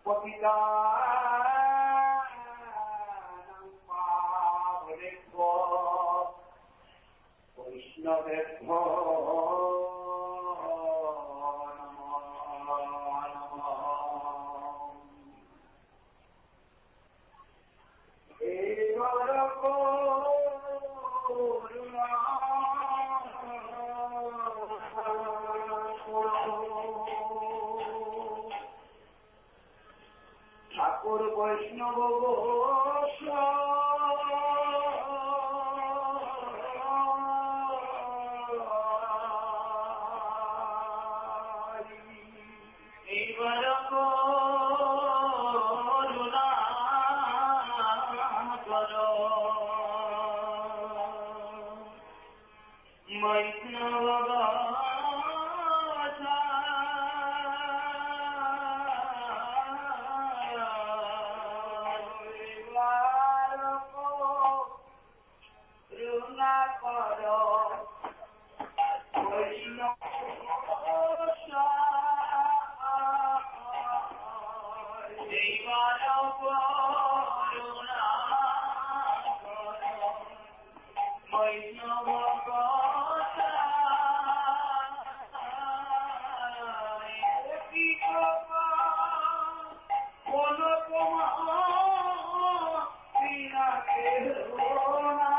পতিতানাং পাবনেভ্যো বৈষ্ণবেভ্যো নমো নমঃ। এইবার করুণা ঠাকুর বৈষ্ণব এইবার করুণা করো বৈষ্ণব করুণা করো বৈষ্ণব এইবার করুণা করো বৈষ্ণব কোন বিনা করুণা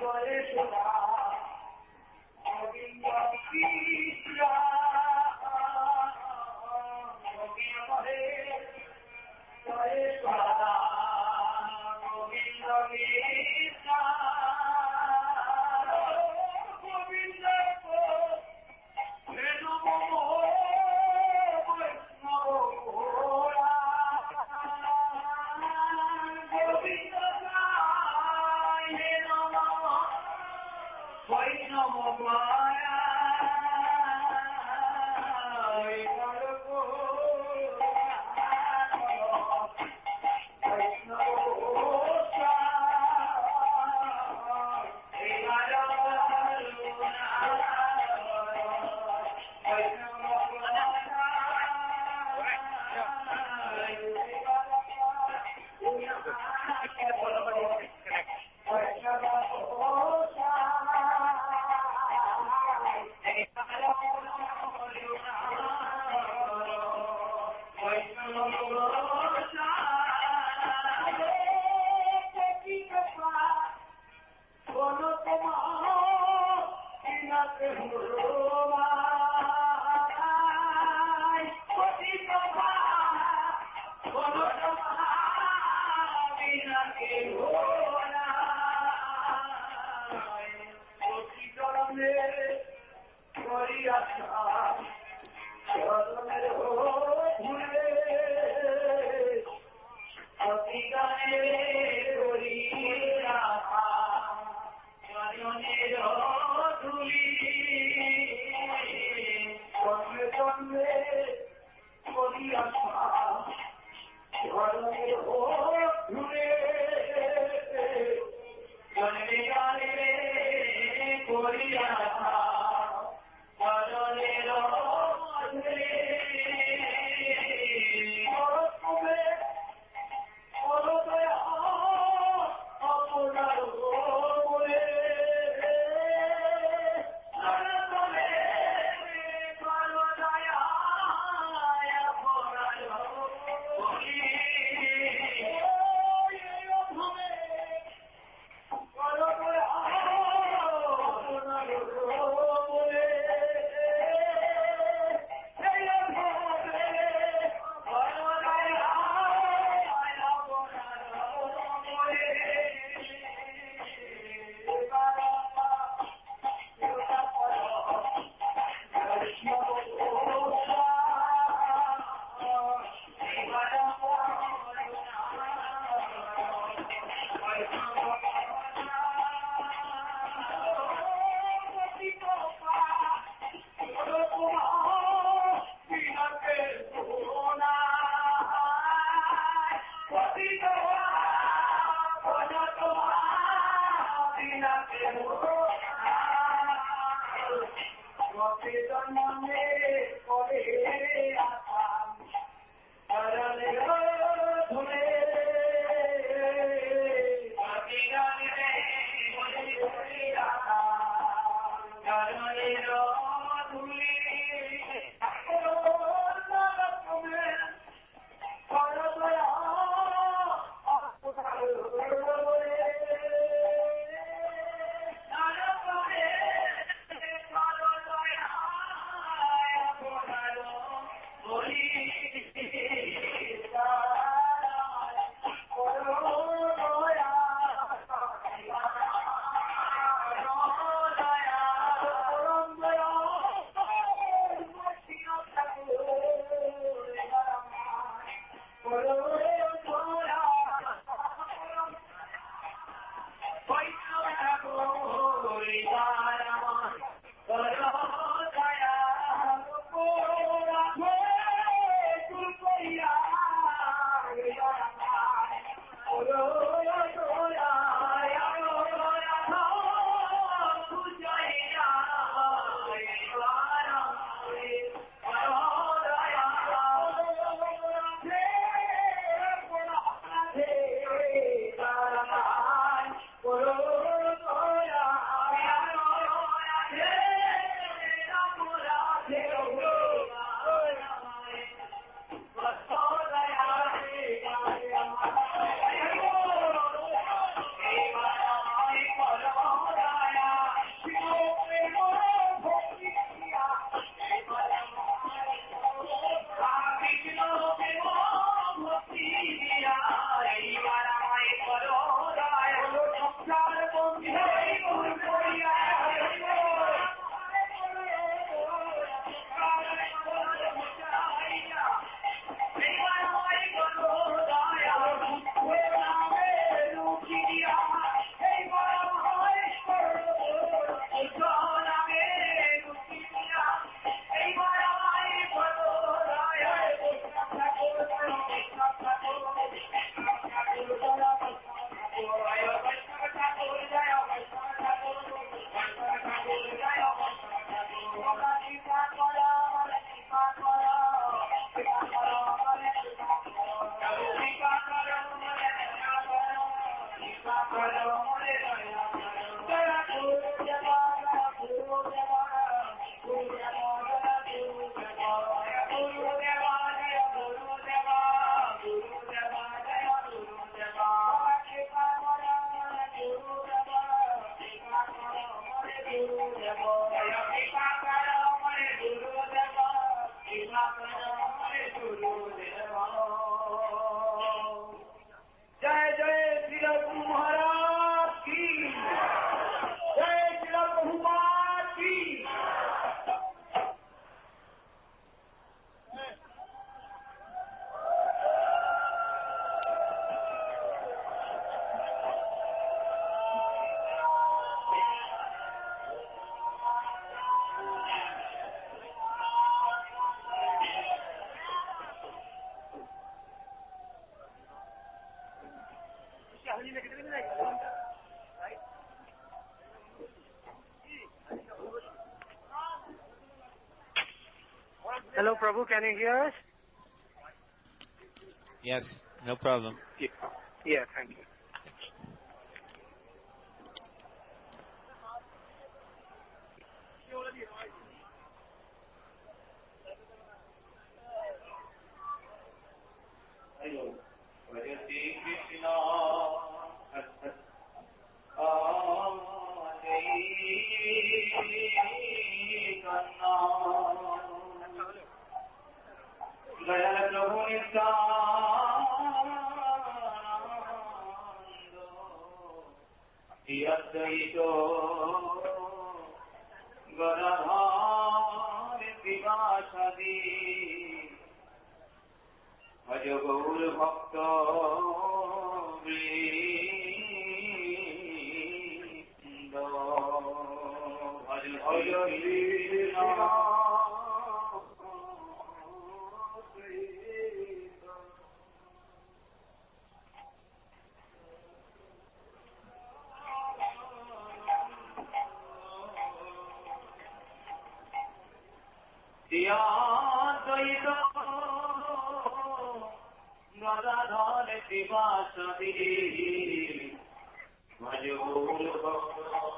জয় সোনা গোবিন্দ কৃষ্ণ গোবিন্দ হরে জয় সোনা গোবিন্দ কৃষ্ণ গোবিন্দ হে নমো বৈষ্ণব ঘোরা গোবিন্দ হে নমো বৈষ্ণব মায়া Hello, Prabhu, can you hear us? Yes, no problem. Yeah, thank you. ভজ গৌর ভক্ত বৃন্দ ভজ ভজ কৃষ্ণ দ্বৈত গদাধর শিবাসী ভজ গৌর ভক্ত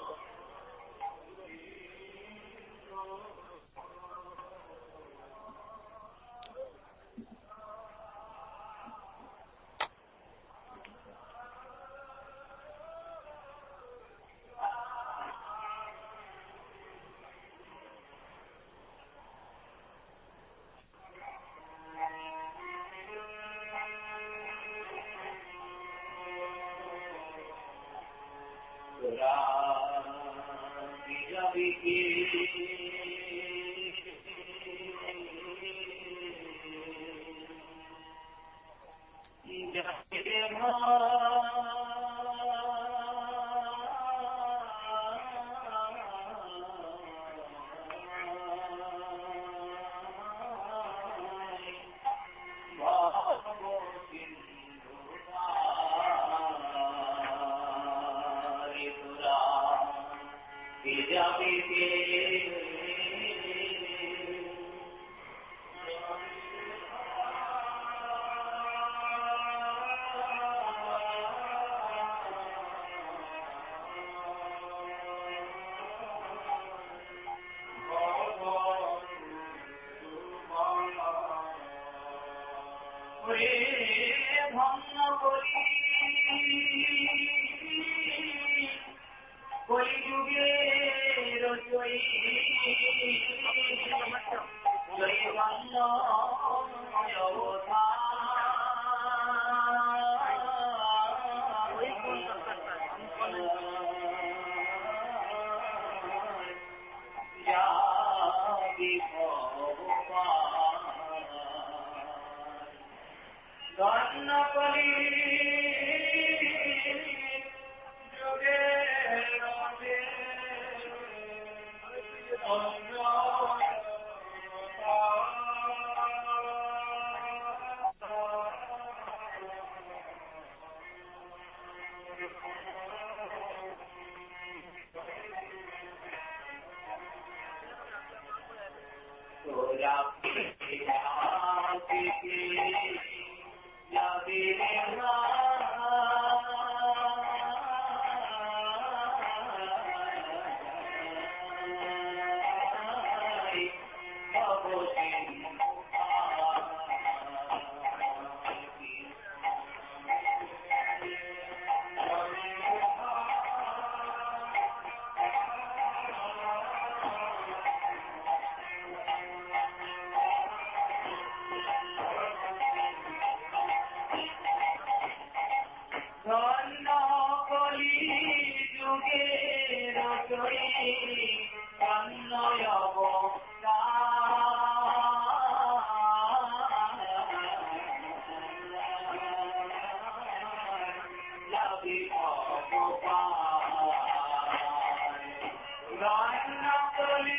ভঙ্গ করি কলিযুগের জয়ী জয়ী ভঙ্গ ধন্য করি যোগে রবে তোরা ধন্য কলি যুগের জয়ী ধন্য ধন্য কলি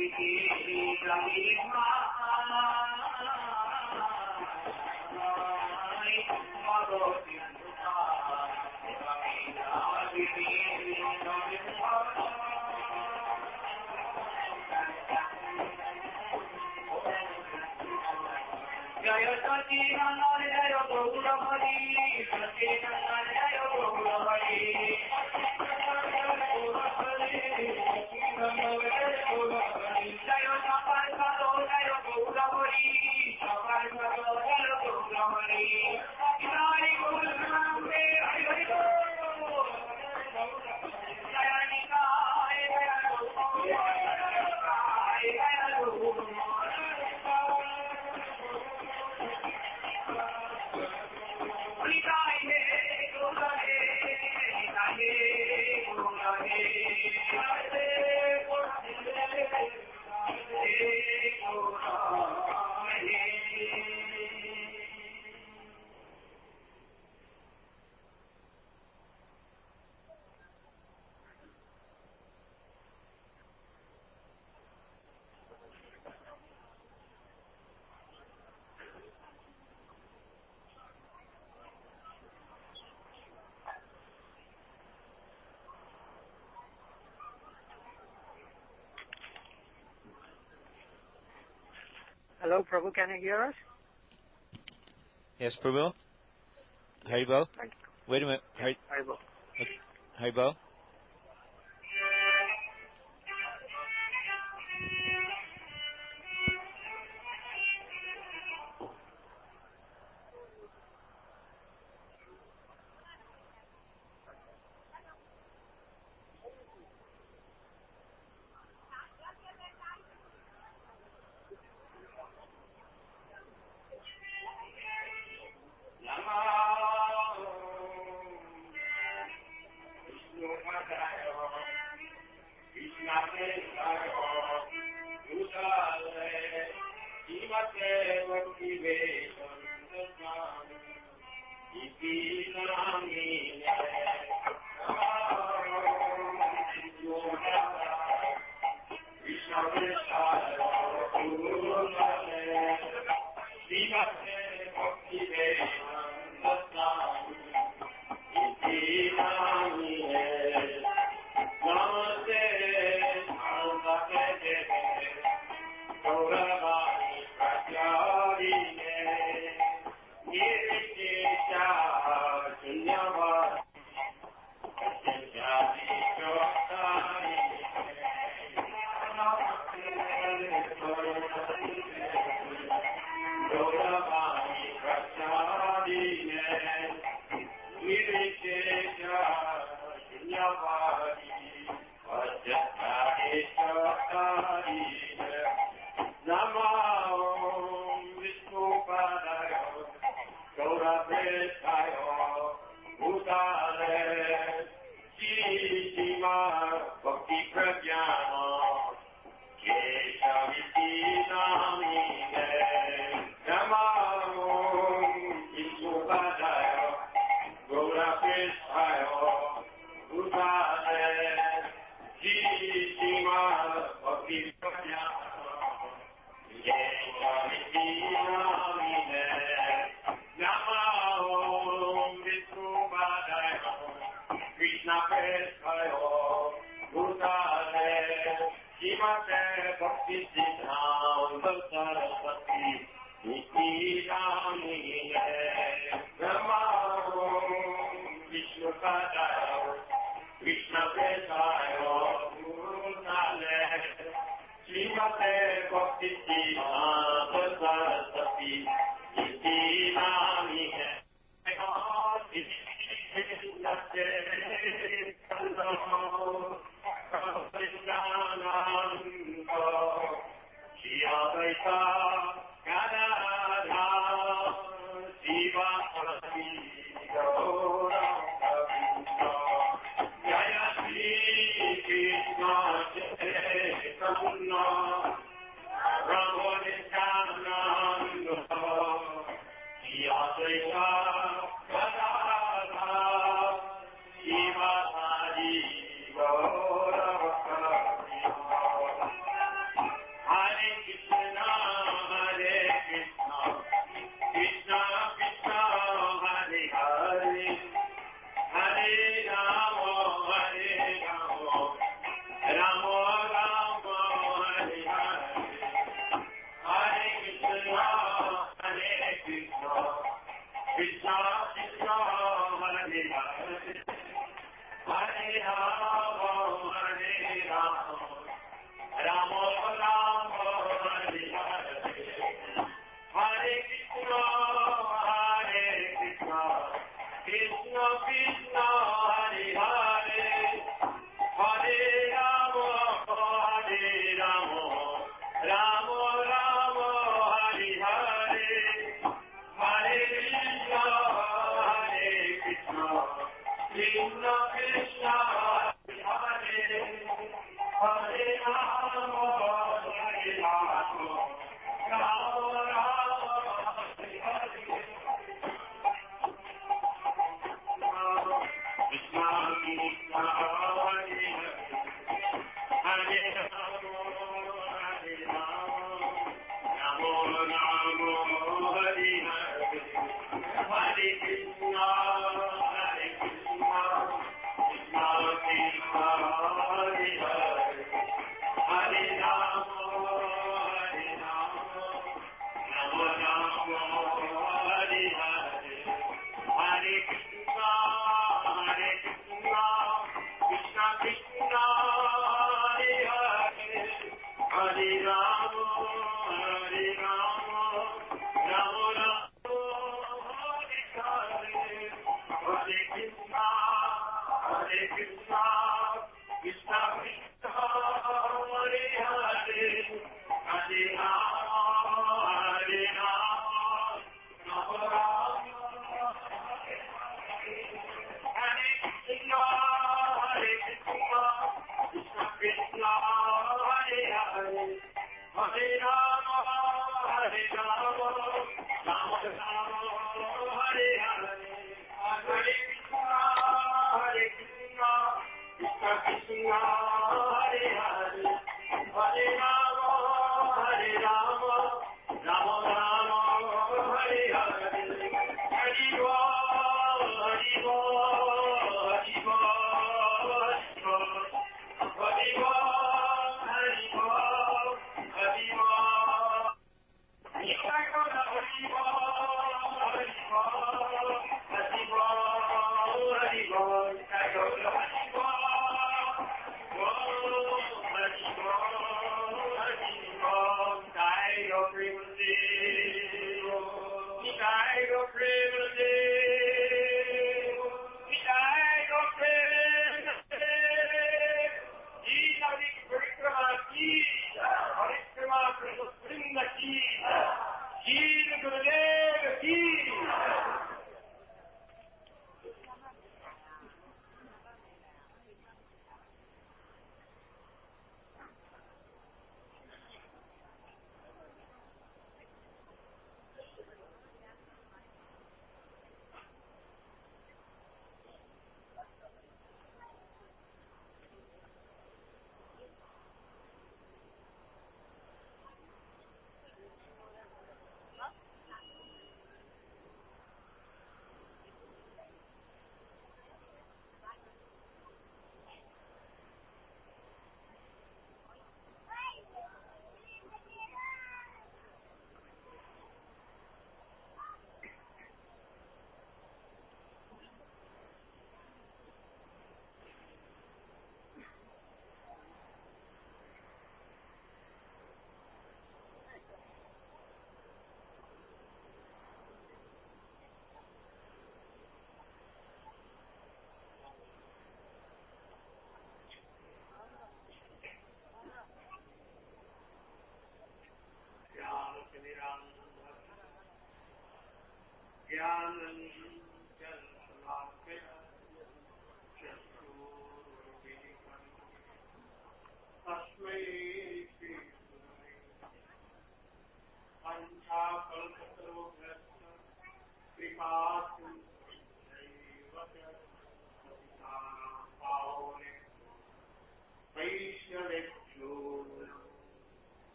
Hello, Prabhu, can you hear us? Yes, Prabhu. Haribo. Thank you. Wait a minute. Haribo. Haribo.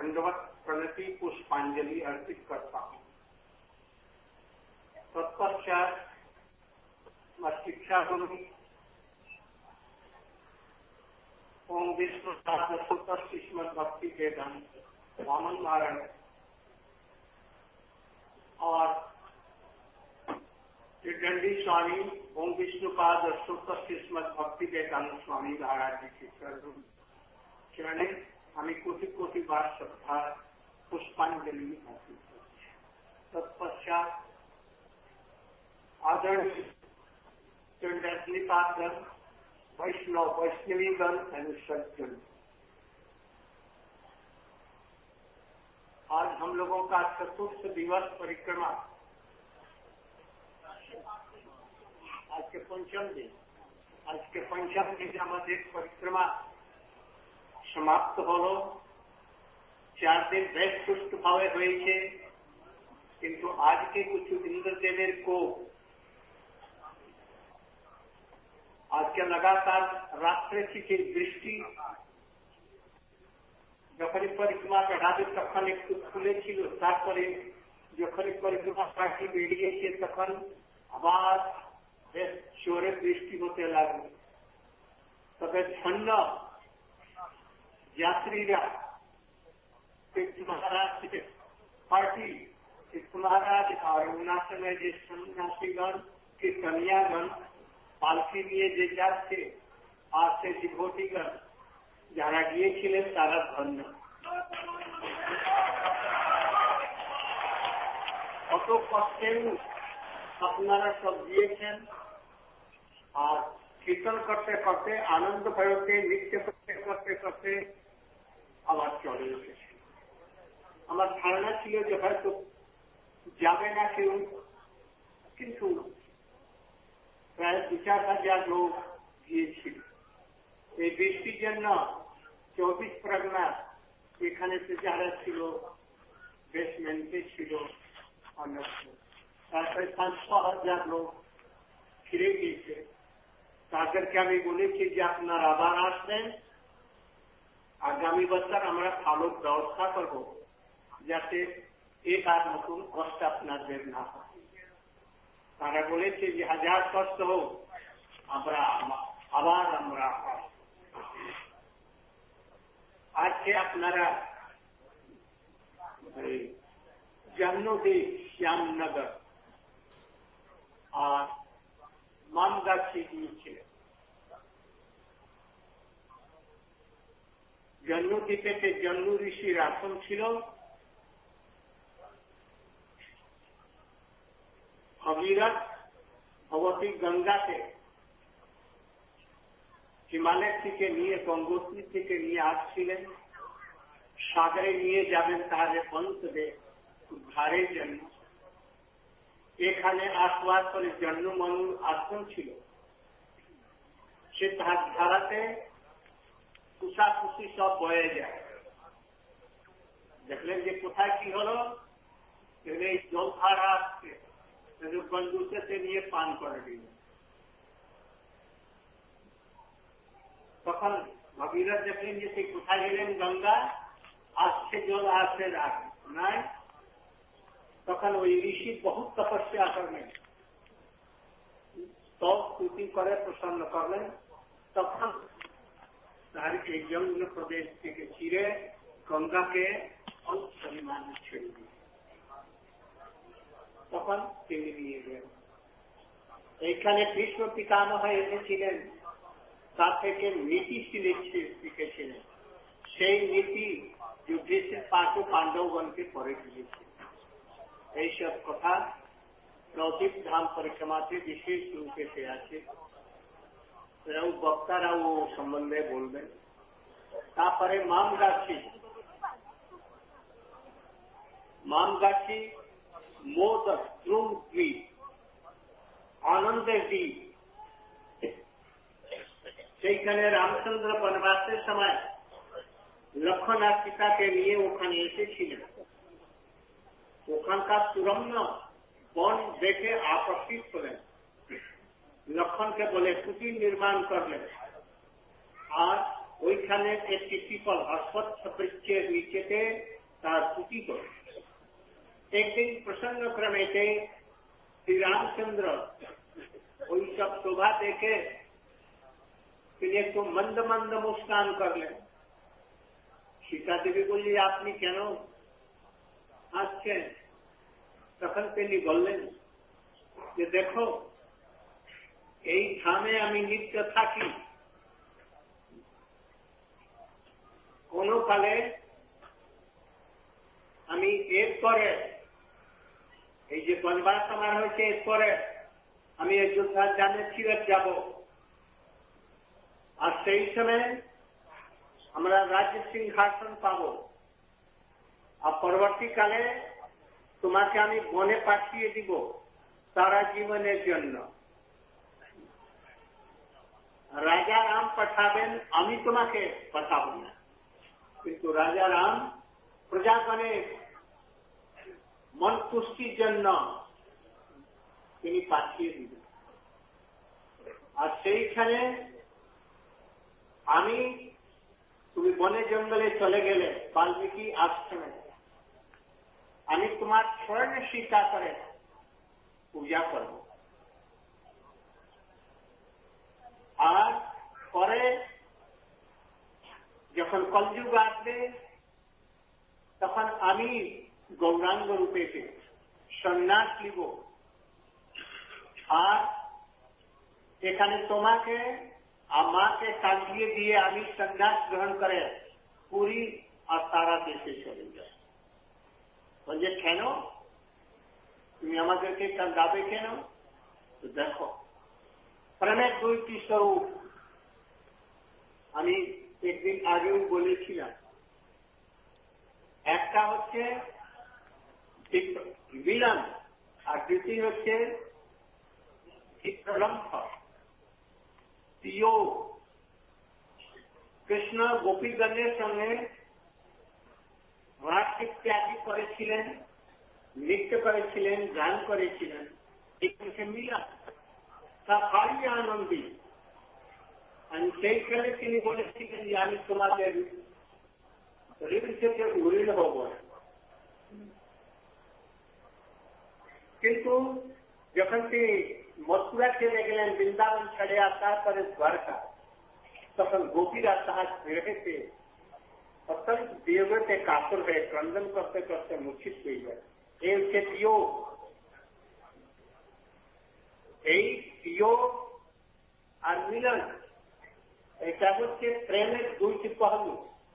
दंडवत प्रणति पुष्पांजलि अर्पित करता हूँ। तत्पश्चात मैं शिक्षा करूँ। ओम विष्णु सहस्रसूत्र श्रीमद् भक्ति वेदांत वामन नारायण और दंडी स्वामी ओम विष्णुपाद सूत्र श्रीमद् भक्ति वेदांत स्वामी महाराज जी के चरणे हमें कोटि कोटि बार श्रद्धा पुष्पांजलि अर्पित करते हैं। तत्पश्चात आदरणीय पात्र वैष्णव वैष्णवीगण एवं सज्जन, आज हम लोगों का चतुर्थ दिवस परिक्रमा, आज के पंचम दिन परिक्रमा समाप्त हलो। 4 दिन बेश सुष्ठ भावे हुए, किंतु आज के कुछ इंद्रदेवेर को आज के लगातार रात्रे की दृष्टि যখনই পরিক্রমা বেড়াবে তখন একটু খুলেছিল, তারপরে যখনই পরিক্রমা পাখি বেরিয়েছে তখন আবার বেশ জোরে বৃষ্টি হতে লাগলো। তবে ধন্য যাত্রীরা তীর্থ মহারাজ পার্টি তীর্থ মহারাজ আর অরুণাচলে যে সন্ন্যাসীগণ কীর্তনিয়াগণ পালকি নিয়ে যে যাচ্ছে আর সে ডিভোটিগণ যারা গিয়েছিলেন তারা ধন্য। কত কষ্টেও আপনারা সব গিয়েছেন আর কীর্তন করতে করতে আনন্দ ভয়তে নৃত্য করতে করতে করতে আবার চলে এসেছে। আমার ধারণা ছিল যে হয়তো যাবে না কেউ, কিন্তু প্রায় 2-4 হাজার লোক গিয়েছিল। এই বৃষ্টির জন্য 24 পরগনা এখানে যারা ছিল বেসমেন্টে ছিল অন্যত্র, তারপরে 5-6 হাজার লোক ফিরে গিয়েছে। তাদেরকে আমি বলেছি যে আপনারা আবার আসবেন, আগামী বছর আমরা ভালো ব্যবস্থা করব যাতে এবার নতুন কষ্ট আপনাদের না হয়। তারা বলেছে যে 1000 কষ্ট হোক আমরা আজকে আপনারা জন্মদেব শ্যামনগর আর মামগাছি গিয়েছিলেন। জন্মদ্বীপেতে জন্ম ঋষির আশ্রম ছিল। ভগীরথ ভগবতী গঙ্গাকে হিমালয় থেকে নিয়ে গঙ্গোত্রী থেকে নিয়ে আসছিলেন, সাগরে নিয়ে যাবেন তাহলে পৌঁছবে উদ্ধারের জন্য। এখানে আসবার পরে জন্ম মনুর আশ্রম ছিল, সে তার ধারাতে কুশাকুশি সব বয়ে যায়। দেখলেন যে কোথায় কি হলো, এই জল ধারা আসছে, বন্ধুকে নিয়ে পান করে দিল। তখন ভগীরথ দেখলেন যে সেই কোথায় গেলেন, গঙ্গা আসছে জল আসছে নাই। তখন ওই ঋষি বহুত তপস্যা করলেন, স্তব স্তুতি করে প্রসন্ন করলেন। তখন তার এই জঙ্গল প্রদেশ থেকে চিরে গঙ্গাকে অল্প পরিমাণে ছেড়ে দিল। তখন তিনি নিয়ে গেলেন। এইখানে কৃষ্ণ পিতামহ এসেছিলেন, তার থেকে নীতি শিখেছিলেন। সেই নীতি যুধিষ্ঠির পাণ্ডবগণকে পরে দিয়েছে। এইসব কথা নবদ্বীপ ধাম পরিক্রমাতে বিশেষ রূপে আছে। বক্তারাও সম্বন্ধে বলবেন। তারপরে মামগাছি মোদক দ্রুম দ্বীপ, আনন্দের দ্বীপ। সেইখানে রামচন্দ্র বনবাসের সময় লক্ষণ আর সীতাকে নিয়ে ওখানে এসেছিলেন। ওখানকার সুরম্য বন দেখে আকর্ষিত হলেন, লক্ষণকে বলে কুটির নির্মাণ করলেন আর ওইখানে একটি পিপল অশ্বত্থ বৃক্ষের নিচেতে তার কুটি করে। একদিন প্রসঙ্গক্রমেতে শ্রী রামচন্দ্র ওই সব শোভা দেখে তিনি একটু মন্দ মন্দ মুস্কান করলেন। সীতা দেবী বললি, আপনি কেন হাসছেন? তখন তিনি বললেন যে দেখো, এই ধামে আমি নিত্য থাকি, কোন কালে আমি এরপরে এই যে বনবাস আমার হয়েছে, এরপরে আমি অযোধ্যার জানে ফিরে যাব, আর সেই সময় আমরা রাজ্য সিংহাসন পাব, আর পরবর্তীকালে তোমাকে আমি বনে পাঠিয়ে দিব সারা জীবনের জন্য। রাজা রাম পাঠাবেন, আমি তোমাকে পাঠাবো না, কিন্তু রাজা রাম প্রজাগণের মন তুষ্টির জন্য তিনি পাঠিয়ে দিবেন। আর সেইখানে আমি, তুমি বনে জঙ্গলে চলে গেলে বাল্মীকি আশ্রমে, আমি তোমার স্বর্ণ স্বীকার করে পূজা করব। আর পরে যখন কলযুগ আসবে তখন আমি গৌরাঙ্গ রূপে সন্ন্যাস নিব, আর এখানে তোমাকে আমাকে কাটিয়ে দিয়ে আমি সন্ন্যাস গ্রহণ করে পুরী আর সারা দেশে চলে যাই। বলছে কেন তুমি আমাদেরকে কাঁদাবে কেন? তো দেখো, প্রেমের দুইটি স্বরূপ আমি একদিন আগেও বলেছিলাম। একটা হচ্ছে মিলন, আর দ্বিতীয় হচ্ছে প্রলম্ভ বিয়োগ। কৃষ্ণ গোপীগণের সঙ্গে রাস ইত্যাদি করেছিলেন, নৃত্য করেছিলেন, গান করেছিলেন, এখানে মিলন তা ভারী আনন্দী। আমি সেইখানে তিনি বলেছিলেন যে আমি তোমাদের ঋণ থেকে উড়িল হব। কিন্তু যখন তিনি মথুরা চলে গেলেন, বৃন্দাবন ছেড়ে আসার পরে দ্বারকা, তখন গোপীরা তাহার বিরহেতে অত্যন্ত বিয়োগতে কাতর হয়ে ক্রন্দন করতে করতে মূর্ছিত হয়ে যায়। এই হচ্ছে বিয়োগ। এই বিয়োগ আর মিলন, এটা হচ্ছে প্রেমের দুইটি পহলু।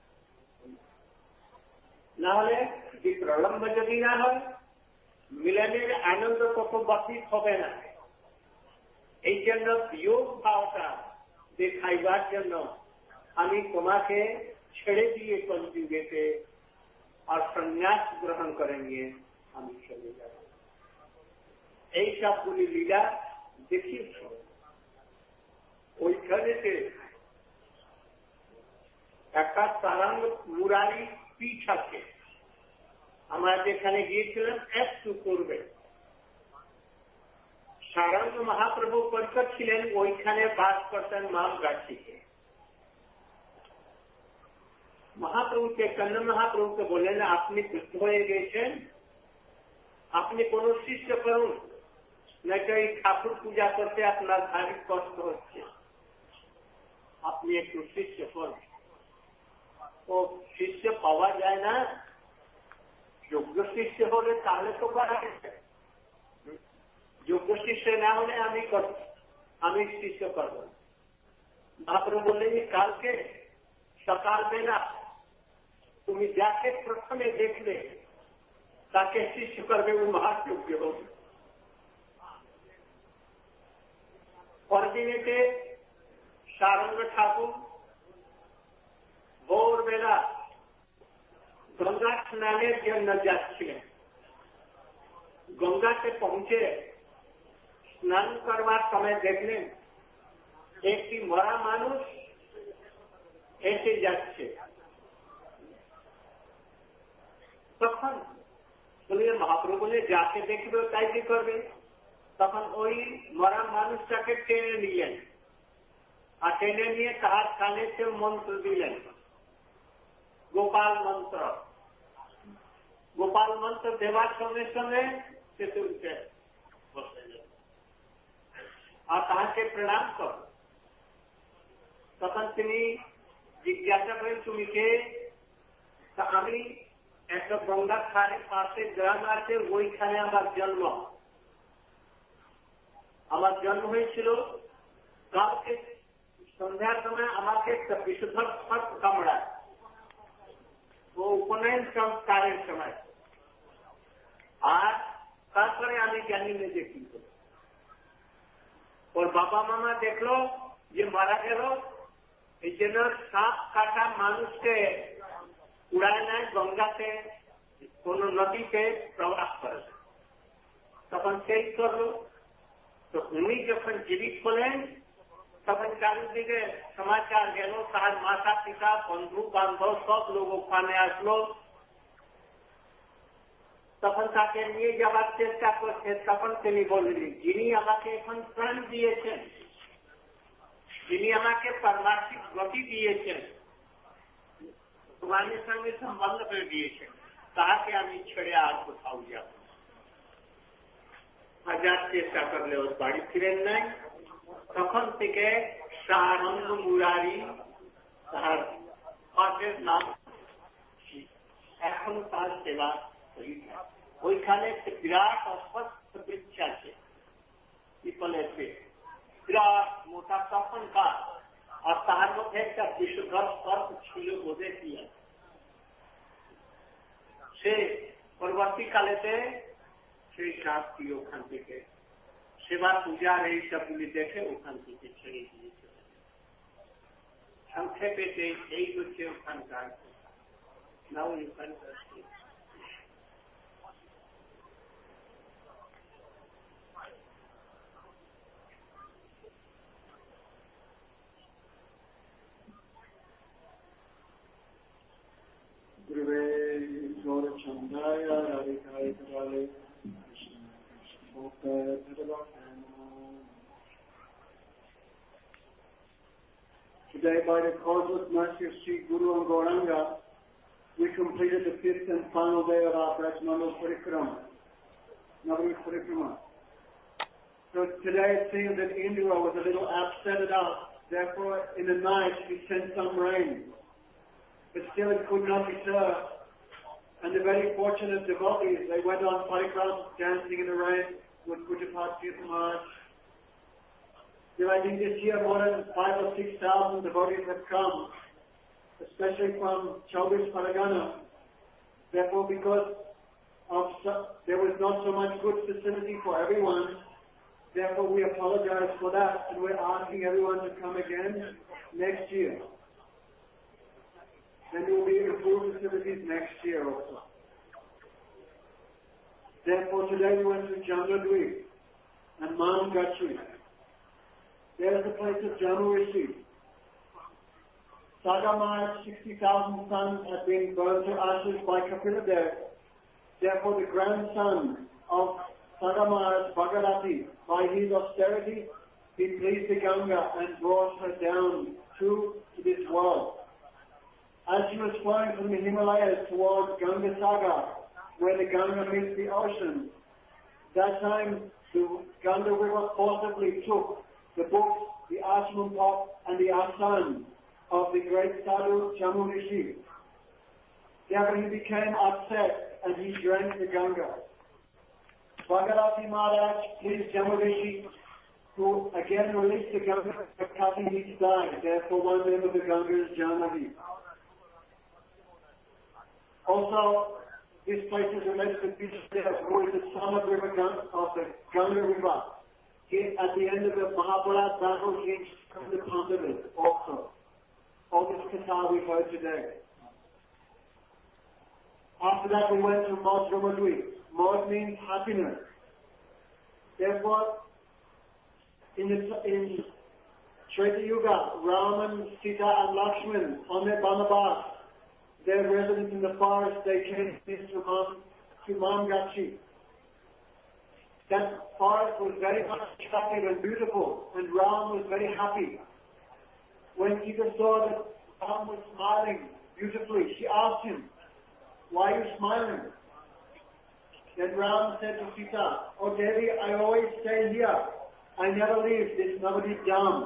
না হলে প্রলম্ব যদি না হয়, মিলনের আনন্দ তত বাতিক হবে না। এই জন্য বিয়োগ ভাবটা দেখাইবার জন্য আমি তোমাকে ছেড়ে দিয়ে কলযুগেতে আর সন্ন্যাস গ্রহণ করে নিয়ে আমি চলে যাব। এই সবগুলি লীলা দেখিয়েছ। ওইখানেতে একটা সারাঙ্গ মুরারি পীঠ আছে, আমরা যেখানে গিয়েছিলাম একটু পূর্বে। সারাঙ্গ মহাপ্রভু পরিকর ছিলেন, ওইখানে বাস করতেন মামগাছিতে। মহাপ্রভুকে, কন্ন মহাপ্রভুকে বললেন, আপনি বৃদ্ধ হয়ে গেছেন, আপনি কোন শিষ্য করুন, নাকি এই ঠাকুর পূজা করতে আপনার ভারী কষ্ট হচ্ছে, আপনি একটু শিষ্য করুন। ও শিষ্য পাওয়া যায় না, যোগ্য শিষ্য হলে তাহলে তো করা যায়, যোগ্য শিষ্য না হলে আমি শিষ্য করব। মহাপ্রভু বললেন, কালকে সকালবেলা তুমি যাকে প্রথমে দেখলে তাকে শিষ্য করবে, ও মহাযোগ্য হবে। পরদিনেতে সারঙ্গ ঠাকুর ভোরবেলা গঙ্গা স্নানের জন্য যাচ্ছিলেন। গঙ্গাতে পৌঁছে স্নান করবার সময় দেখলেন একটি মরা মানুষ এসে যাচ্ছে। তখন শুনলেন মহাপ্রভু বলে, যাকে দেখবে তাই কি করবে। তখন ওই মরা মানুষটাকে টেনে নিলেন, আর টেনে নিয়ে তাহার কানে সে মন্ত্র দিলেন, গোপাল মন্ত্র। গোপাল মন্ত্র দেওয়ার সঙ্গে সঙ্গে সে উঠে বসে গেল আর তাহাকে প্রণাম কর। তখন তিনি জিজ্ঞাসা করেন, তুমি কে? তা আমি একটা গঙ্গার ধারের পাশে গ্রাম আছে, ওইখানে আমার জন্ম। আমার জন্ম হয়েছিল কালকে সন্ধ্যার সময় আমাকে একটা বিষধর সর্প কামড়ায়, ও উপনয়ন সংস্কারের সময়। আর তারপরে আমি জানি না যে কি করব। ওর বাবা মামা দেখলো যে মারা গেল, এই জন্য সাপ কাটা মানুষকে উড়ায় নেয় গঙ্গাতে, কোন নদীতে প্রবাস করে। তখন সেই করল। তো উনি যখন জীবিত হলেন তখন চারিদিকে সমাচার গেল, তার মাতা পিতা বন্ধু বান্ধব সব লোক ওখানে আসলো। তখন তাকে নিয়ে যাওয়ার চেষ্টা করছে। তখন তিনি বললেন, যিনি আমাকে এখন প্রাণ দিয়েছেন, যিনি আমাকে পারমার্থিক গতি দিয়েছেন, তোমাদের সঙ্গে সম্বন্ধ করে দিয়েছেন, তাহাকে আমি ছেড়ে আর কোথাও যাব। হাজার চেষ্টা করলে ওর বাড়ি ফিরেন নাই। তখন থেকে সানন্দ মুরারি তার পাঠের নাম, এখনো তার সেবা করি। ওইখানে একটি বিরাট অস্বস্থ বৃক্ষ আছে, পিপলের পেট, বিরাট মোটা তখনকার। আর তার মধ্যে একটা বিষধর সর্প ছিল, বোধে কি সে পরবর্তীকালেতে সেই সাপটি ওখান থেকে সেবা পূজার এই সবগুলি দেখে ওখান থেকে ছেড়ে দিয়েছে। সংক্ষেপে এই হচ্ছে ওখানকার। নাও ওখানকার Chandaya Radhikai Kadale Today, by the causeless mercy of Sri Guru and Gauranga, we completed the fifth and final day of our Brajmandal Parikrama, Navami Parikrama. So today it seems that Indra was a little upset at us. Therefore, in the night, he sent some rain. But still it could not be served. And the very fortunate devotees, they went on parikrama, dancing in the rain with Pujapati Maharaj. I think this year more than 5,000 or 6,000 devotees have come, especially from Chowbis Paragana. Therefore, because there was not so much good facility for everyone, therefore we apologize for that, and we're asking everyone to come again next year. Then there will be improved facilities next year also. Therefore, today we went to Jamnadweep and Mam Gachi. There is the place of Jammu Rishi. Sagamaya, 60,000 sons have been burned to ashes by Kapila Dev. Therefore, the grandson of Sagamaya, Bhagarathi, by his austerity, he pleased the Ganga and brought her down to this world. As she was flowing from the Himalayas towards Ganga Sagar, where the Ganga meets the ocean, that time the Ganga River forcibly took the books, the Ashram pot, and the asan of the great sadhu Jammu Rishi. Therefore he became upset and he drank the Ganga. Bhagarathi Maharaj pleased Jammu Rishi, who again released the Ganga for cutting his died. Therefore one name of the Ganga is Jamnavi. Also, this place is related to Vishnudev, who is the son of the Ganga River. At the end of the Mahabharata battle, he from the Pandavas also. All this katha we heard today. After that, we went to Maud Ramadweep. Maud means happiness. Therefore, in Treta Yuga, Raman, Sita, and Lakshman, on their Banabas, their residence in the forest, they came to Mamgachi. That forest was very much attractive and beautiful, and Ram was very happy. When Sita saw that Ram was smiling beautifully, she asked him, "Why are you smiling?" Then Ram said to Sita, "Oh Devi, I always stay here. I never leave this Navadip Dham.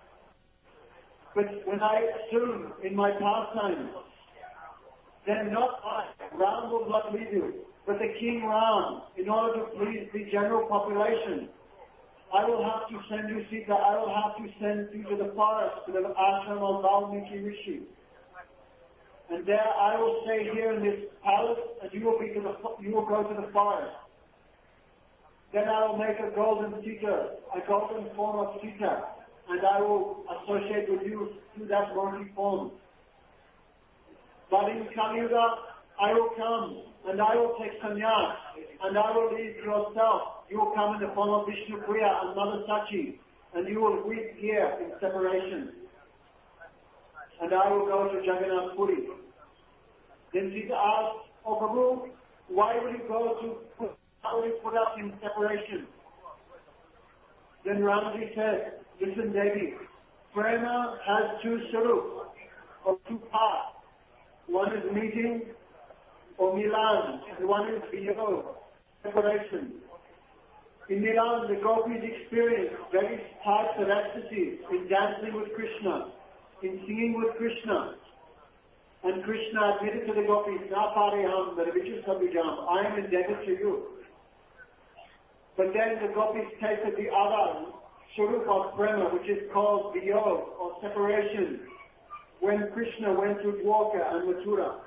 But when I assume in my pastime, then not I, Ram will not leave you, but the King Ram, in order to please the general population, I will have to send you, Sita, I will have to send you to the forest, to the ashram of Valmiki Rishi. And there I will stay here in this palace, and you will go to the forest. Then I will make a golden Sita, a golden form of Sita, and I will associate with you through that morphe form. But in Kali Yuga, I will come, and I will take sannyas, and I will leave yourself. You will come in the form of Vishnu Priya and Mother Sachi, and you will weep here in separation. And I will go to Jagannath Puri. Then Sita asked, "Oh Prabhu, why will you put us in separation?" Then Ramji said, "Listen Devi, Prema has two sarups, or two parts. One is meeting, or Milan, and one is Viyog, separation. In Milan, the gopis experience various types of ecstasy in dancing with Krishna, in singing with Krishna. And Krishna admitted to the gopis, "Na pariham nirvichu sabhijam, I am indebted to you." But then the gopis tasted the other Swarup of Prema, which is called Viyog, or separation, when Krishna went to Dwarka and Mathura.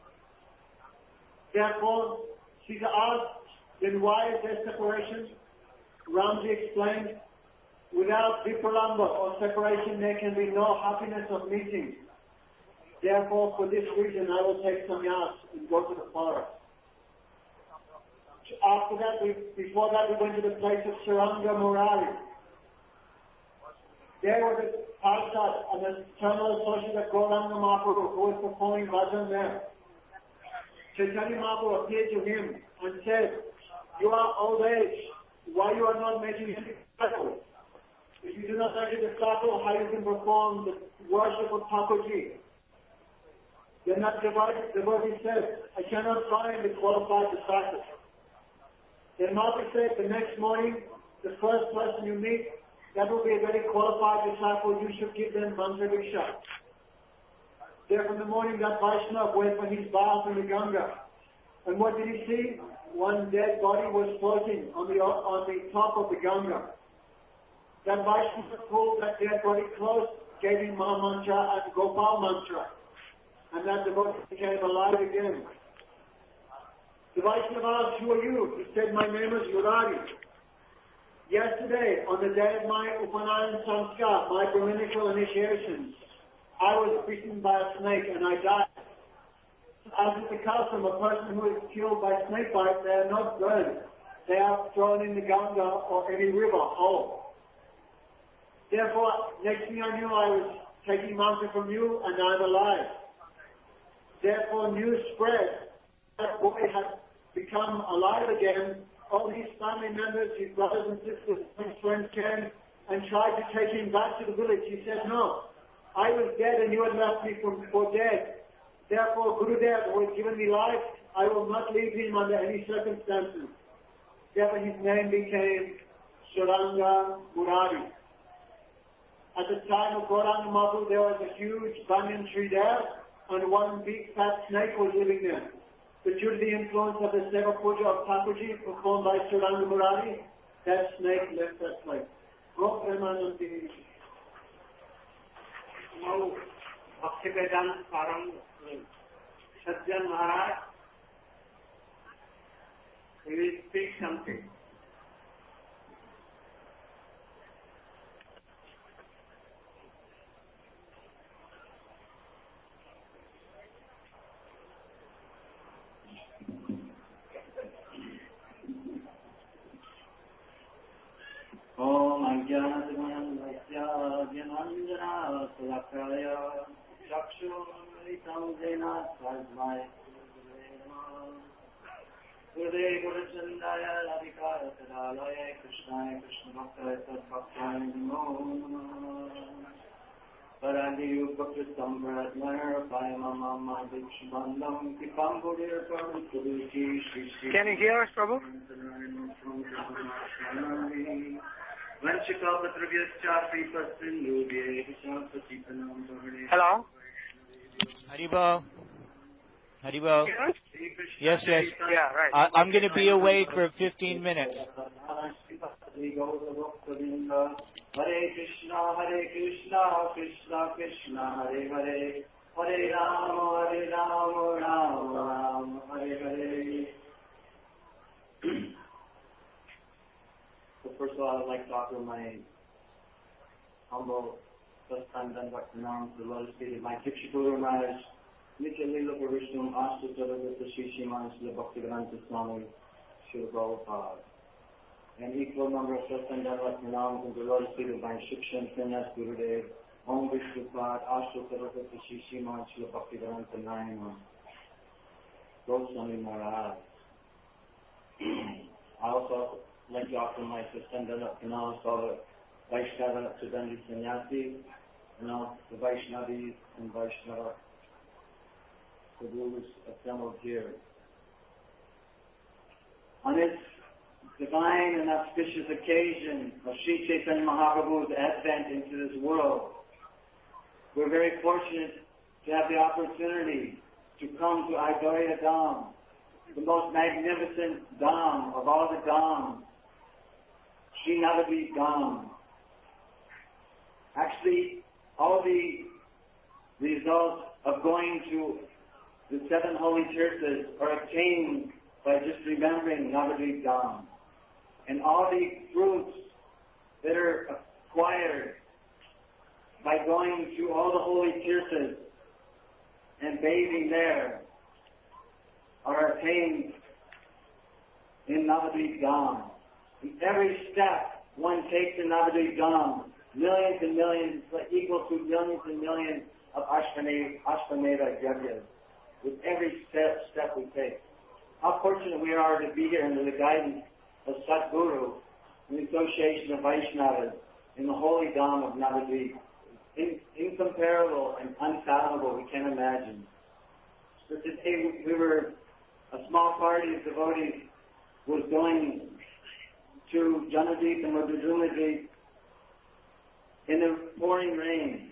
Therefore, Sita asked, "Then why is there separation?" Ramji explained, "Without vipralamba or separation, there can be no happiness of meeting. Therefore, for this reason, I will take sannyas and go to the forest." After that, before that, we went to the place of Saranga Murari. There was a Parsad, an eternal associate of Gauranga Mahaprabhu, who was performing bhajan there. Chaitanya Mahaprabhu appeared to him and said, "You are old age. Why you are not making any disciple? If you do not make a disciple, how you can perform the worship of Thakurji?" Then that devotee said, "I cannot find a qualified disciple." Then Mahaprabhu said, "The next morning, the first person you meet, that will be a very qualified disciple, you should give them mantra diksha." Therefore in the morning that Vaishnava went for his bath in the Ganga. And what did he see? One dead body was floating on the top of the Ganga. That Vaishnava pulled that dead body close, gave him Maha Mantra and Gopal Mantra. And that devotee became alive again. The Vaishnava asked, "Who are you?" He said, "My name is Murari. Yesterday, on the day of my Upanayan Sanskar, my Brahminical initiation, I was bitten by a snake and I died. As is the custom, a person who is killed by snake bite, they are not burned. They are thrown in the Ganga or any river whole. Therefore, next thing I knew, I was taking mantra from you and I'm alive. Therefore, news spread that boy had become alive again. All his family members, his brothers and sisters, his friends came and tried to take him back to the village. He said, "No, I was dead and you had left me for dead. Therefore, Gurudev, who has given me life, I will not leave him under any circumstances." Therefore, his name became Saranga Murari. At the time of Gauranga Mahaprabhu, there was a huge banyan tree there, and one big fat snake was living there. But due to the influence of the Seva Puja of Thakurji performed by Saranga Murari, that snake left that place. Go Premanandi. Now, Bhaktivedanta Param Sajjan Maharaj, he will speak something. Om Ajnanam Jnanandana Sulakaya Chakshuritam Jena Tasmai Gurudev Guruchandaya Radhikaya Tadalaya Krishnaya Krishna Bhaktaya Tadbhaktaya Namo Can you hear us, Prabhu? Hello? Haribo. Haribo. Hear us? Yes, yes. Yeah, right. I'm going to be away for 15 minutes. Hare Krishna, Krishna Krishna, Hare Hare, Hare Rama, Rama Rama, Hare Hare. So first of all, I'd like to offer my humble first-time Dandavat pranam to the lotus feet of my Diksha Guru Maharaj, Nitya Lila Parishnam Ashtha Jadavata Shri Srimad Srila Bhaktivedanta Swami Srila Prabhupada. An equal number of first-time Dandavat pranams to the lotus feet of my Shikshan Sannyas Gurudev, Om Vishnupad Ashtha Jadavata Shri Srimad Srila Bhaktivedanta Nayana, Goswami Maharaj. I also like to offer my first-time Dandavat pranams to all the Vaishnava Sudandi Sannyasi, and all the Vaishnavis and Vaishnava Gurus assembled here. On this divine and auspicious occasion of Sri Chaitanya Mahaprabhu's advent into this world, we're very fortunate to have the opportunity to come to Aidurya Dham, the most magnificent Dham of all the Dhams, Sri Navadvip Dham. Actually, all the results of going to the seven holy churches are obtained by just remembering Navadvip Dham. And all the fruits that are acquired by going to all the holy churches and bathing there are attained in Navadvip Dham. In every step one takes in Navadvip Dham, millions and millions, equal to millions and millions of Ashvamedha Yajnas, with every step we take. How fortunate we are to be here under the guidance of Satguru, in the association of Vaishnavas, in the holy Dham of Navadvip. Incomparable and unfathomable, we can't imagine. So today we were, a small party of devotees was going to Janadvip and Madhudhumadvip in the pouring rain.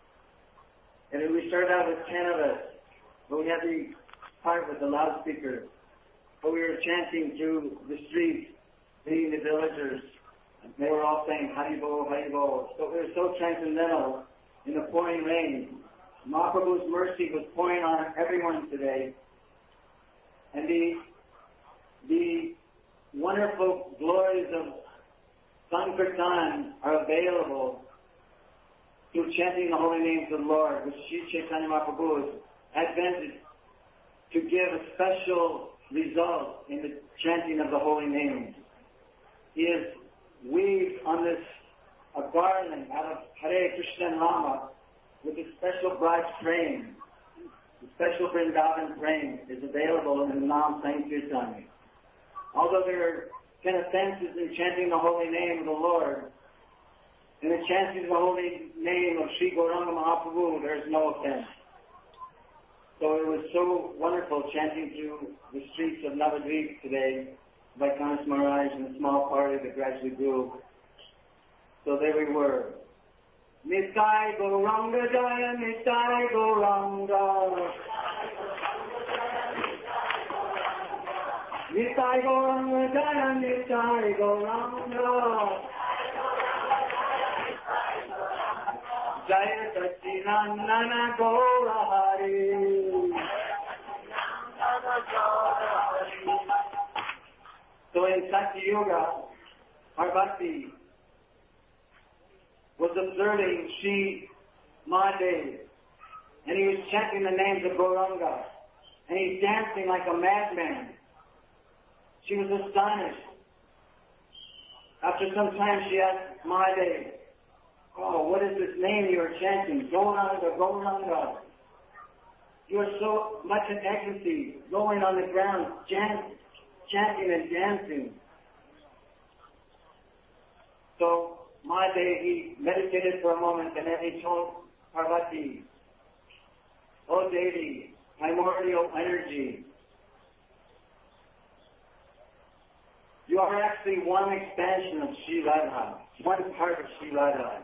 And we started out with 10 of us, but we had the part with the loudspeaker. But we were chanting through the streets, meeting the villagers, and they were all saying, Haribo, Haribo. So we were so transcendental in the pouring rain. Mahaprabhu's mercy was pouring on everyone today. And the wonderful glories of Sankirtan are available through chanting the holy names of the Lord, which Sri Chaitanya Mahaprabhu has advented to give a special result in the chanting of the holy names. He has weaved on this a garland out of Hare Krishna and Rama with a special bright frame. The special Vrindavan frame is available in the Nam Sankirtan. Although there are kind of offenses in chanting the holy name of the Lord, in the chanting of the holy name of Sri Gauranga Mahaprabhu, there is no offense. So it was so wonderful chanting through the streets of Navadvip today by Kanas Maharaj and a small party that gradually grew. So there we were. Nitai Gauranga Jaya, Nitai Gauranga. Nitai Gauranga Jaya, Nitai Gauranga. Jaya Sachinandana Gaura Hari. So in Satya Yuga, Parvati was observing Sri Mahadev, and he was chanting the names of Gauranga, and he's dancing like a madman. She was astonished. After some time she asked Mahadev, "Oh, what is this name you are chanting? Gauranga, Gauranga. You are so much in ecstasy, rolling on the ground, chanting and dancing." So Mahadev, he meditated for a moment, and then he told Parvati, O Devi, primordial energy. You are actually one expansion of Sri Radha, one part of Sri Radha.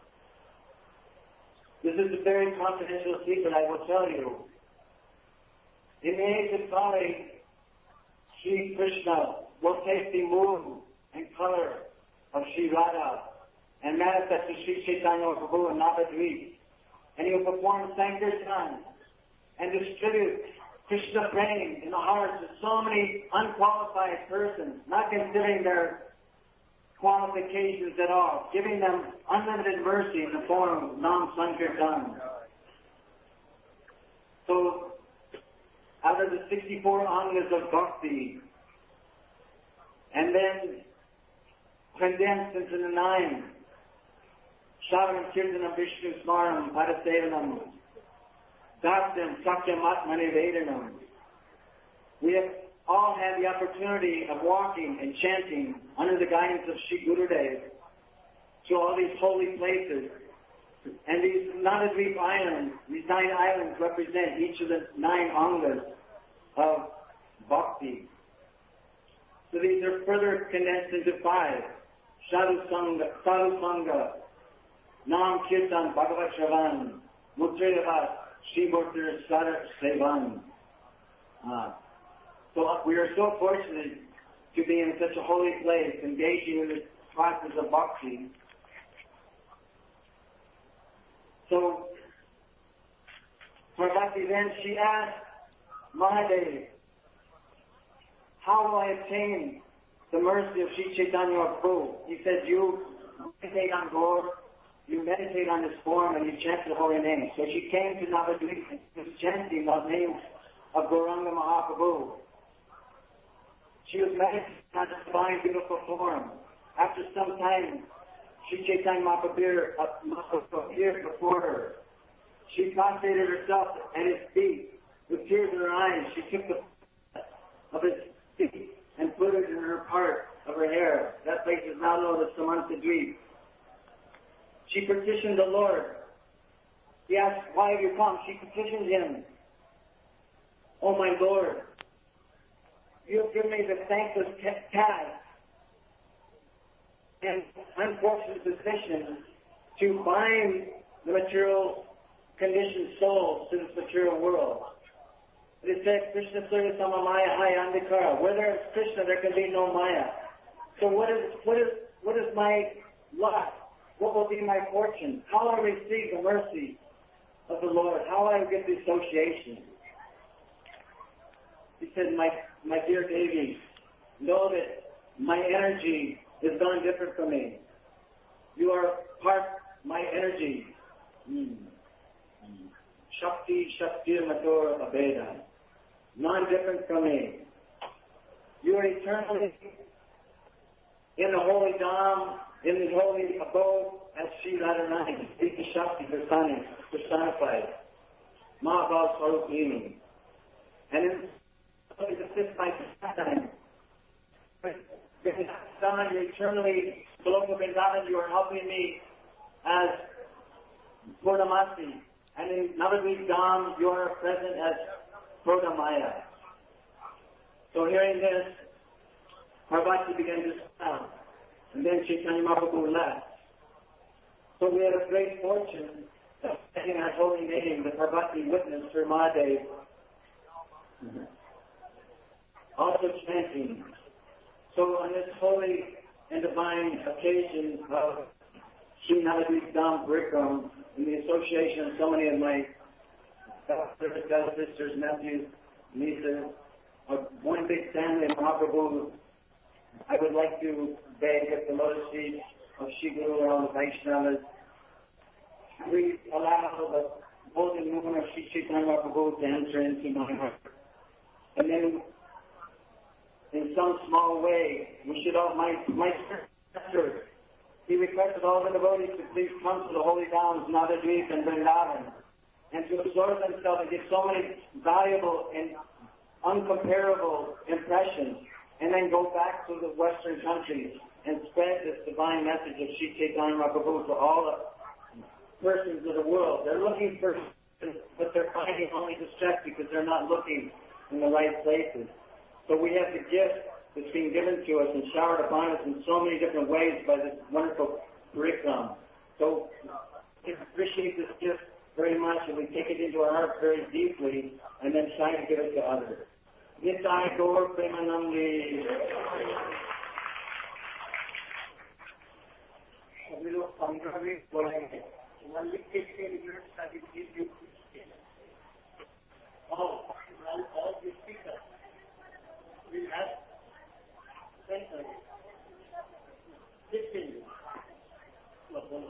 This is a very confidential secret I will tell you. In the age of Kali, Sri Krishna will take the mood and color of Sri Radha and manifest to Sri Chaitanya Prabhu in Navadvip. And he will perform Sankirtan and distribute Krishna praying in the hearts of so many unqualified persons, not considering their qualifications at all, giving them unlimited mercy in the form of Nam Sankirtan. So, out of the 64 angas of bhakti, and then condensed into the 9, Shravanam, Kirtanam, Vishnu Smaranam, Padasevanam, Dasyam, Sakyamatmani Vedanam. We have all had the opportunity of walking and chanting under the guidance of Sri Gurudev to all these holy places. And these Navadvip islands, these 9 islands represent each of the 9 angas of bhakti. So these are further condensed into 5. Sadhu Sangha, Nam Kirtan Bhagavat Shravan, Mutriravat, Shri Bhaktir Sadar Sevan. So we are so fortunate to be in such a holy place, engaging in the process of bhakti. So, Parvati then, she asked Mahadev, how will I obtain the mercy of Sri Chaitanya Prabhu? He said, you meditate on Gaur, you meditate on his form, and you chant the holy name. So she came to Navadvip and she was chanting the name of Gauranga Mahaprabhu. She was meditating on the divine, beautiful form. After some time, Sri Chaitanya Mahaprabhu appeared before her. She prostrated herself at his feet. With tears in her eyes, she took the of his feet and put it in her part of her hair. That place is now known as Samantha-dweep. She petitioned the Lord. He asked, why have you come? She petitioned him. Oh my Lord, you have given me the thankless task and unfortunate position to bind the material conditioned souls to this material world. It said, Krishna Surya Sama Maya Haya Andikara. Where there is Krishna, there can be no Maya. So what is my lot? What will be my fortune? How will I receive the mercy of the Lord? How will I get the association? He said, my dear Devi, know that my energy is gone different from me. You are part my energy. Shakti, Shakti, Mator, Abeda. Non-different from me. You are eternally in the holy Dham, in the holy abode as Sri Radharani, Dika Shakti personified. Mahabhav Swarupini. And in the fifth by time, Vrindavan, you're eternally, Goloka Vrindavan, you are helping me as Purnamasi. And in Navadvip Dham, you are present as Prodamaya. So hearing this, Parvati began to smile. And then Chaitanya Mahaprabhu left. So we had a great fortune of saying our holy name, the Parvati witnessed her Mahadev. Also chanting. So on this holy and divine occasion of Sri Navadvip Dham Parikram, in the association of so many of my fellow sisters, nephews, nieces, one big family of Mahaprabhu, I would like to beg at the lotus feet of Shri Guru and all the Vaishnavas, please allow the golden moon of Shri Chaitanya Mahaprabhu to enter into my heart. And then, in some small way, we should all, my sister, he requested all the devotees to please come to the holy towns, Navadvip and Vrindavan, and to absorb themselves and get so many valuable and uncomparable impressions, and then go back to the Western countries and spread this divine message of Sri Chaitanya Mahaprabhu to all persons of the world. They're looking for, but they're finding only distress because they're not looking in the right places. So we have the gift that's being given to us and showered upon us in so many different ways by this wonderful curriculum. So we appreciate this gift very much, and we take it into our hearts very deeply, and then try to give it to others. Nitai Gaur Premanandi. सभी लोग 15 minute बोलेंगे. 1 minute 15 minutes that it gives you. All the speakers will have 10 minutes. 15 minutes.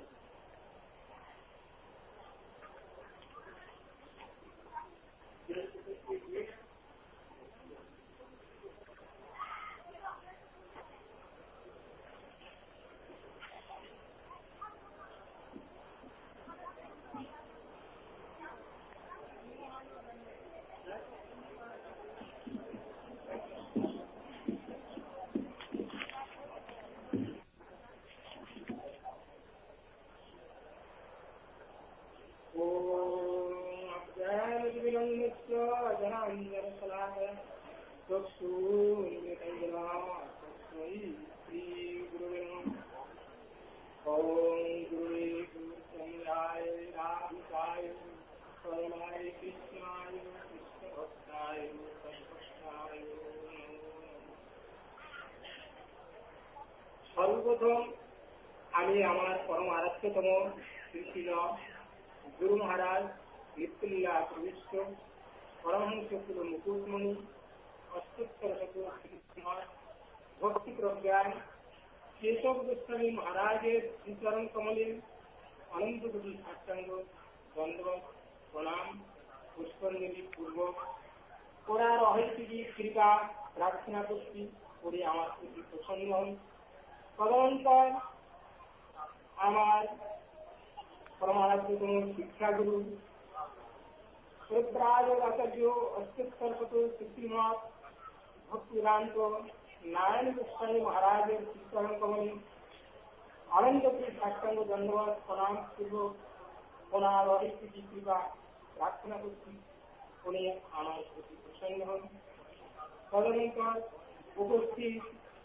সর্বপ্রথম আমি আমার পরম আরাধ্যতম শ্রীশিল গুরু মহারাজ নিত্যলীলা প্রবিষ্ট পরমহংস কুল মুকুটমণি অষ্টোত্তর শত ভক্তি প্রজ্ঞান কেশব গোস্বামী মহারাজের শ্রীচরণ কমলে অনন্ত কোটি সাষ্টাঙ্গ দণ্ডবত প্রণাম পুষ্পাঞ্জলি পূর্বক ওনার অহৈতিকী কৃপা প্রার্থনা করছি করে আমার প্রতি প্রসন্ন হন। তদনন্তর আমার পরমারাধ্যতম শিক্ষাগুরু শ্রদ্ধায় আচার্য অষ্টোত্তর শত শ্রীমৎ ভক্তিবেদান্ত নারায়ণ গোস্বামী মহারাজের শ্রীচরণ কমলে আনন্দপুরী সাষ্টাঙ্গ দণ্ডবত প্রণাম পূর্বক ওনার অহৈতিকী কৃপা প্রার্থনা করছি উনি আমার প্রতি প্রসন্ন হন। তদনন্তর উপস্থিত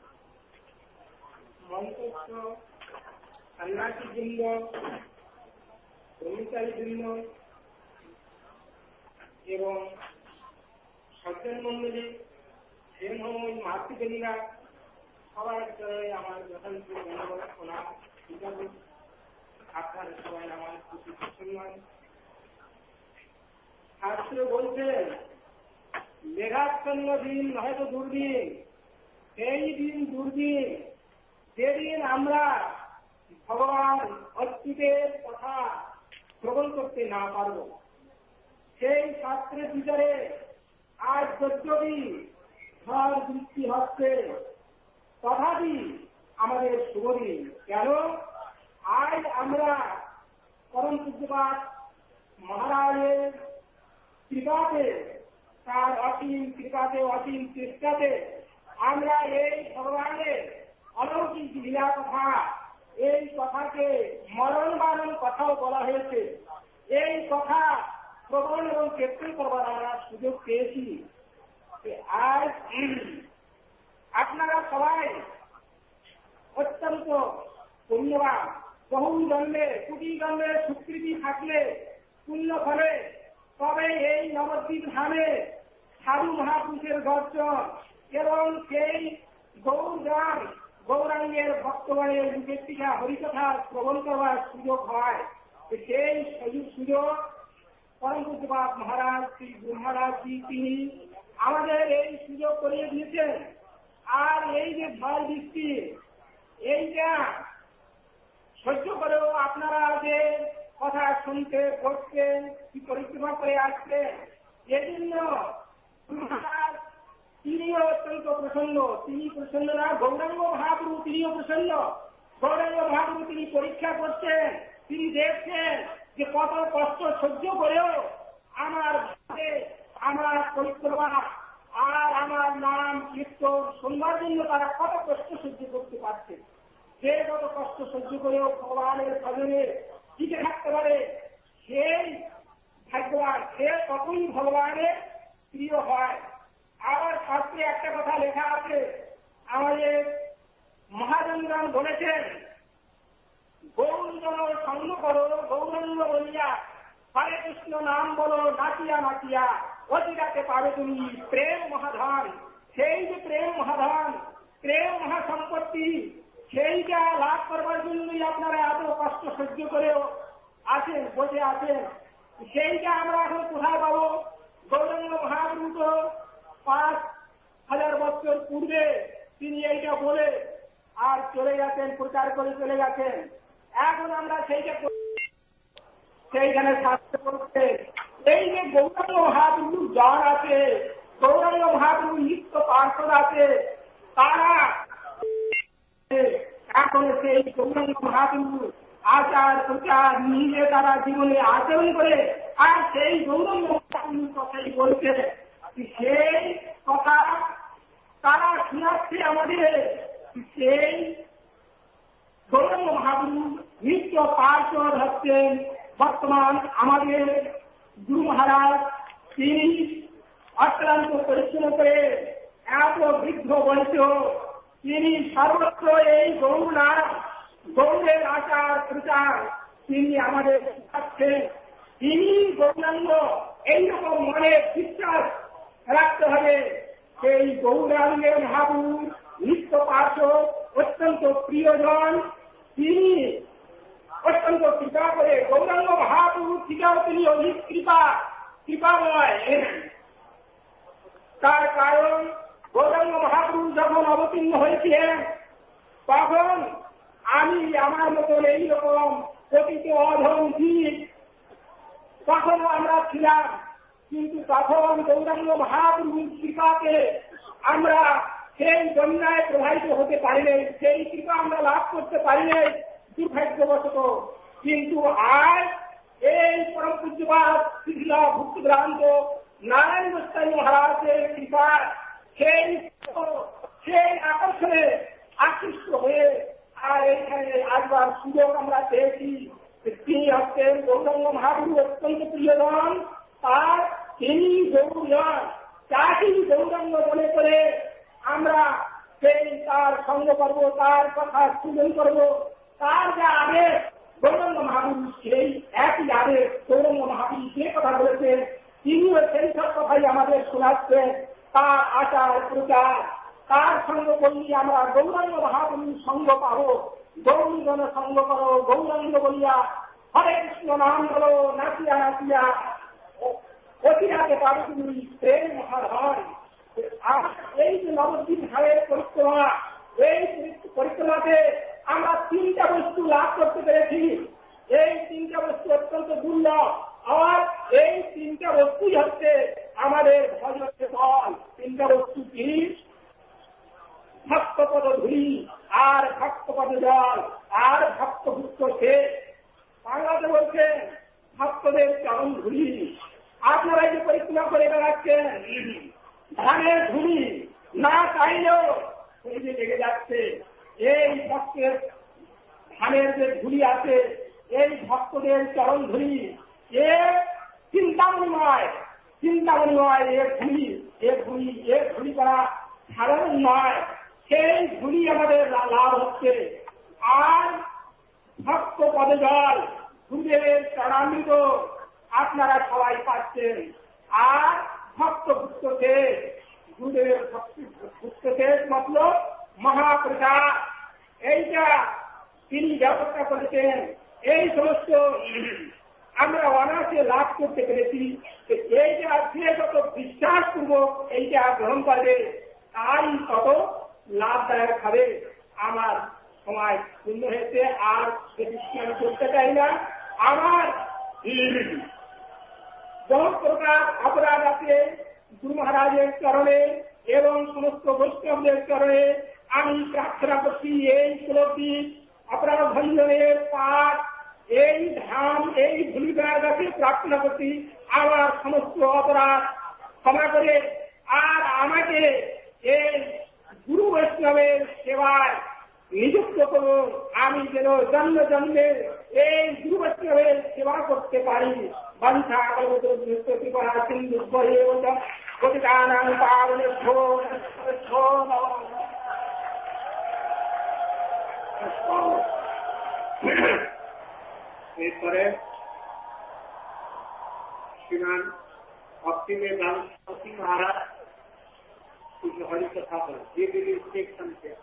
মন্ত্রস্থ সন্ন্যাসীবৃন্দ ব্রহ্মচারীবৃন্দ এবং সজ্জন মন্ডলী প্রেমময় মাতৃকেন্দ্রা সবার চরণে আমার যথাযথ ধন্যবাদ প্রণাম স্বীকার। আপনারা সবাই আমার প্রতি প্রসন্ন হন। শাস্ত্র বলছেন মেঘাচ্ছন্ন দিন নয়তো দুর্দিন, সেই দিন দুর্দিন যেদিন আমরা ভগবান অচ্যুতের কথা শ্রবণ করতে না পারব। সেই শাস্ত্রের বিচারে আজ যদ্যপি ঝড় বৃষ্টি হচ্ছে তথাপি আমাদের শুভদিন। কেন? আজ আমরা পরম পূজ্যপাদ মহারাজের কৃপাতে, তার অসীম কৃপাতে অসীম চেষ্টাতে আমরা এই ভগবানের অলৌকিক লীলা কথা, এই কথাকে মরণ বারণ কথাও বলা হয়েছে, এই কথা শ্রবণ এবং কীর্তন করবার আমরা সুযোগ পেয়েছি। আজ আপনারা সবাই অত্যন্ত পুণ্যবান। বহু জন্মে কোটি জন্মের স্বীকৃতি থাকলে পুণ্য ফলে তবে এই নবদ্বীপ ধামে সাধু মহাপুরুষের দর্শন এবং সেই গৌরগান গৌরাঙ্গের ভক্তগণের মুখের টিকা হরিকথা শ্রবণ করবার সুযোগ হয়। সেই সুযোগ পরম পূজ্যপাদ মহারাজ শ্রী গুরু মহারাজ তিনি আমাদের এই সুযোগ করিয়ে দিয়েছেন। আর এই যে ঝড় বৃষ্টি, এইটা সহ্য করেও আপনারা যে কথা শুনতে পড়ছেন, কি পরিক্রমা করে আসছেন, এজন্য তিনিও অত্যন্ত প্রসন্ন। তিনি প্রসন্ন না, গৌরাঙ্গ মহাপ্রভু তিনিও প্রসন্ন। গৌরাঙ্গ মহাপ্রভু তিনি পরীক্ষা করছেন, তিনি দেখছেন যে কত কষ্ট সহ্য করেও আমার আমার পরিক্রমা আর আমার নাম কীর্তন শুনবার জন্য তারা কত কষ্ট সহ্য করতে পারছে। যে কত কষ্ট সহ্য করেও ভগবানের ভজনে টিকে থাকতে পারে সেই ভাগ্যবান, সে ততই ভগবানের প্রিয় হয়। আবার শাস্ত্রে একটা কথা লেখা আছে, আমাদের মহাজনগণ বলেছেন, গৌরজন সঙ্গ করো গৌরঙ্গ বলিয়া, হরে কৃষ্ণ নাম বলো নাচিয়া নাচিয়া, অচিরাতে পাবে তুমি প্রেম মহাধন। সেই যে প্রেম মহাধন, প্রেম মহাসম্পত্তি, সেইটা লাভ করবার জন্যই আপনারা এত কষ্ট সহ্য করেও আছেন, বসে আছেন। সেইটা আমরা এখন কোথায় পাবো? গৌরাঙ্গ মহাপ্রভু তো 5,000 বছর পূর্বে তিনি এইটা বলে আর চলে গেছেন, প্রচার করে চলে গেছেন। এখন আমরা সেইখানে শাস্ত্র করছে, এই যে গৌরাঙ্গ মহাপ্রভু জন আছে, গৌরাঙ্গ মহাপ্রভু নিত্য পার্শ্বদ আছে, তারা এখন সেই গৌরাঙ্গ মহাপ্রভু আচার প্রচার নিজে তারা জীবনে আচরণ করে, আর সেই গৌরাঙ্গ মহাপ্রভুর কথাই বলছে, সেই কথা তারা শোনাচ্ছে আমাদের। সেই গৌরাঙ্গ মহাপ্রভু নিত্য পার্শ্বদ হচ্ছেন বর্তমান আমাদের গুরু মহারাজ। তিনি অক্লান্ত পরিশ্রম করে এত বৃদ্ধ বয়স তিনি সর্বত্র এই গৌর নাম, গৌরের আচার প্রচার তিনি আমাদের শিখাচ্ছেন। তিনি গৌরাঙ্গ, এইরকম মনে বিশ্বাস রাখতে হবে। সেই গৌরাঙ্গের মহাপ্রভু নিত্য পার্শ্বদ, অত্যন্ত প্রিয়জন, তিনি অত্যন্ত কৃপা করে। গৌরাঙ্গ মহাপ্রভু থেকেও তিনি অধিক কৃপাময়। তার কারণ গৌরাঙ্গ মহাপ্রভু যখন অবতীর্ণ হয়েছিলেন, তখন আমি আমার মতন এইরকম পতিত অধম জীব তখনও আমরা ছিলাম, কিন্তু তখন গৌরাঙ্গ মহাপ্রভুর কৃপাকে আমরা সেই বন্যায় প্রবাহিত হতে পারি নাই, সেই কৃপা আমরা লাভ করতে পারি নাই দুর্ভাগ্যবশত। কিন্তু আজ এই পরম পূজ্যপাদ শিলা ভুক্তভ্রান্ত নারায়ণ গোস্বামী মহারাজের কৃপা সেই আকর্ষণে আকৃষ্ট হয়ে আর এখানে আসবার সুযোগ আমরা পেয়েছি। তিনি হচ্ছেন গৌরাঙ্গ মহাপ্রভু অত্যন্ত প্রিয়জন, আর তিনি গৌরজন, তাকে গৌরাঙ্গ মনে করে আমরা সেই তার সঙ্গ করব, তার কথা সূচন করব। তার যা আদেশ গৌরাঙ্গ মহাপ্রভু সেই একই আদেশ। গৌরাঙ্গ মহাপ্রভু যে কথা বলেছেন তিনিও সেই সব কথাই আমাদের শোনাচ্ছেন। তার আচার প্রচার, তার সঙ্গ করলে আমরা গৌরাঙ্গ মহাপ্রভুর সঙ্গ পাবো। গৌরজন সঙ্গ করো গৌরাঙ্গ বলিয়া, হরে কৃষ্ণ নাম বলো নাচিয়া নাচিয়া, অচিরাতে পাবে তুমি প্রেম মহাধন। আর এই যে নবদ্বীপ ধামের পরিক্রমা, এই পরিক্রমাতে আমরা 3টা বস্তু লাভ করতে পেরেছি। এই 3টা বস্তু অত্যন্ত দুর্লভ, আর এই 3টা বস্তুই হচ্ছে আমাদের ভজনের ফল। 3টা বস্তু কি? ভক্তপদ ধুলি, আর ভক্তপদ জল, আর ভক্তভুক্ত শেষ। বাংলাতে বলছেন ভক্তদের চরণ ধুলি। আপনারা যে পরিক্রমা করে বেড়াচ্ছেন, ধানের ধুলি না চাইলেও শরীরে লেগে যাচ্ছে। এই ভক্তের ধানের যে ধুলি আছে, এই ভক্তদের চরণ ধুলি, এ চিন্তামণিময়, এ ধুলি করা সাধারণ নয়। সেই ধুলি আমাদের লাভ হচ্ছে। আর ভক্ত পদে জল, গুরুদেবের চরণামৃত আপনারা সবাই পাচ্ছেন। আর ভক্ত ভুক্ত শেষ, গুরুদেবের ভুক্ত শেষ মতলব মহাপ্রসাদ, এইটা তিনি ব্যবস্থা করেছেন। এই সমস্ত আমরা অনায়াসে লাভ করতে পেরেছি। এইটা যে যত বিশ্বাসপূর্বক এইটা গ্রহণ করবে, তাই তত লাভদায়ক হবে। আমার সময় শূন্য হয়েছে, আর বেশি আমি করতে চাই না। আমার বহু প্রকার অপরাধ আছে গুরু মহারাজের চরণে এবং সমস্ত বৈষ্ণবদের চরণে আমি প্রার্থনা করছি এই শ্লোকটি অপরাধ ভঞ্জনের পাঠ, এই ধাম, এই ভূমিকার কাছে প্রার্থনা করছি আমার সমস্ত অপরাধ ক্ষমা করে আর আমাকে এই গুরু বৈষ্ণবের সেবায় নিযুক্ত করুন। আমি যেন জন্ম জন্মে এই গুরু বৈষ্ণবের সেবা করতে পারি। বাঞ্ছা কৃপা সিন্ধু পতিতানাং পাবনেভ্যো এরপরে শ্রীমান ভক্তিবেদান্ত সরস্বতী মহারাজ कुछ हरि कथा पर ये भी एक संख्या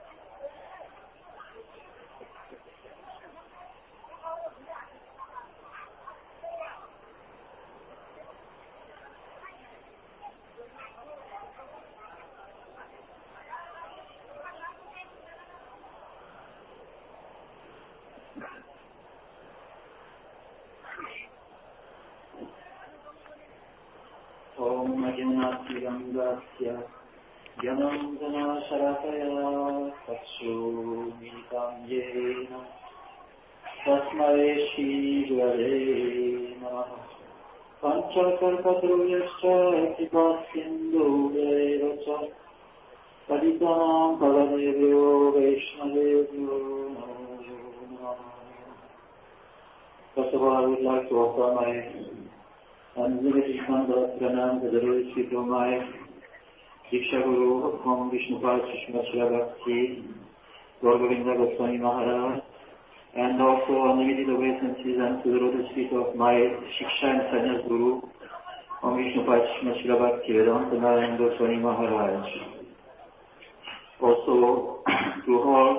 ओम अज्ञानातिरंगस्य ज्ञानंजनाशरतया चक्षुर्मिलितं येन तस्मै श्रीगुरवे नमः। पञ्चकल्पतरुश्च कृपासिन्धुभ्येव च पतितानां पावनेभ्यो वैष्णवेभ्यो नमो नमः। First of all, I would like to offer my unlimited pranam to the Lord Sri Brahmai, Diksha Guru from Vishnupad Srimad Srila Bhakti, Gaur Govinda Goswami Maharaj, and also unlimited obeisances unto the lotus feet of my Shiksha and Sannyas Guru from Vishnupad Srimad Srila Bhakti Vedanta Narayan Goswami Maharaj. Also to all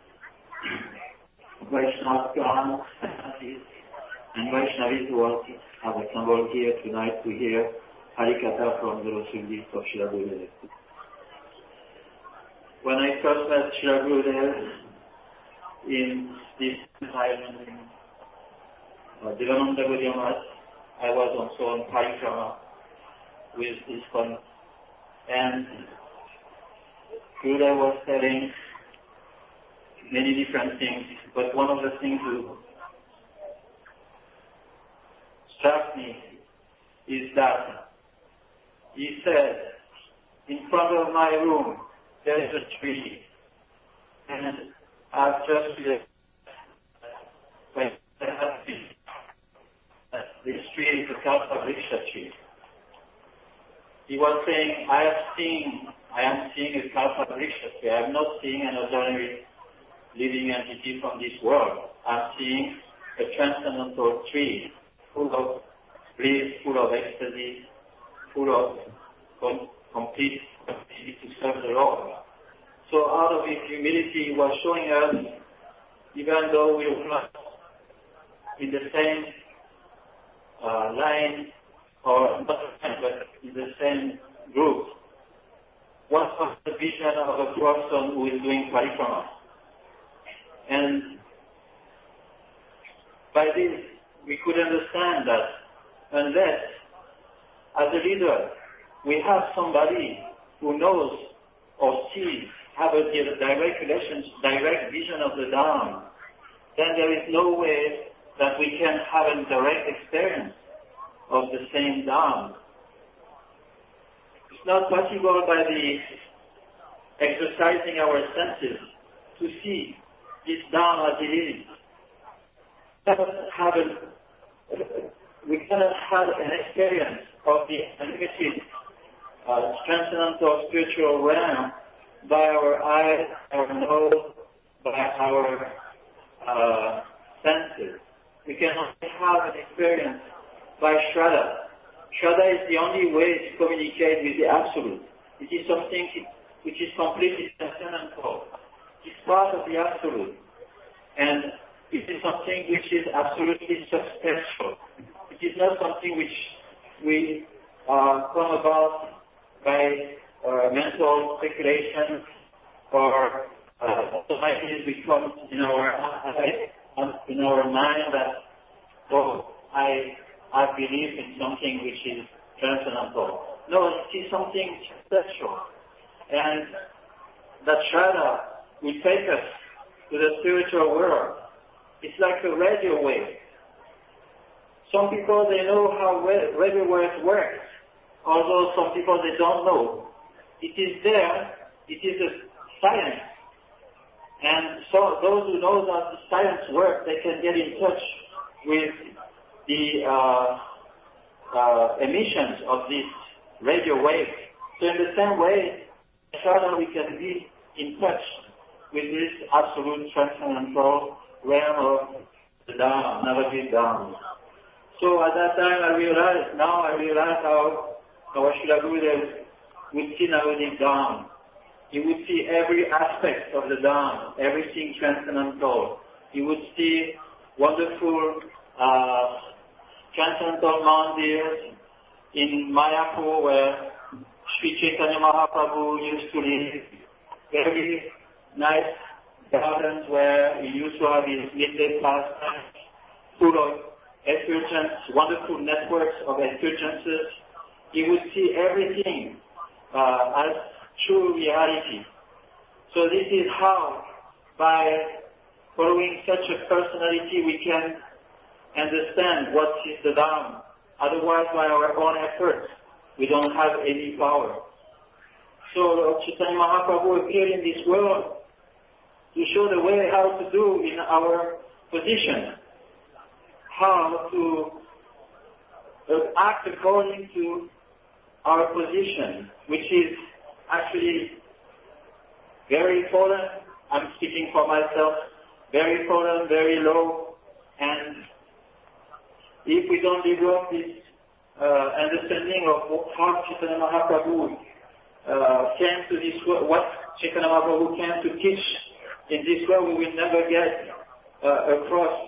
Vaishnavas and Vaishnavis who have assembled here tonight to hear Harikatha from the Rasuldeep of Srila Gurudev. When I first met Srila Gurudev in this island in Divananda Gaudiya, I was also on Parikrama with ISKCON, and Gurudev was telling many different things, but one of the things who struck me is that he said, in front of my room there is a tree, and I've just realized when this tree is a Kalpavriksha tree. He was saying, I am seeing a Kalpavriksha tree. I am not seeing an ordinary living entity from this world. I am seeing a transcendental tree, full of bliss, full of ecstasy, full of complete capacity to serve the Lord. So out of his humility, he was showing us, even though we were not in the same line, or not but in the same group, what was the vision of a person who is doing parikrama. And by this, we could understand that unless, as a leader, we have somebody who knows or sees, have a direct vision of the Dharma, then there is no way that we can have a direct experience of the same Dharma. It's not possible by the exercising our senses to see this Dharma as it is. We cannot have an experience of the unlimited transcendental spiritual realm by our eyes, our nose, by our senses. We can only have an experience by Shraddha. Shraddha is the only way to communicate with the Absolute. It is something which is completely transcendental. It is part of the Absolute. And it is something which is absolutely substantial. It is not something which we come about by mental speculation or automatically becomes in our mind that, oh, I believe in something which is transcendental. No, it is something special. And that Shraddha will take us to the spiritual world. It's like a radio wave. Some people, they know how radio waves work, although some people, they don't know. It is there, it is a science. And so those who know that the science works, they can get in touch with the emissions of this radio wave. So in the same way, we can be in touch with this absolute transcendental realm of the Dharma, Navadvip Dharma. So at that time I realized how our Srila Gurudev would see Navadvip Dharma. He would see every aspect of the Dharma, everything transcendental. He would see wonderful transcendental mandirs in Mayapur where Sri Chaitanya Mahaprabhu used to live, very nice gardens where he used to have his midday pastimes, full of effulgence, wonderful networks of effulgences. He would see everything as true reality. So this is how, by following such a personality, we can understand what is the Dharma. Otherwise, by our own efforts, we don't have any power. So Lord Chaitanya Mahaprabhu appeared in this world to show the way how to do in our position, how to act according to our position, which is actually very important. I'm speaking for myself. Very important, very low, and if we don't develop this understanding of how Chaitanya Mahaprabhu came to this world, what Chaitanya Mahaprabhu came to teach in this world, we will never get across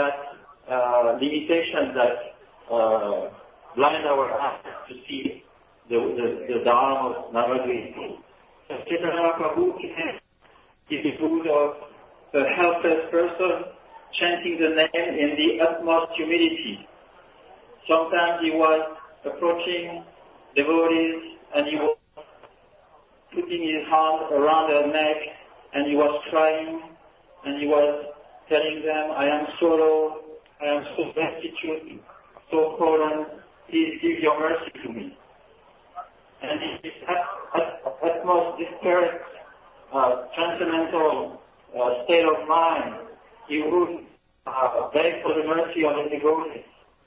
that limitation that blind our eyes to see the Dharma of Navadvip. Chaitanya Mahaprabhu came in the mood of a helpless person chanting the name in the utmost humility. Sometimes he was approaching devotees and he was putting his hand around their neck and he was crying and he was telling them, I am so low, I am so destitute, so fallen, please give your mercy to me. And in his utmost desperate, transcendental state of mind, he would beg for the mercy of the devotees.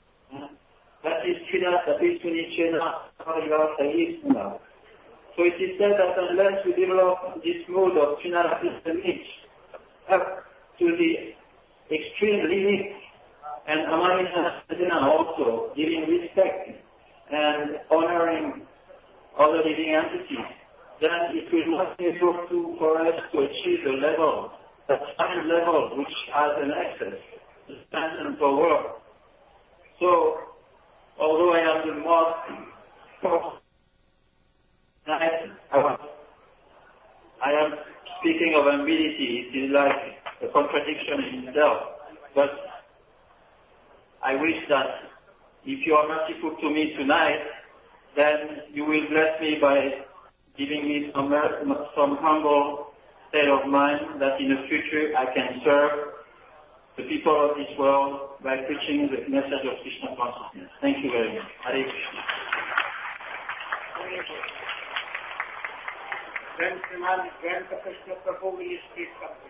That is Srila Sapitunichena Parivasayisna. So it is said that unless we develop this mood of Srila up to the extreme limit, and Amanina also giving respect and honoring other living entities, then it will not be able for us to achieve the level, the final level which has an access to transcendental world. So, although I am the most I am speaking of humility, it is like a contradiction in itself. But I wish that if you are merciful to me tonight, then you will bless me by giving me some humble state of mind that in the future I can serve the people of this world by preaching the message of Krishna consciousness. Thank you very much. Hare Krishna. Then Srimad Krishna Prabhu will speak something.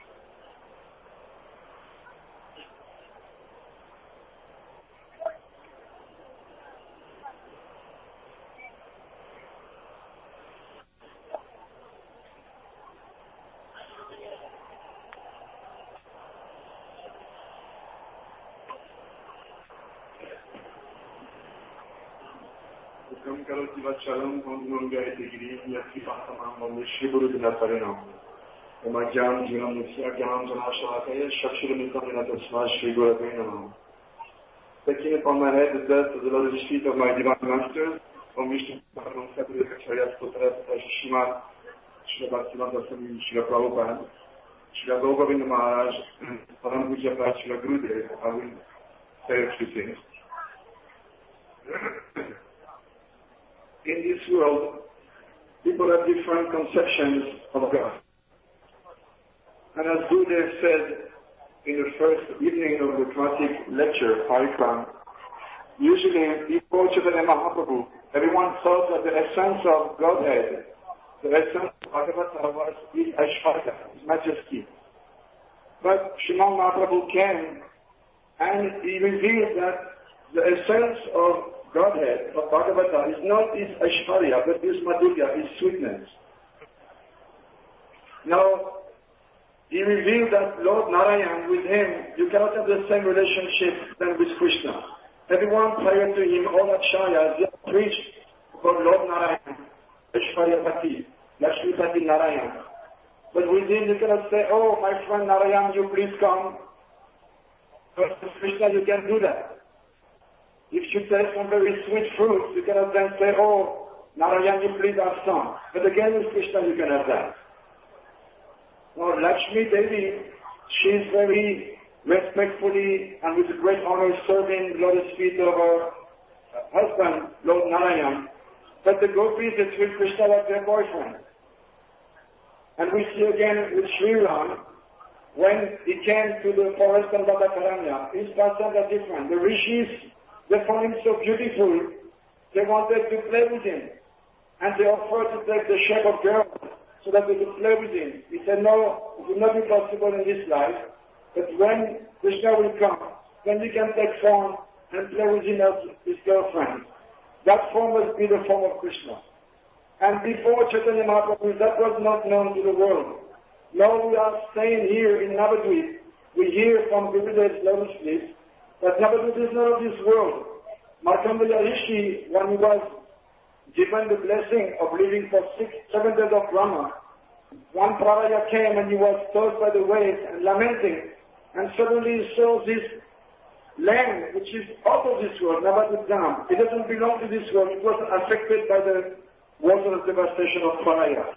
Vachalam Gundam Gayatigiri, Yaki Patamam, Shri Guru Dinaparinam. Omajam Jinam Nitya Gam Janashalakaya, Shakshiramitamina Tasma, Shri Guru Dinaparinam. Taking upon my head the dust of the lotus feet of my divine masters, Om Vishnu Param Satya Kacharya Putra Shishima, Shri Bhaktivedanta Swami, Shri Prabhupada, Shri Govinda Maharaj, Param Puja Prabhupada, Shri Gurudev. I will say a few things. In this world, people have different conceptions of God. And as Gurudev said in the first evening of the classic lecture, Parikram, usually before Chaitanya Mahaprabhu, everyone thought that the essence of Godhead, the essence of Bhagavata was His Aishwarya, His majesty. But Srimad Mahaprabhu came And he revealed that the essence of Godhead, of Bhagavata, is not his Aishwarya, but his Madhurya, his sweetness. Now, he revealed that Lord Narayan, with him, you cannot have the same relationship than with Krishna. Everyone prior to him, all acharyas, they preached about Lord Narayan, Aishwarya Pati, Lakshmipati Narayan. But with him, you cannot say, oh, my friend Narayan, you please come. But with Krishna, you can do that. If you taste some very sweet fruit, you cannot then say, oh, Narayan, you please have some. But again, with Krishna, you can have that. Now, Lakshmi Devi, she is very respectfully and with great honor serving the lotus feet of her husband, Lord Narayan. But the gopis, they treat Krishna like their boyfriend. And we see again with Sri Ram, when he came to the forest of Badakaranya, his pastimes are different. The rishis, they found him so beautiful, they wanted to play with him. And they offered to take the shape of girls so that they could play with him. He said, no, it will not be possible in this life, but when Krishna will come, then you can take form and play with him as his girlfriend. That form must be the form of Krishna. And before Chaitanya Mahaprabhu, that was not known to the world. Now we are staying here in Navadvip. We hear from Gurudev's lotus feet that Navadvip is not of this world. Markandeya Rishi, when he was given the blessing of living for 7 days of Brahma, one Pralaya came and he was tossed by the waves and lamenting, and suddenly he saw this land which is out of this world, Navadvip Dham. It doesn't belong to this world. It was affected by the water devastation of Pralaya.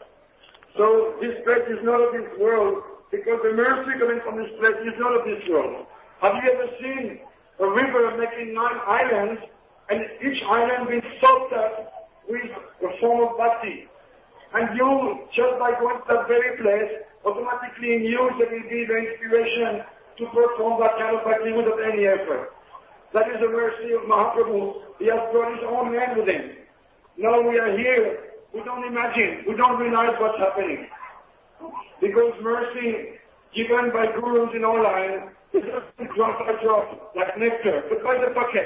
So this place is not of this world, because the mercy coming from this place is not of this world. Have you ever seen a river making 9 islands, and each island being soaked up with a form of bhakti? And you, just by going to that very place, automatically in you there will be the inspiration to perform that kind of bhakti without any effort. That is the mercy of Mahaprabhu. He has brought his own man with him. Now we are here. We don't imagine, we don't realize what's happening. Because mercy given by gurus in our line is not drop by drop, like nectar, but by the bucket.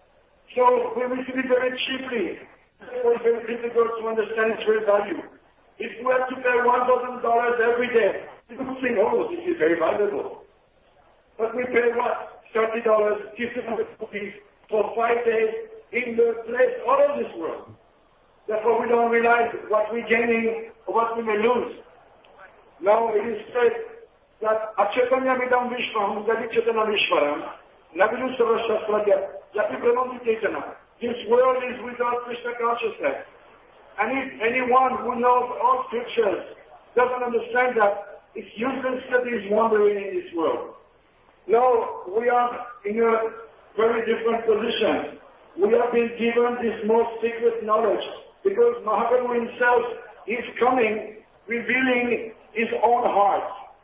So we receive it very cheaply. Therefore it's very difficult to understand its real value. If we have to pay $1,000 every day, we would think, oh, this is very valuable. But we pay what? $30, 1,500 rupees for 5 days in the place out of this world. Therefore, we don't realize what we're gaining or what we may lose. Now, it is said that Achetanya Midam Vishwam, Dadi Chetana Vishwaram, Nabilu Sarashastraya, Yati Brahmam Chaitana. This world is without Krishna consciousness. And if anyone who knows all scriptures doesn't understand that, it's useless that he's wandering in this world. Now, we are in a very different position. We have been given this most secret knowledge, because Mahaprabhu himself is coming, revealing his own heart.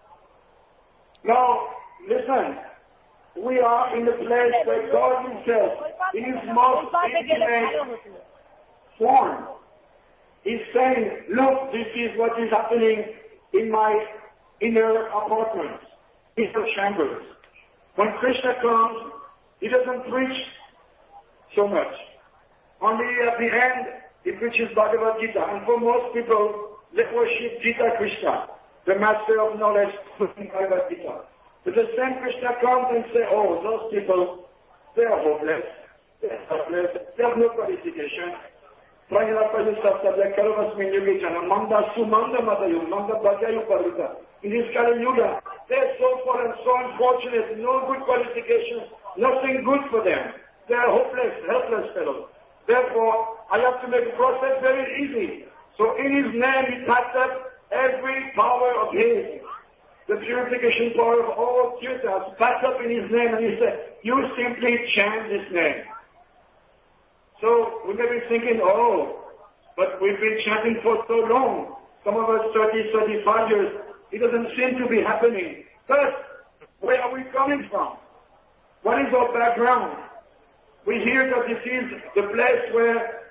Now, listen, we are in the place where God himself, in his most intimate form, is saying, look, this is what is happening in my inner apartments, inner chambers. When Krishna comes, he doesn't preach so much. Only at the end, he preaches Bhagavad Gita. And for most people, they worship Gita Krishna, the master of knowledge, in Bhagavad Gita. But the same Krishna comes and says, oh, those people, they are hopeless. They are helpless. They have no qualification. In this Kali Yuga, they are so far and so unfortunate, no good qualifications, nothing good for them. They are hopeless, helpless fellows. Therefore, I have to make the process very easy. So in his name, he packed up every power of his. The purification power of all tirthas packed up in his name, and he said, you simply chant this name. So we may be thinking, oh, but we've been chanting for so long. Some of us 30, 35 years. It doesn't seem to be happening. But where are we coming from? What is our background? We hear that this is the place where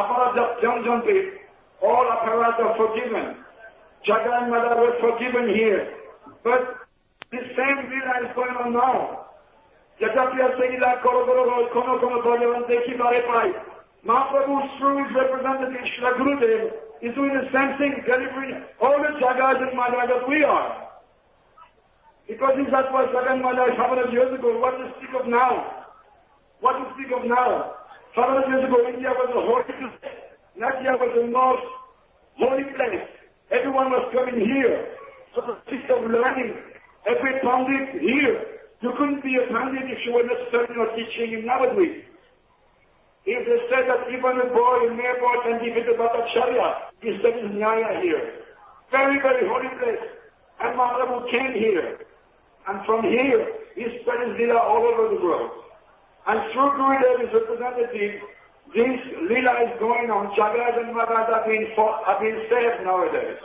all aparat are forgiven. Jaga and Madha were forgiven here. But the same lila is going on now. Jatapiya Segila Korogoro, Kono Kono Bhagavan Dekhi Barepai. Mahaprabhu, through his representative, Srila Gurudev, is doing the same thing, delivering all the Jagas and Madhagas we are. Because if that was Jagan Madhag 500 years ago, what to speak of now? What to speak of now? 500 years ago, India was a holy place. India was the most holy place. Everyone was coming here. So the seat of learning, every Pandit here. You couldn't be a Pandit if you were not studying or teaching in Navadvip. If they said that even a boy in Mayport can give it a Bhattacharya, he studies Nyaya here. Very, very holy place. And Mahaprabhu came here. And from here, he studies Leela all over the world. And through Gurudev, his representative, this Leela is going on. Jagat and Madhas have been saved nowadays.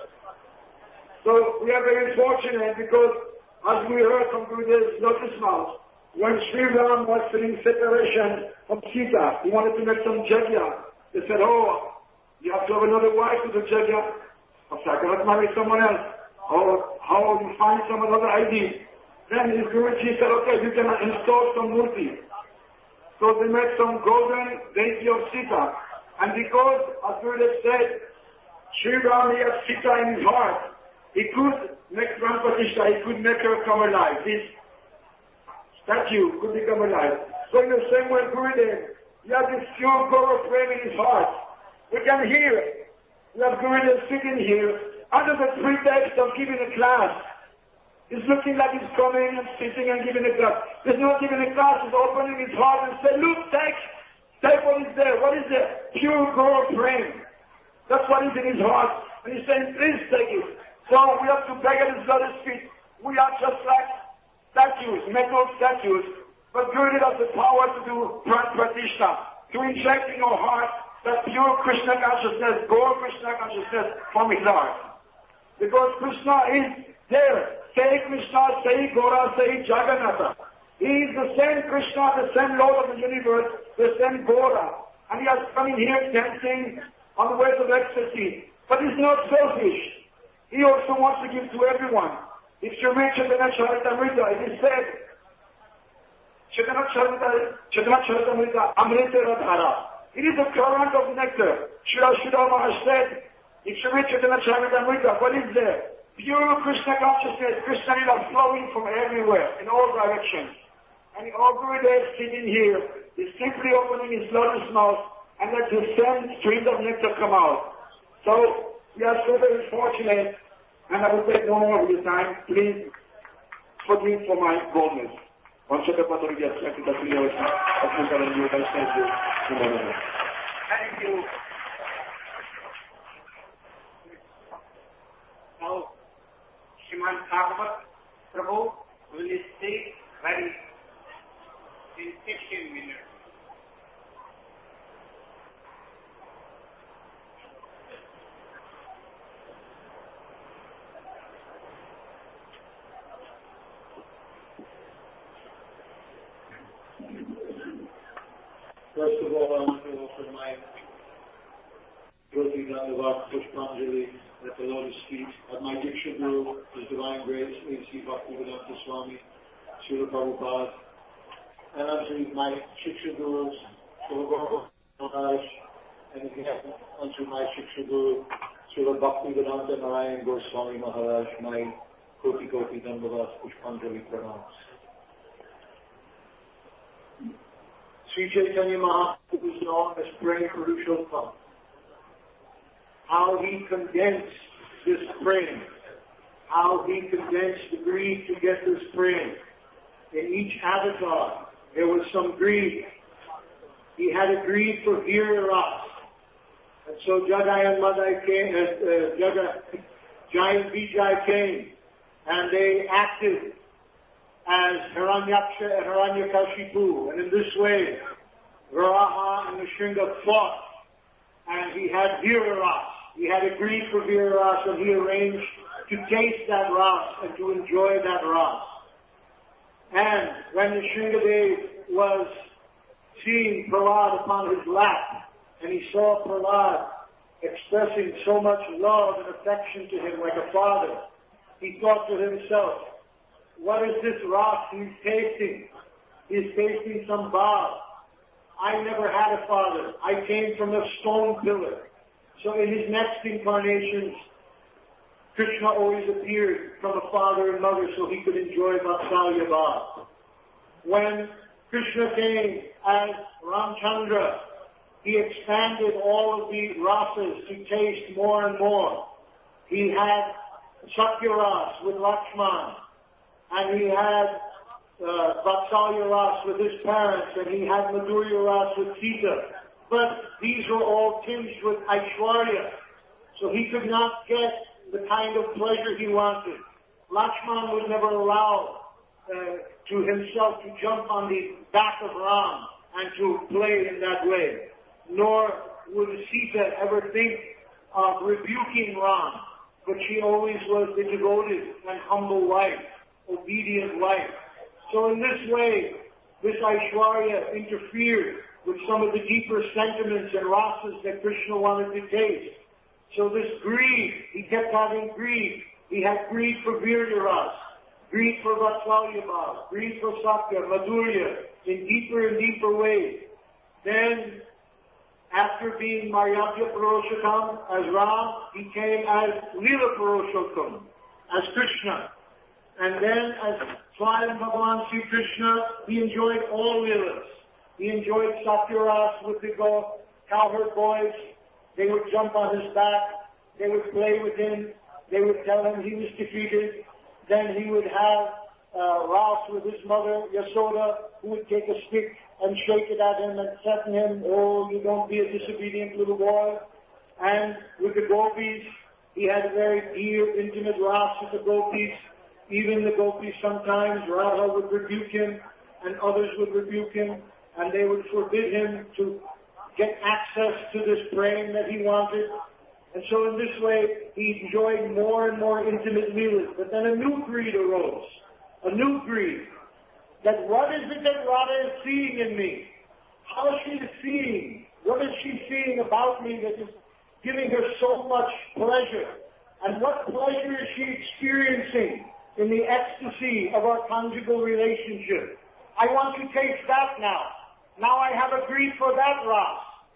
So we are very fortunate because, as we heard from Gurudev's lotus mouth, when Sri Ram was feeling separation from Sita, he wanted to make some jagya. They said, oh, you have to have another wife to the jagya. I said, I cannot marry someone else. Oh, how you find some other ID? Then his Guruji said, okay, you can install some murti. So they made some golden deity of Sita. And because, as Gurudev said, Sri Ram, he had Sita in his heart, he could make Ram Pratishtha, he could make her come alive. This statue could become alive. So in the same way, Gurudev, he has this pure Guru frame in his heart. We can hear it. We have Gurudev sitting here under the pretext of giving a class. It's looking like he's coming and sitting and giving a class. He's not giving a class, he's opening his heart and saying, look, take what is there. What is there? Pure Guru frame. That's what is in his heart. And he's saying, please take it. So we have to beg at his lotus feet. We are just like statues, metal statues. But Gurudev has the power to do Pran Pratishtha, to inject in your heart that pure Krishna consciousness, Guru Krishna consciousness from his heart. Because Krishna is there. Say Krishna, say Gora, say Jagannatha. He is the same Krishna, the same Lord of the universe, the same Gora. And he has come in here dancing on the ways of ecstasy. But he's not selfish. He also wants to give to everyone. If you read Chaitanya Charitamrita, it is said, Chaitanya Charitamrita, Amrita Radhara. It is a current of nectar. Srila Maharaj said, if you read Chaitanya Charitamrita, what is there? Pure Krishna consciousness, Krishna Lila flowing from everywhere, in all directions. And all Gurudev sitting here is simply opening his lotus mouth and let the same stream of nectar come out. So, we are so very fortunate, and I will take no more of your time. Please forgive for my boldness. Thank you. Now, Shriman Bhagavat Prabhu will speak very in 16 minutes. First of all, I want to offer my Jyoti Dandavat Pushpanjali at the lotus feet of my Diksha Guru, His Divine Grace, A.C. Bhaktivedanta Swami, Srila Prabhupada, and unto my Shiksha Gurus, Srila Guru Maharaj, and again unto my Shiksha Guru, Srila Bhaktivedanta Narayan Goswami Maharaj, my Koti Koti Dandavat Pushpanjali Pranams. Sri Chaitanya Mahaprabhu is known as Prem Purushottam. How he condensed this prem, how he condensed the greed to get this prem. In each avatar, there was some greed. He had a greed for Viraras. And so Jagai and Madai came, Jai and Vijay came, and they acted as Hiranyaksha and Hiranyakashipu. And in this way, Varaha and Nrsimha fought. And he had Viraras. He had a greed for Viraras, and he arranged to taste that ras and to enjoy that ras. And when Nrsimhadev was seeing Prahlad upon his lap, and he saw Prahlad expressing so much love and affection to him like a father, he thought to himself, what is this ras he's tasting? He's facing some Baal. I never had a father. I came from a stone pillar. So in his next incarnations, Krishna always appeared from a father and mother so he could enjoy Vatsalya Bhav. When Krishna came as Ramchandra, he expanded all of the rasas to taste more and more. He had Satya Ras with Lakshman, and he had Vatsalya Ras with his parents, and he had Madhurya Ras with Sita. But these were all tinged with Aishwarya, so he could not get the kind of pleasure he wanted. Lakshman was never allowed to himself to jump on the back of Ram and to play in that way. Nor would Sita ever think of rebuking Ram, but she always was the devoted and humble wife, obedient wife. So in this way, this Aishwarya interfered with some of the deeper sentiments and rasas that Krishna wanted to taste. So this greed, he kept having greed. He had greed for Virya Ras, greed for Vatsalya Bhav, greed for Satya, Madhurya, in deeper and deeper ways. Then, after being Maryadya Purushottam as Ram, he came as Leela Purushottam, as Krishna. And then as Swayam Bhagavan Sri Krishna, he enjoyed all Leelas. He enjoyed Satya Ras with the cowherd boys. They would jump on his back. They would play with him. They would tell him he was defeated. Then he would have Ras with his mother, Yasoda, who would take a stick and shake it at him and threaten him, "Oh, you don't be a disobedient little boy." And with the gopis, he had a very dear, intimate Ras with the gopis. Even the gopis sometimes, Radha would rebuke him and others would rebuke him, and they would forbid him to get access to this praying that he wanted. And so in this way, he enjoyed more and more intimate leelas. But then a new greed arose. A new greed. That what is it that Radha is seeing in me? How she is seeing? What is she seeing about me that is giving her so much pleasure? And what pleasure is she experiencing in the ecstasy of our conjugal relationship? I want to taste that now. Now I have a greed for that Ras.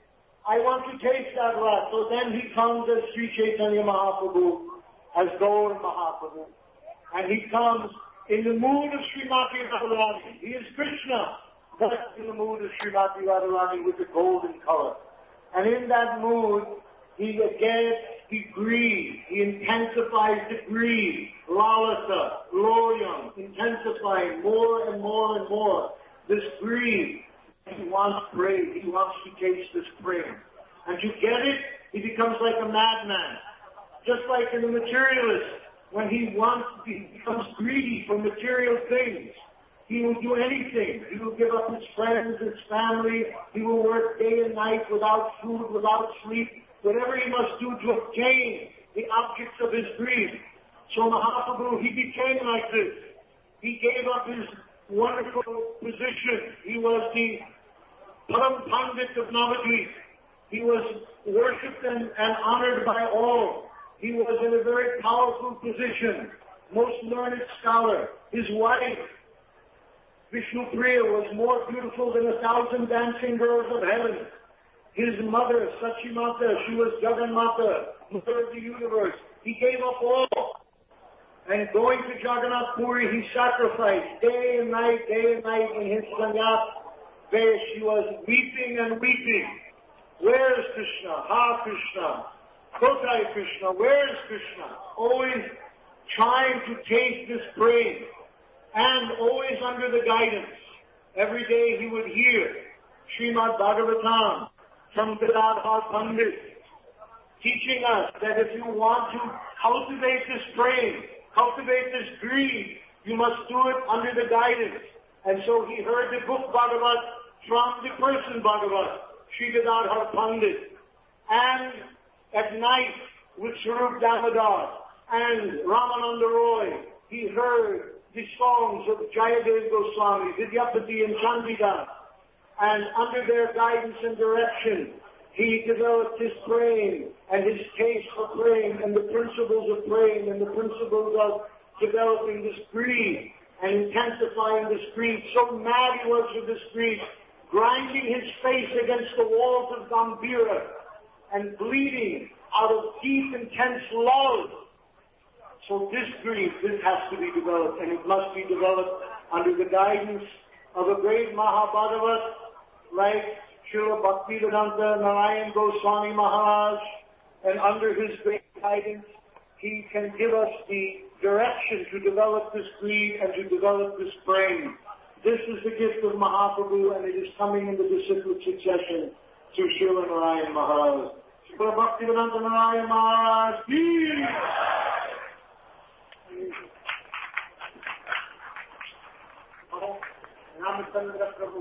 I want to taste that Ras. So then he comes as Sri Chaitanya Mahaprabhu, as Gaur Mahaprabhu. And he comes in the mood of Srimati Radharani. He is Krishna, but in the mood of Srimati Radharani with the golden color. And in that mood, he gets the greed. He intensifies the greed. Lalasa, loyam, intensifying more and more and more. This greed. He wants praise. He wants to taste this praise. And to get it, he becomes like a madman. Just like in the materialist, when he becomes greedy for material things. He will do anything. He will give up his friends, his family. He will work day and night without food, without sleep. Whatever he must do to obtain the objects of his greed. So Mahaprabhu, he became like this. He gave up his wonderful position. He was the Param Pandit of Navadvip. He was worshipped and honored by all. He was in a very powerful position, most learned scholar. His wife, Vishnu Priya, was more beautiful than 1,000 dancing girls of heaven. His mother, Sachimata, she was Jagannatha, mother of the universe. He gave up all. And going to Jagannath Puri, he sacrificed day and night in his sannyas vesh. He was weeping and weeping. Where is Krishna? Ha Krishna. Kotai Krishna. Where is Krishna? Always trying to taste this praise. And always under the guidance. Every day he would hear Srimad Bhagavatam from Gadadhar Pandit, teaching us that if you want to cultivate this praise, cultivate this greed, you must do it under the guidance. And so he heard the book Bhagavat from the person Bhagavat, Sri Gadadhar Pandit. And at night with Swarup Damodar and Ramananda Roy, he heard the songs of Jayadev Goswami, Vidyapati and Chandidas. And under their guidance and direction, he developed his praying and his taste for praying and the principles of praying and the principles of developing this greed and intensifying the screech. So mad he was with the screech, grinding his face against the walls of Gambhira and bleeding out of deep, intense love. So this grief, this has to be developed, and it must be developed under the guidance of a great Mahabhagavat like Srila Bhaktivedanta Narayan Goswami Maharaj, and under his great guidance, he can give us the direction to develop this greed and to develop this brain. This is the gift of Mahaprabhu, and it is coming in the disciplic succession through Srila Narayan Maharaj. Srila Bhaktivedanta Narayan Maharaj, Ramachandra Prabhu.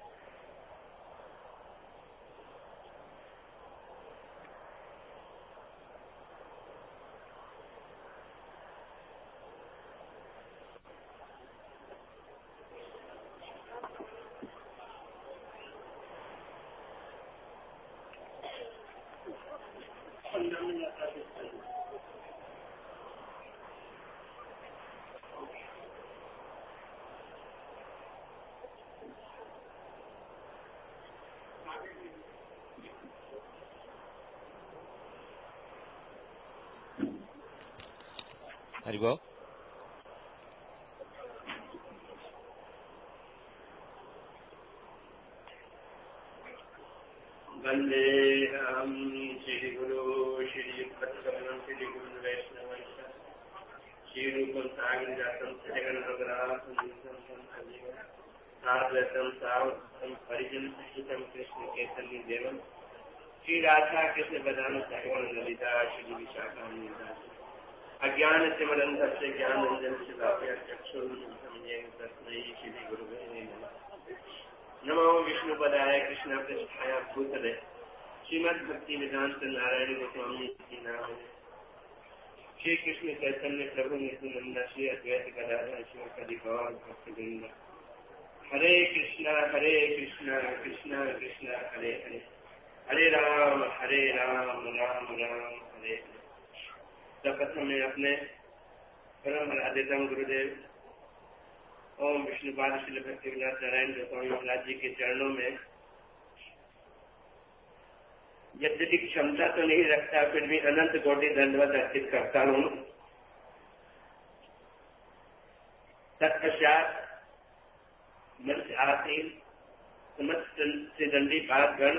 Haribol. Vandeham Shri Guru Shri Patkavanam Shri Guru Vaishnavasya Shri Rupam Sagiratam Sagan Ragaratam Nisam Sajiva Sadvatam Savatam Parijan Sutam Krishna Ketali Devam Shri Radha Krishna Badana Sagan Lalita Shri Vishakam Nidasa Ajnana Simarandhasya Jnanandan Shivapya Chakshur Samyam Tasmai Shri Guru Vaishnavasya नमो विष्णुपदाय कृष्ण पृष्ठाय भूतले श्रीमद् भक्ति वेदांत नारायण गोस्वामी जी नाम श्री कृष्ण चैतन्य प्रभु नित्यानंद श्री अद्वैत गदाधर श्रीमती गौर भक्तवृंद हरे कृष्ण कृष्ण कृष्ण हरे हरे हरे राम राम राम हरे हरे। प्रथम में अपने परम आदितम गुरुदेव ओम विष्णुपाद श्री भक्तिविलास नारायण गोस्वामी महाराज जी के चरणों में यद्यपि क्षमता तो नहीं रखता, फिर भी अनंत कोटि दंडवत अर्पित करता हूँ। तत्पश्चात मंच आसीन समस्त श्रीदंडी पादगण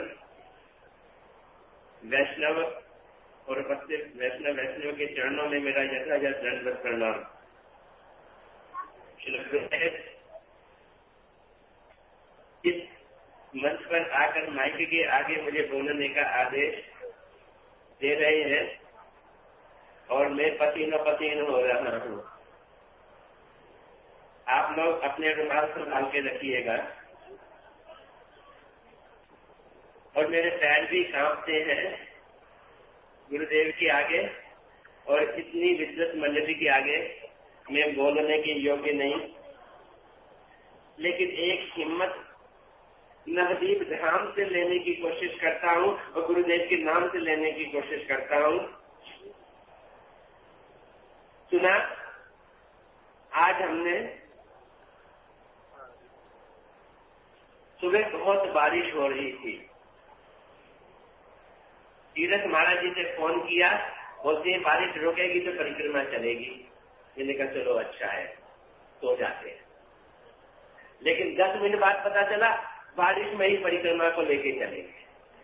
वैष्णव और वैष्णव के चरणों में मेरा यथायथ दंडवत प्रणाम। इस मंच पर आकर माइक के आगे मुझे बोलने का आदेश दे रहे हैं और मैं पसीनो हो रहा हूँ। आप लोग अपने रुमाल संभाल के रखिएगा और मेरे पैर भी कांपते हैं गुरुदेव के आगे, और इतनी विद्वत मंडली के आगे मैं बोलने के योग्य नहीं, लेकिन एक हिम्मत नवदीप धाम से लेने की कोशिश करता हूँ और गुरुदेव के नाम से लेने की कोशिश करता हूँ। सुना, आज हमने सुबह बहुत बारिश हो रही थी। तीरथ महाराज जी से फोन किया, बोलते हैं बारिश रुकेगी तो परिक्रमा चलेगी। मैंने कहा चलो अच्छा है, सो जाते हैं। लेकिन 10 मिनट बाद पता चला बारिश में ही परिक्रमा को लेके चलेंगे।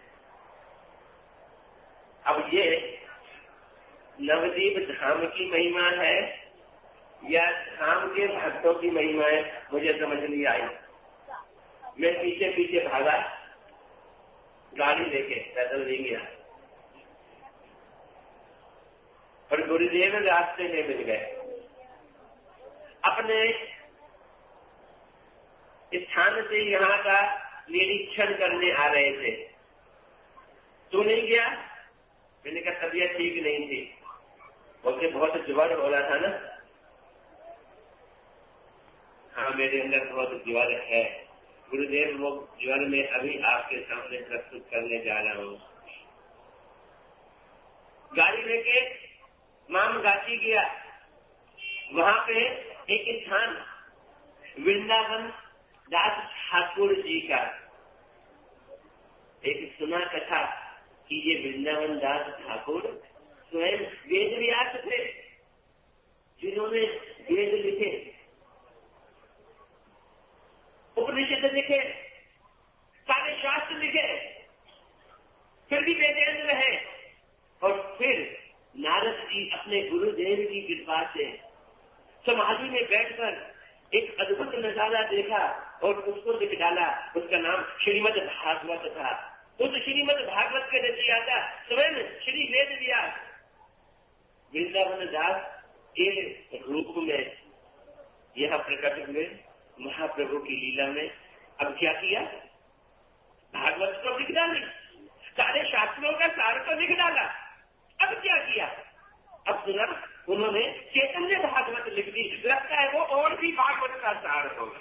अब ये नवदीप धाम की महिमा है या धाम के भक्तों की महिमा है, मुझे समझ नहीं आई। मैं पीछे पीछे भागा, गाड़ी लेके पैदल नहीं गया, और गुरुदेव रास्ते में मिल गए। अपने स्थान से यहाँ का निरीक्षण करने आ रहे थे। तू नहीं गया? मैंने कहा तबीयत ठीक नहीं थी, उससे बहुत ज्वर हो रहा था ना। हाँ, मेरे अंदर बहुत ज्वर है गुरुदेव, वो ज्वर में अभी आपके सामने प्रस्तुत करने जा रहा हूँ। गाड़ी लेके माम गाची गया। वहां पे एक स्थान वृंदावन दास ठाकुर जी का एक सुना कथा कि ये वृंदावन दास ठाकुर स्वयं वेद व्यास थे, जिन्होंने वेद लिखे, उपनिषद लिखे, सारे शास्त्र लिखे, फिर भी वेदेंद्र रहे। और फिर नारद जी अपने गुरुदेव की कृपा से समाधि में बैठकर एक अद्भुत नजारा देखा और उसको लिख डाला। उसका नाम श्रीमद् भागवत था। उस श्रीमद् भागवत के रचयिता स्वयं श्री वेद व्यास वृंदावन दास के रूप में यह प्रकट हुए महाप्रभु की लीला में। अब क्या किया? भागवत को लिख डाली, सारे शास्त्रों का सार को लिख डाला। अब क्या किया? अब सुना, उन्होंने चैतन्य भागवत लिख दी। लगता है वो और भी भागवत का सार होगा।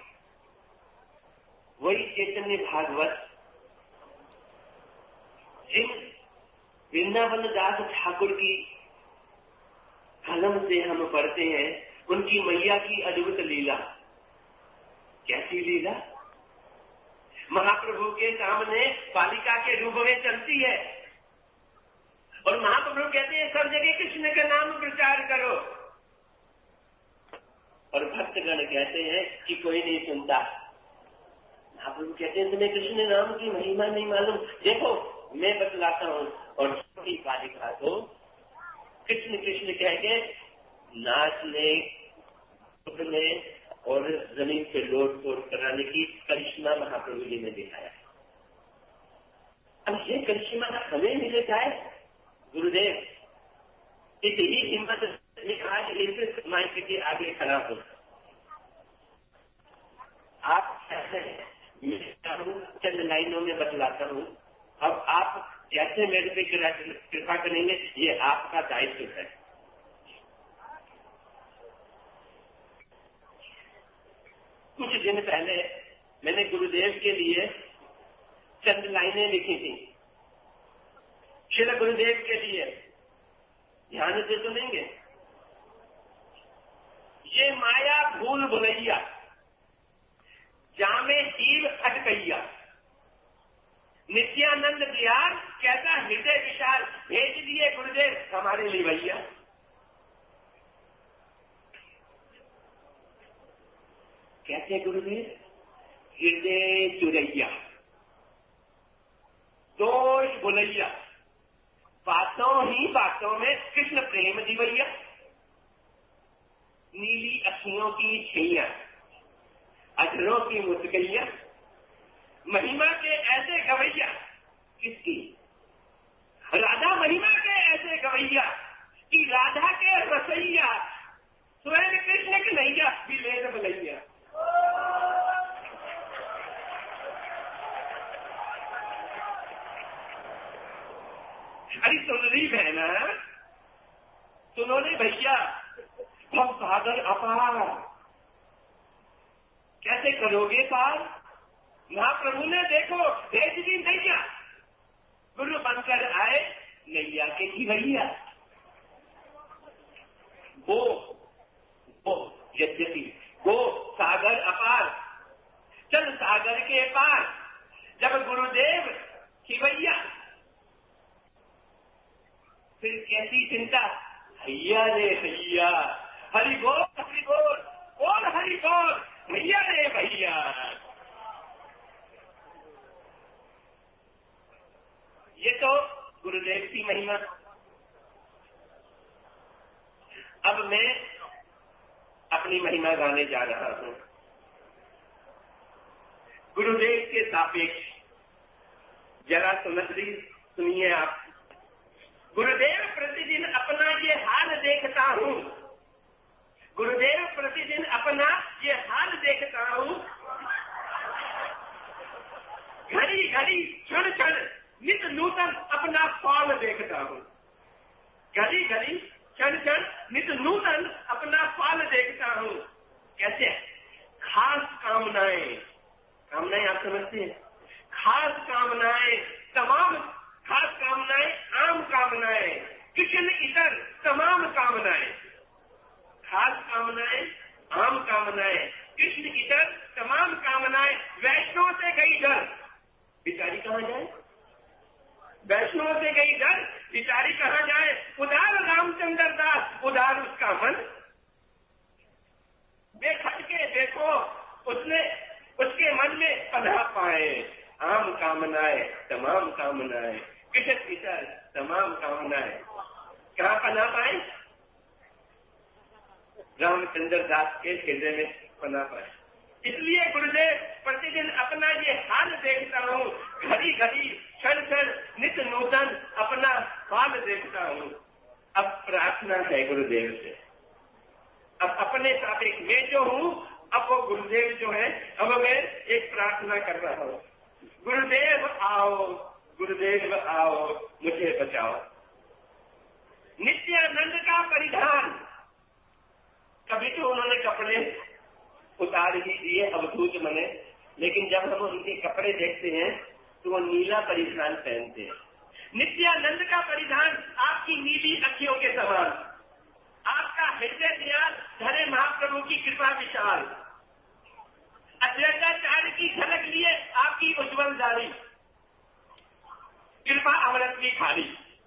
वही चैतन्य भागवत जिन वृंदावन दास ठाकुर की कलम से हम पढ़ते हैं, उनकी मैया की अद्भुत लीला। कैसी लीला? महाप्रभु के सामने बालिका के रूप में चलती है और महाप्रभु कहते हैं सब जगह कृष्ण का नाम प्रचार करो, और भक्तगण कहते हैं कि कोई नहीं सुनता। महाप्रभु कहते हैं तुम्हें कृष्ण नाम की महिमा नहीं मालूम। देखो मैं बतलाता हूँ। और छोटी बालिका को कृष्ण कृष्ण कह के नाचने उठने और जमीन पे लोट पोट कराने की करिश्मा महाप्रभु जी ने दिखाया है। अब ये करिश्मा हमें मिले जाए गुरुदेव, इतनी हिम्मत आज इस माइक के आगे खड़ा हो। आप चंद लाइनों में बतलाता हूँ। अब आप कैसे मेरे पे कृपा करेंगे, ये आपका दायित्व है। कुछ दिन पहले मैंने गुरुदेव के लिए चंद लाइनें लिखी थी, श्री गुरुदेव के लिए। ध्यान से सुनेंगे। ये माया भूल भुलैया, जामे जीव अटकैया, नित्यानंद बिहार कैसा हृदय विशाल, भेज दिए गुरुदेव हमारे लिए भैया। कैसे गुरुदेव? हृदय चुरैया, दोष भुलैया, बातों ही बातों में कृष्ण प्रेम दिवैया, नीली अखियों की छैया, अधरों की मुस्कैया, महिमा के ऐसे गवैया। किसकी? राधा महिमा के ऐसे गवैया कि राधा के रसैया स्वयं कृष्ण की नैया भी ले बलैया। अरे सुन रही बहना, सुनो रे भैया, हम सागर अपार कैसे करोगे पार? महाप्रभु ने देखो भेज दी नैया, गुरु बनकर आए नैया के खिवैया। वो यद्यपि वो सागर अपार, चल सागर के पार, जब गुरुदेव खिवैया, फिर कैसी चिंता? हैया रे हैया, हरि बोल बोल हरि बोल, भैया रे भैया। ये तो गुरुदेव की महिमा। अब मैं अपनी महिमा गाने जा रहा हूं गुरुदेव के सापेक्ष। जरा सुनिए आप। गुरुदेव प्रतिदिन अपना ये हाल देखता हूं, गुरुदेव प्रतिदिन अपना ये हाल देखता हूं, घड़ी घड़ी क्षण क्षण नित नूतन अपना फल देखता हूं, घड़ी घड़ी क्षण क्षण नित नूतन अपना फल देखता हूं। कैसे? खास कामनाएं आप समझते हैं? खास कामनाएं, तमाम खास कामनाएं, आम कामनाएं, कृष्ण इतर तमाम कामनाएं, खास कामनाएं, आम कामनाएं, कृष्ण इधर तमाम कामनाएं वैष्णव से गई डर, बिचारी कहाँ जाए? वैष्णव से गई डर, बिचारी कहाँ जाए? उदार रामचंद्र दास, उदार उसका मन। बेखट के देखो उसके मन में पनाह पाए, आम कामनाएं तमाम कामनाएं, कृष्ण इधर तमाम कामनाएं, कहाँ पनाह पाए? रामचंद्र दास के हृदय में पनाह पाए। इसलिए गुरुदेव प्रतिदिन अपना ये हाल देखता हूँ, घड़ी घड़ी क्षण क्षण नित्य नूतन अपना हाल देखता हूँ। अब प्रार्थना है गुरुदेव से, अब अपने सापेक्ष मैं जो हूँ, अब वो गुरुदेव जो है, अब मैं एक प्रार्थना कर रहा हूँ, गुरुदेव आओ, गुरुदेव आओ, मुझे बचाओ। नित्यानंद का परिधान, कभी तो उन्होंने कपड़े उतार ही दिए अवधूत मने, लेकिन जब हम उनके कपड़े देखते हैं तो वो नीला परिधान पहनते हैं। नित्यानंद का परिधान आपकी नीली अखियों के समान, आपका हृदय ध्यान धरे महाप्रभु की कृपा विशाल, अद्वैताचार्य की झलक लिए आपकी उज्ज्वल दाढ़ी, कृपा अमृत की थाली।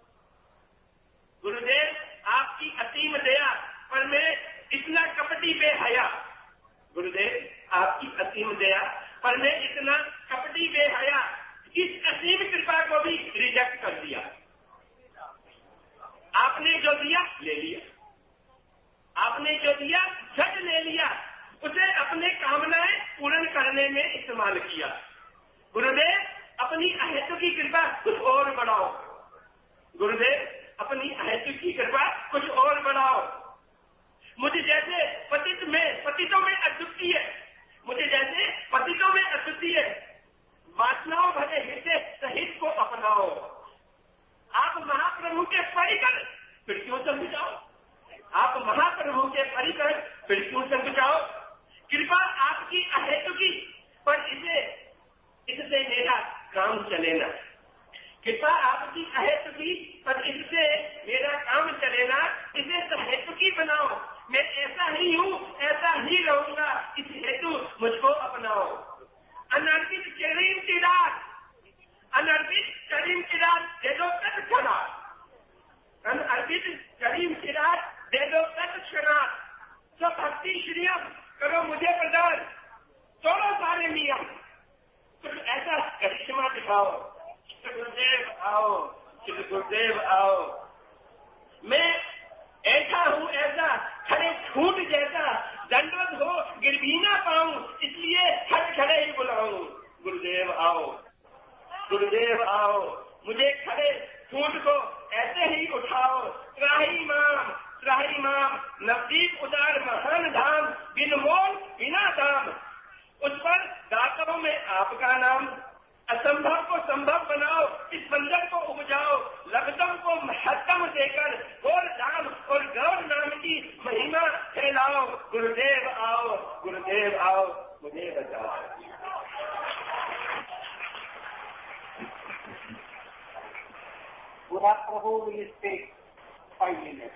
गुरुदेव आपकी असीम दया पर मैं इतना कपटी बेहया, गुरुदेव आपकी असीम दया पर मैं इतना कपटी बेहया, इस असीम कृपा को भी रिजेक्ट कर दिया। आपने जो दिया ले लिया, आपने जो दिया झट ले लिया, उसे अपने कामनाएं पूर्ण करने में इस्तेमाल किया। गुरुदेव अपनी अहेतु की कृपा कुछ और बढ़ाओ, गुरुदेव अपनी अहेतु की कृपा कुछ और बढ़ाओ। मुझे जैसे पतितों में अद्वितीय, मुझे जैसे पतितों में अद्वितीय वासनाओं भरे हृदय सहित को अपनाओ। आप महाप्रभु के परिकर फिर क्यों संकुचाओ, आप महाप्रभु के परिकर फिर क्यों संकुचाओ। कृपा आपकी अहेतु की, पर इससे मेरा काम चले ना। कृपा आपकी अहेतु की, पर इससे मेरा काम चले ना। इसे सहेतु की बनाओ, मैं ऐसा ही हूँ, ऐसा ही रहूंगा, इस हेतु मुझको अपनाओ। अनर्पित करीम की रात, अनर्पित करीम की रात दे दो तत्क्षणा, अनर्पित करीम की रात दे दो तत्क्षणा। तो भक्ति श्रीयम करो मुझे प्रदान, छोड़ो सारे नियम, कुछ ऐसा करिश्मा दिखाओ। गुरुदेव आओ, गुरुदेव आओ। मैं ऐसा हूँ ऐसा, खड़े छूट जैसा, दंडवत हो गिर भी ना पाऊं, इसलिए खट खड़े ही बुलाऊं। गुरुदेव आओ, गुरुदेव आओ, मुझे खड़े छूट को ऐसे ही उठाओ। त्राही माम नवदीप उदार महान धाम, बिन मोल बिना दाम, उस पर दाताओं में आपका नाम। असंभव को संभव बनाओ, इस बंदर को उपजाओ, लघुतम को महत्तम देकर गौर धाम और गौर नाम की महिमा फैलाओ। गुरुदेव आओ, गुरुदेव आओ, मुझे बचाओ। पूरा प्रभु will speak 5 minutes.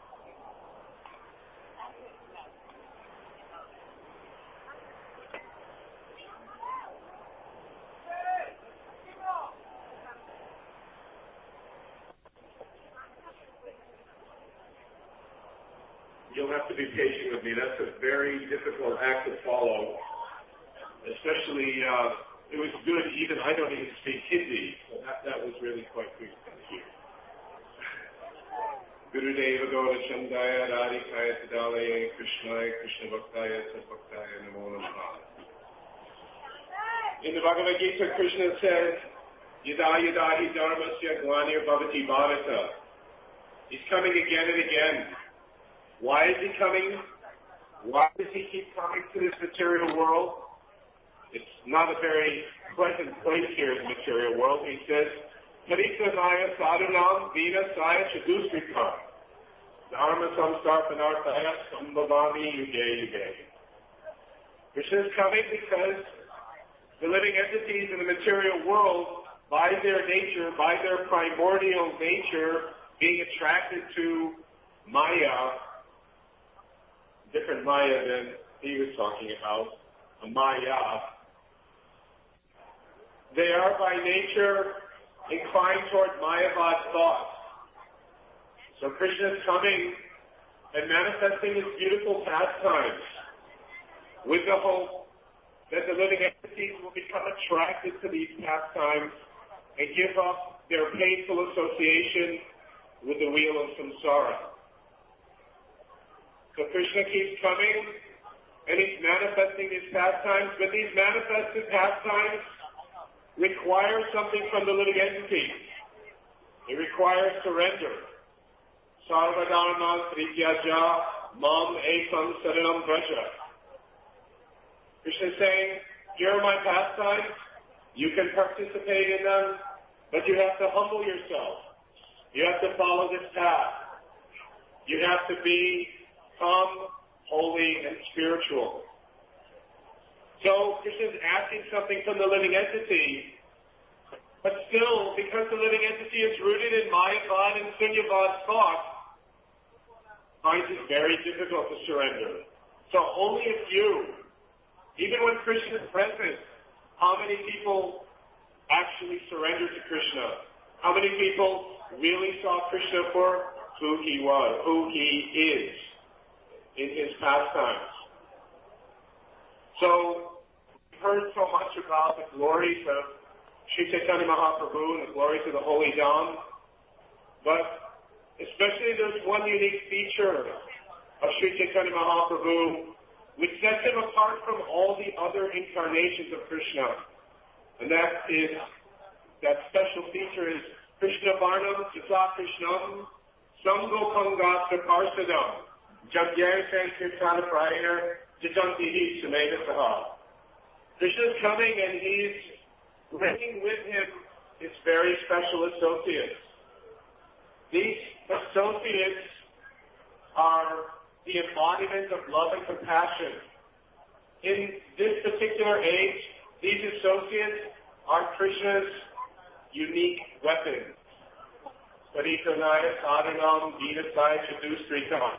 You'll have to be patient with me. That's a very difficult act to follow. Especially, it was good, even I don't even speak Hindi, so that was really quite good to hear. Gurudeva Gaura Chandaya Radhikaya Tadalaya Krishnaya Krishna Bhaktaya Sadbhaktaya Namo Namaha. In the Bhagavad Gita, Krishna says, Yada Yada Hi Dharmasya Glanir Bhavati Bharata. He's coming again and again. Why is he coming? Why does he keep coming to this material world? It's not a very pleasant place here in the material world. He says, Paritanaya sadhanam vina saya chadustrika dharma samsarpanartaya sambhavami yuge yuge. Krishna is coming because the living entities in the material world, by their nature, by their primordial nature, being attracted to Maya, different Maya than he was talking about, Maya, they are by nature inclined toward Mayavad thoughts. So Krishna is coming and manifesting his beautiful pastimes with the hope that the living entities will become attracted to these pastimes and give up their painful association with the wheel of samsara. So Krishna keeps coming and he's manifesting his pastimes, but these manifested pastimes require something from the living entities. It requires surrender. Sarvadharma Prityaja Mam Ekam Saranam Vraja. Krishna is saying, here are my pastimes, you can participate in them, but you have to humble yourself. You have to follow this path. You have to become holy and spiritual. So Krishna is asking something from the living entity, but still, because the living entity is rooted in Mayavad and Sunyavad thought, finds it very difficult to surrender. So only a few, even when Krishna is present, how many people actually surrender to Krishna? How many people really saw Krishna for who he was, who he is in his pastimes? So we've heard so much about the glories of Sri Chaitanya Mahaprabhu and the glories of the Holy Dham, but especially there's one unique feature of Sri Chaitanya Mahaprabhu which sets him apart from all the other incarnations of Krishna. And that special feature is Krishna Varnam Chita Krishnam Sango Pangatra Parsadam Jagyar Sankirtana Prayana Jitantihi Sumeda Saha. Krishna is coming and he's bringing with him his very special associates. These associates are the embodiment of love and compassion. In this particular age, these associates are Krishna's unique weapons. Paritanaya sadhanam gītasaya chadustrikam.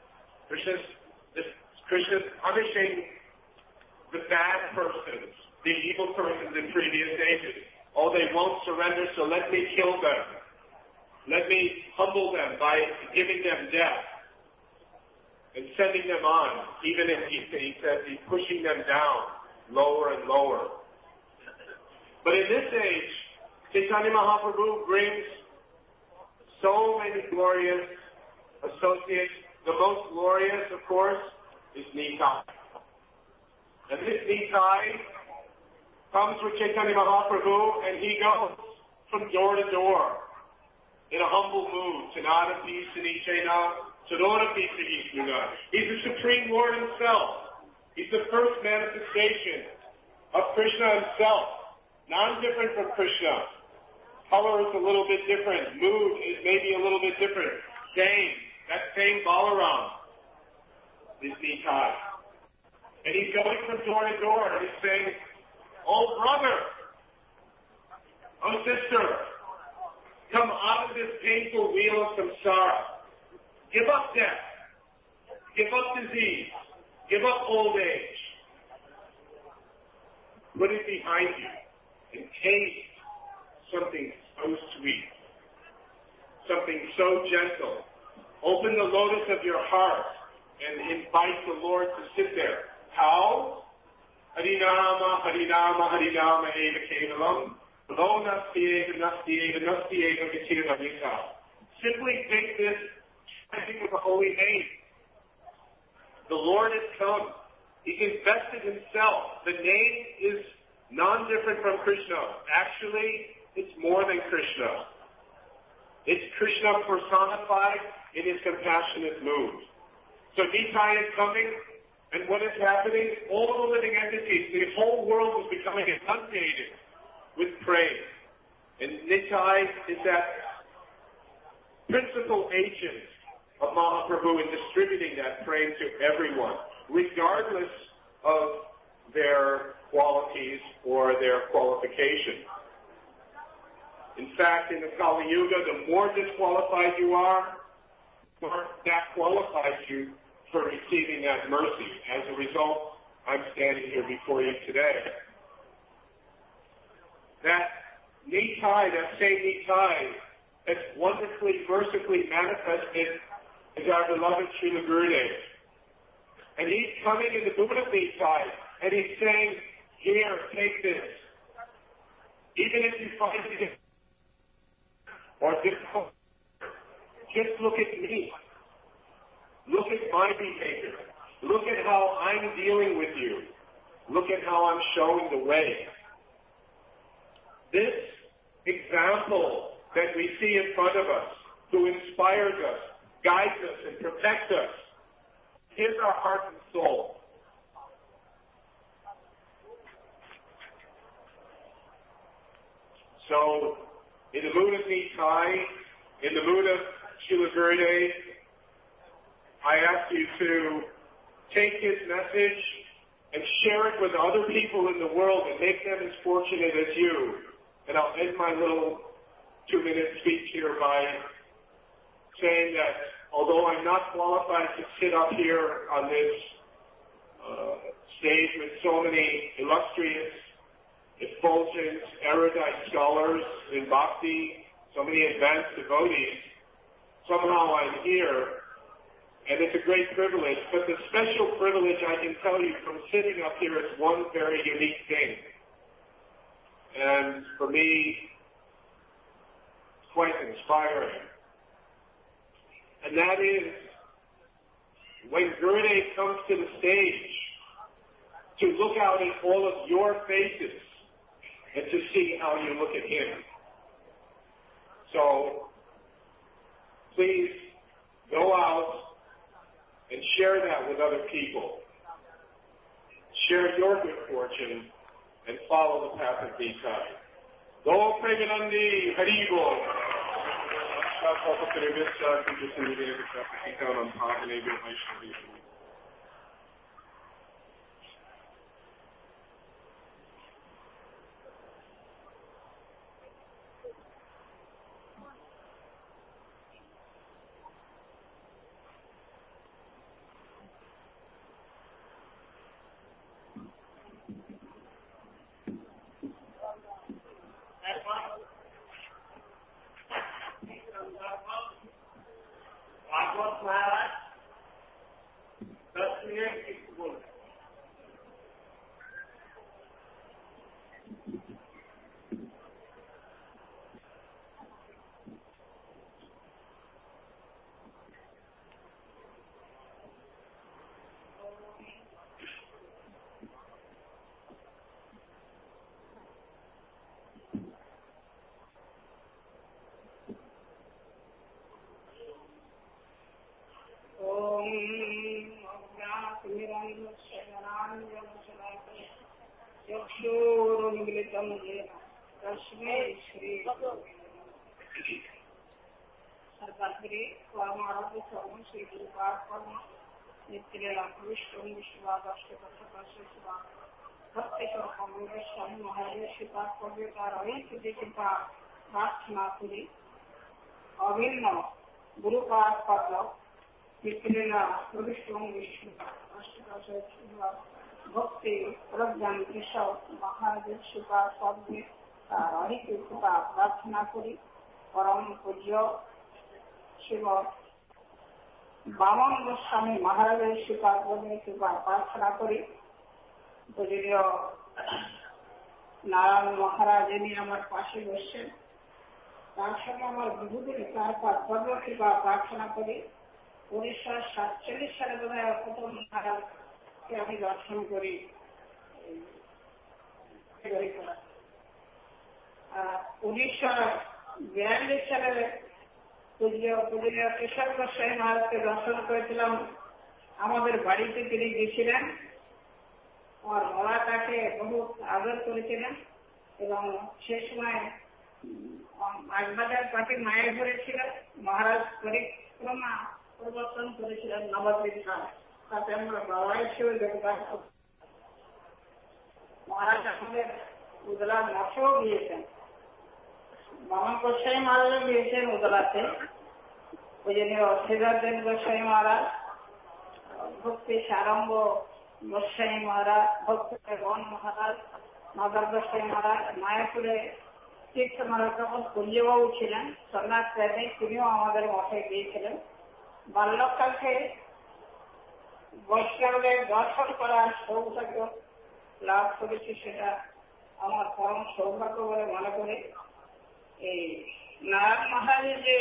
Krishna's punishing the bad persons, the evil persons in previous ages. Oh, they won't surrender, so let me kill them. Let me humble them by giving them death and sending them on. Even if he says he's pushing them down lower and lower. But in this age, Chaitanya Mahaprabhu brings so many glorious associates. The most glorious, of course, is Nitai. And this Nitai comes with Chaitanya Mahaprabhu and he goes from door to door in a humble mood. Tanadapi Sanichena, Tadorapi Sahismuna. He's the Supreme Lord himself. He's the first manifestation of Krishna himself. Non-different from Krishna. Color is a little bit different. Mood is maybe a little bit different. That same Balaram is Nitai. And he's going from door to door and he's saying, oh brother, oh sister, come out of this painful wheel of samsara. Give up death. Give up disease. Give up old age. Put it behind you and taste something so sweet, something so gentle. Open the lotus of your heart and invite the Lord to sit there. How? Harinama, Harinama, Harinama, Eva Kevalam. Lo Nastieva, Nastieva, Nastieva, Gatina Navita. Simply take this, chanting of the holy name. The Lord has come. He's invested himself. The name is non-different from Krishna. Actually, it's more than Krishna. It's Krishna personified in his compassionate mood. So Nitai is coming, and what is happening? All the living entities, the whole world is becoming inundated with praise. And Nitai is that principal agent of Mahaprabhu in distributing that praise to everyone, regardless of their qualities or their qualifications. In fact, in the Kali Yuga, the more disqualified you are, the more that qualifies you for receiving that mercy. As a result, I'm standing here before you today. That Nitai, that same Nitai, that's wonderfully, mercifully manifested is our beloved Srila Gurudev. And he's coming in the moon of Nitai, and he's saying, here, take this. Even if you find it or difficult, just look at me. Look at my behavior. Look at how I'm dealing with you. Look at how I'm showing the way. This example that we see in front of us, who inspires us, guides us, and protects us, is our heart and soul. So, in the mood of Nitai, in the mood of Srila Gurudev, I ask you to take his message and share it with other people in the world and make them as fortunate as you. And I'll end my little 2-minute speech here by saying that although I'm not qualified to sit up here on this stage with so many illustrious, effulgent, erudite scholars in bhakti, so many advanced devotees, somehow I'm here, and it's a great privilege. But the special privilege I can tell you from sitting up here is one very unique thing. And for me, it's quite inspiring. And that is, when Gurudev comes to the stage, to look out at all of your faces and to see how you look at him. So, please go out and share that with other people. Share your good fortune and follow the path of Nitai. Go Premanandi, Hari Bol. অভিন্ন গুরুপাদ পদ্ম বিক্রিয়া প্রবিষ্টং ভক্তি প্রজ্ঞান কেশব মহারাজের কৃপা পদ্মে তার অধিক কৃপা প্রার্থনা করি। পরম পূজ্য শিব বামন গোস্বামী মহারাজের কৃপা পদ্মে কৃপা প্রার্থনা করি। পূজনীয় নারায়ণ মহারাজ ইনি আমার পাশে বসছেন, তার সঙ্গে আমার বিভূতির তার পদ্ম কৃপা প্রার্থনা করি। 1947 সালে বোধ হয় প্রথম মহারাজকে আমি দর্শন করি। আর 1942 সালে পূজনীয় কেশব গোস্বামী মহারাজকে দর্শন করেছিলাম। আমাদের বাড়িতে তিনি গেছিলেন, আমার বাবা তাকে বহু আদর করেছিলেন এবং সে সময় বাগবাজার পার্টি মায়ের ঘরে ছিল। মহারাজ পরিক্রমা প্রবর্তন করেছিলেন নবদ্বীপ ধাম, তাতে আমরা বাবা হিসেবে যোগদান করি। মহারাজ আমাদের উদলা মঠেও গিয়েছেন, বামন গোস্বামী মহারাজও গিয়েছেন উদলাতে। পূজনীয় শ্রীধর দেব গোস্বামী মহারাজ, ভক্তি সারম্ভ গোস্বামী মহারাজ, ভক্তি বন মহারাজ, মাদার গোস্বামী মহারাজ, মায়াপুরে তীর্থ মহারাজ যখন কুঞ্জবাবু ছিলেন সন্ন্যাস প্রেমী, তিনিও আমাদের মঠে গিয়েছিলেন। বাল্যকাল থেকে বৈষ্ণবদের দর্শন করার সৌভাগ্য লাভ করেছি, সেটা আমার পরম সৌভাগ্য বলে মনে করি। এই নারায়ণ মহারাজের যে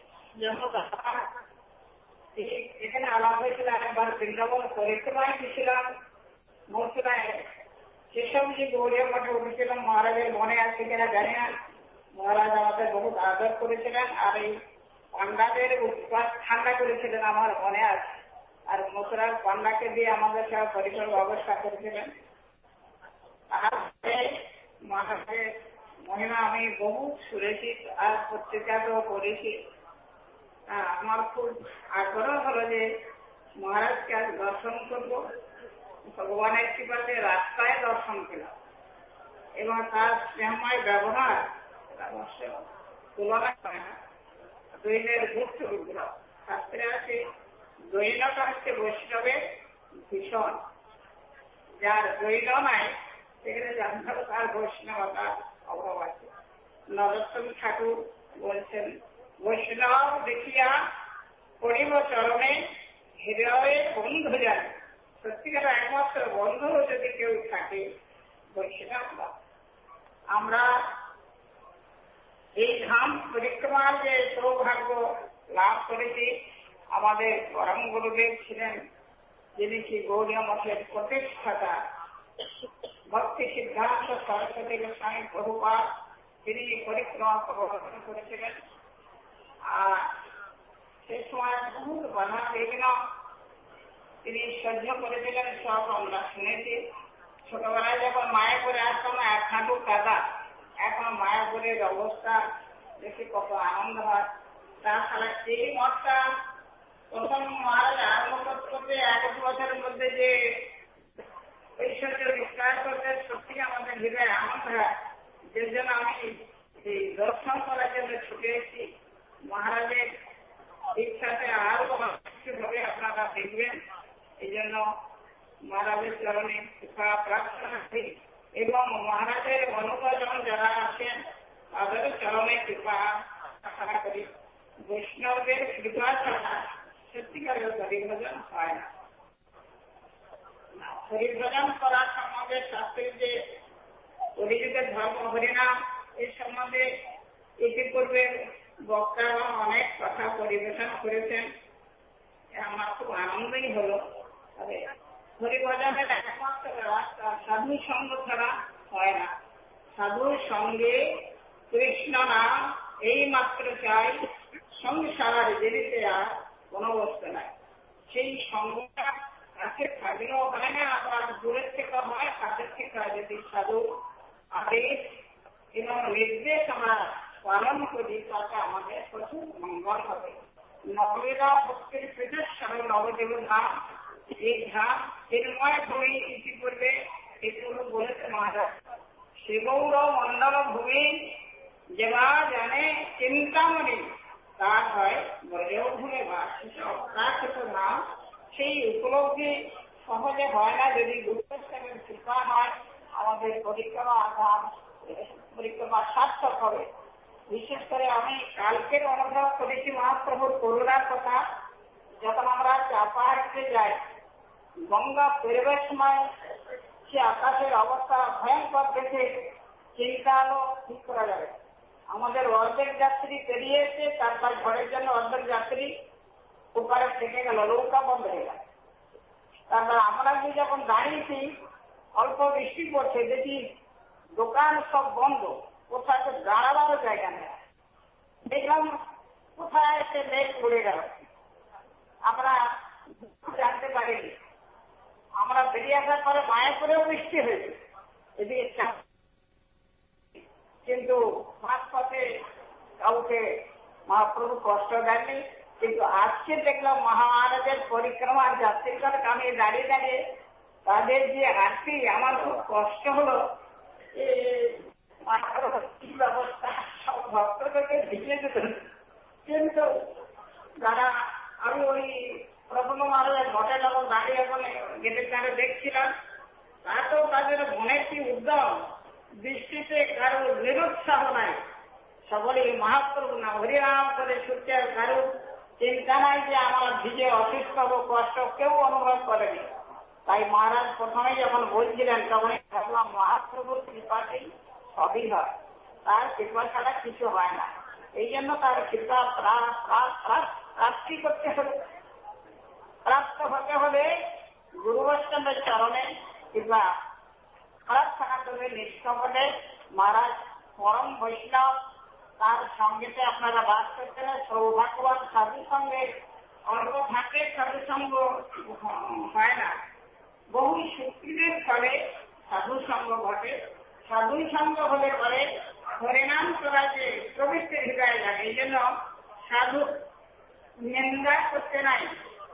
এখানে আলাপ হয়েছিল, একবার বৃন্দাবন পরিক্রমায় গেছিলাম মথুরায়, সেসব যে গৌরীয় মঠে উঠেছিলাম, মহারাজের মনে আছে কিনা জানি না। মহারাজ আমাদের বহুত আদর করেছিলেন, আর এই পান্ডাদের উৎপাত ঠান্ডা করেছিলেন আমার মনে আছে। আর মথুরার পান্ডাকে দিয়ে আমাদের সব পরিসর ব্যবস্থা করেছিলেন। আর মহারাজের মহিমা আমি বহু শুনেছি আর পত্রিকাতেও পড়েছি। আমার খুব আগ্রহ হলো যে মহারাজকে আজ দর্শন করবো। ভগবানের কৃপাতে রাস্তায় দর্শন পেলাম এবং তার স্নেহময় ব্যবহার তুলনা করে না। দৈনের গুপ্ত বিগ্রহ শাস্ত্রে আছে, দৈনটা হচ্ছে বৈষ্ণবের ভীষণ। যার দৈন নাই সেখানে জানতে হবে তার বৈষ্ণবতার অভাব আছে। নরোত্তম ঠাকুর বলছেন, বৈষ্ণব দেখিয়া পড়িব চরণে হৃদয়ের বন্ধু জানে। সত্যিকার একমাত্র বন্ধু যদি কেউ থাকে বৈষ্ণব। আমরা এই ধাম পরিক্রমার যে সৌভাগ্য লাভ করেছি, আমাদের পরম গুরুদেব ছিলেন যিনি কি গৌরীয় মঠের প্রতিষ্ঠাতা ভক্তি সিদ্ধান্ত সরস্বতী গোস্বামী প্রভুপাদ, তিনি পরিক্রমা প্রবর্তন করেছিলেন। আর সে সময় বহুত বাধা বিঘ্ন তিনি সহ্য করেছিলেন, সব আমরা শুনেছি। ছোটবেলায় যখন মায়াপুরে আসতাম, এক হাঁটু কাদা, এখন মায়াপুরের অবস্থা দেখে কত আনন্দ হয়। তাছাড়া এই মঠটা প্রথম মহারাজ আরম্ভ করতে 1 বছরের মধ্যে যে ঐশ্বর্য বিস্তার করতে সত্যি আমাদের হৃদয়ে আনন্দ হয়। যে জন্য আমি এই দর্শন করার জন্য ছুটে এসেছি। মহারাজের ইচ্ছাতে আরো ভাবে আপনারা দেখবেন। এই জন্য মহারাজের চরণে কৃপা প্রার্থনা করি এবং মহারাজের অনুগজন যারা আছেন তাদের চরণে কৃপা প্রার্থনা করি। বৈষ্ণবদের কৃপা ছাড়া সত্যিকারের হরিভজন হয় না। হরিভজন করার সম্বন্ধে শাস্ত্রের যে কলিযুগের ধর্ম হরিনাম, এর সম্বন্ধে ইতিপূর্বে বক্তারা অনেক কথা পরিবেশন করেছেন। আমার খুব আনন্দই হলো। তবে হরিভজনের একমাত্র রাস্তা সাধু সঙ্গ ছাড়া হয় না। সাধুর সঙ্গে কৃষ্ণ নাম এই মাত্র চাই, সংসার জেনেছে আর কোন বস্তু নাই। সেই সঙ্গটা কাছে থাকলেও হয় না, আবার দূরের থেকে হয়, কাছের থেকে যদি সাধু আদেশ এবং নির্দেশ আমরা পালন করি তাতে আমাদের প্রচুর মঙ্গল হবে। নবেরা ভক্তির পৃথক নবদেব ধাম, এই ধাম চিন্ময় ভূমি ইতিপূর্বে এগুলো বলেছে মহারাজ। শিবৌর মন্ডল ভূমি যেবা জানে চিন্তামণি, তার হয় ব্রজেও ভূমি বাস। অপ্রাকৃত ধাম, সেই উপলব্ধি সহজে হয় না। যদি গুরুদেবের কৃপা হয় আমাদের পরিক্রমা ধাম পরিক্রমা সার্থক হবে। বিশেষ করে আমি কালকের অনুভব করেছি মহাপ্রভুর করুণার কথা। যখন আমরা চাপাহাড়িতে যাই, গঙ্গা পেরোবার সময় সে আকাশের অবস্থা ভয়ঙ্কর দেখে চিন্তা হলো ঠিক করা যাবে। আমাদের অর্ধেক যাত্রী পেরিয়েছে, তারপর ঘরের জন্য অর্ধেক যাত্রী ওপারে থেকে গেল, নৌকা বন্ধ হয়ে গেল। তারপর আমরা গিয়ে যখন দাঁড়িয়েছি, অল্প বৃষ্টি পড়ছে, দেখি দোকান সব বন্ধ, কোথায় দাঁড়াবারও জায়গা নেই। দেখলাম কোথায় সে মেঘ পড়ে গেল, আমরা জানতে পারিনি। আমরা বেরিয়ে আসার পরে মায়াপুরেও বৃষ্টি হয়েছে, এদিকে কিন্তু মাঝপথে কাউকে মহাপ্রভু কষ্ট দেননি। কিন্তু আজকে দেখলাম মহারাজের পরিক্রমার যাত্রীদের আমি দাঁড়িয়ে দাঁড়িয়ে তাদের যে হাঁটছি, আমার খুব কষ্ট হলো। ব্যবস্থা সব ভক্তদেরকে ভিজে যেত, কিন্তু যারা আমি ওই প্রফুল্ল মহারাজের মঠে যখন দাঁড়িয়ে বলে গেটের ধারে দেখছিলাম, তাতেও তাদের মনের কি উদ্যম, দৃষ্টিতে কারো নিরুৎসাহ নাই, সকলেই মহাপ্রভু না হরিনাম করে ছুটছে, কারো চিন্তা নাই যে আমার ভিজে অসুস্থ হবো, কষ্ট কেউ অনুভব করেনি। তাই মহারাজ প্রথমে যখন বলছিলেন তখনই ভাবলাম মহাপ্রভুর কৃপাতেই সবই হয়, তার কৃপা ছাড়া কিছু হয় না। এই জন্য তার কৃপা প্রাপ্তি করতে হবে, প্রাপ্ত হতে হলে গুরু বৈষ্ণবের চরণে কৃপা প্রার্থনা করবে নিষ্কপটে। মহারাজ পরম বৈষ্ণব, তার সঙ্গেতে আপনারা বাস করতেন, সৌভাগ্যবান সাধু সঙ্গে অল্প থাকে, সাধু সঙ্গ হয় না। বহু সুকৃতির ফলে সাধু সঙ্গ ঘটে, সাধু সঙ্গ হলে পরে হরিনাম করা যে প্রবৃত্তি হৃদয় লাগে। এই জন্য সাধু নিন্দা করতে নাই।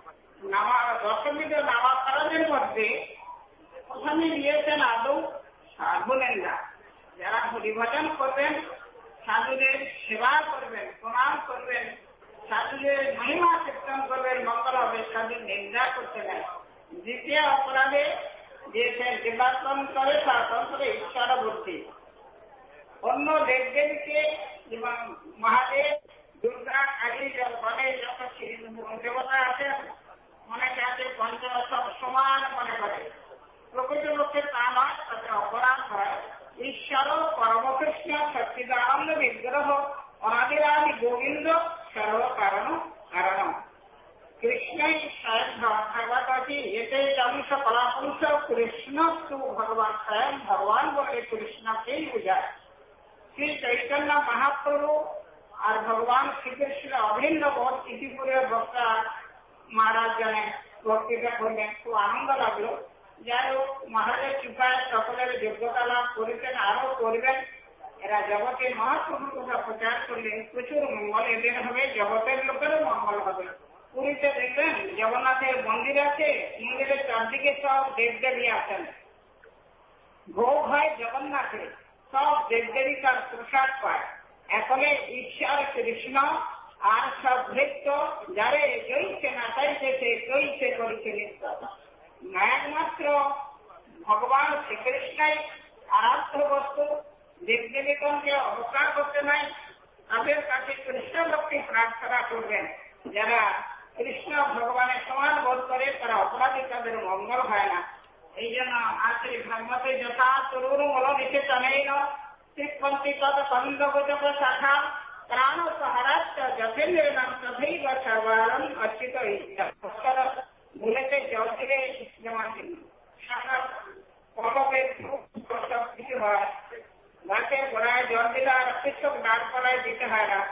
দশবিধ নামাকরণের মধ্যে প্রথমে দিয়েছেন আদৌ সাধু নিন্দা। যারা হরিভজন করবেন, সাধুদের সেবা করবেন, প্রণাম করবেন, সাধুদের মহিমা কীর্তন করবেন, মঙ্গল হবে, সাধু নিন্দা করতে নেই। দ্বিতীয় অপরাধে দিয়েছেন দেবাত্মন করে স্বতন্ত্র ঈশ্বর বুদ্ধি। অন্য দেবদেবীকে যেমন মহাদেব, দুর্গা, কালী, গণেশ, যত দেবতা আছেন অনেকে আছে পঞ্চদশ সমান মনে করে। প্রকৃতপক্ষে তা নয়, তাতে অপরাধ হয়। ঈশ্বর পরমকৃষ্ণ সচ্চিদানন্দ বিগ্রহ অনাদিরাদি গোবিন্দ সর্ব কারণ কারণ কৃষ্ণই স্বয়ং ভগবতী এতে অংশ কলাপুরুষ কৃষ্ণ তু ভগবান স্বয়ং ভগবান বলে কৃষ্ণকেই বোঝায়। শ্রী চৈতন্য মহাপ্রভু আর ভগবান শ্রীকৃষ্ণ অভিন্ন বোধ ইতিপূর্বে বক্তা মহারাজ জানে বক্তৃতা করলেন, খুব আনন্দ লাগলো। যাই হোক, মহারাজের কৃপায় সকলের যোগ্যতা লাভ করেছেন, আরো করবেন। এরা জগতে মহাপ্রভুর কথা প্রচার করলে প্রচুর মঙ্গল এদের হবে, জগতের লোকেরও মঙ্গল হবে। পুরীতে দেখবেন জগন্নাথের মন্দির আছে, মন্দিরের চারদিকে সব দেবদেবী আছেন, ভোগ হয় জগন্নাথে, সব দেবদেবী তার প্রসাদ পায়। এখন ঈশ্বর কৃষ্ণ আর সব ভৃত্য যারে জয়ীছে নাচাইছে সে জয়ীছে করেছে নিত্য। একমাত্র ভগবান শ্রীকৃষ্ণই আরাধ্য বস্তু, দেবদেবীগণকে অবকার করতে নাই। তাদের কাছে কৃষ্ণ ভক্তি প্রার্থনা করবেন। যারা কৃষ্ণ ভগবানের সমান বোধ করে তারা অপরাধী, তাদের মঙ্গল হয় না। এই জন্য আশ্রী ভাগবতে যথা তরুণ বল দিতে টানেই নৃপন্থী তত কন্দগোচক শাখা প্রাণ সহারাচ্য যথেন্দ্র নাম তথেই বা সর্বারণ অচ্যুত ভুলেতে জল থেকে যেমন শাখা পলকের সব কিছু হয়, গাছে গোড়ায় জল দিলে আর কৃষক ডালপালায় দিতে হয় না।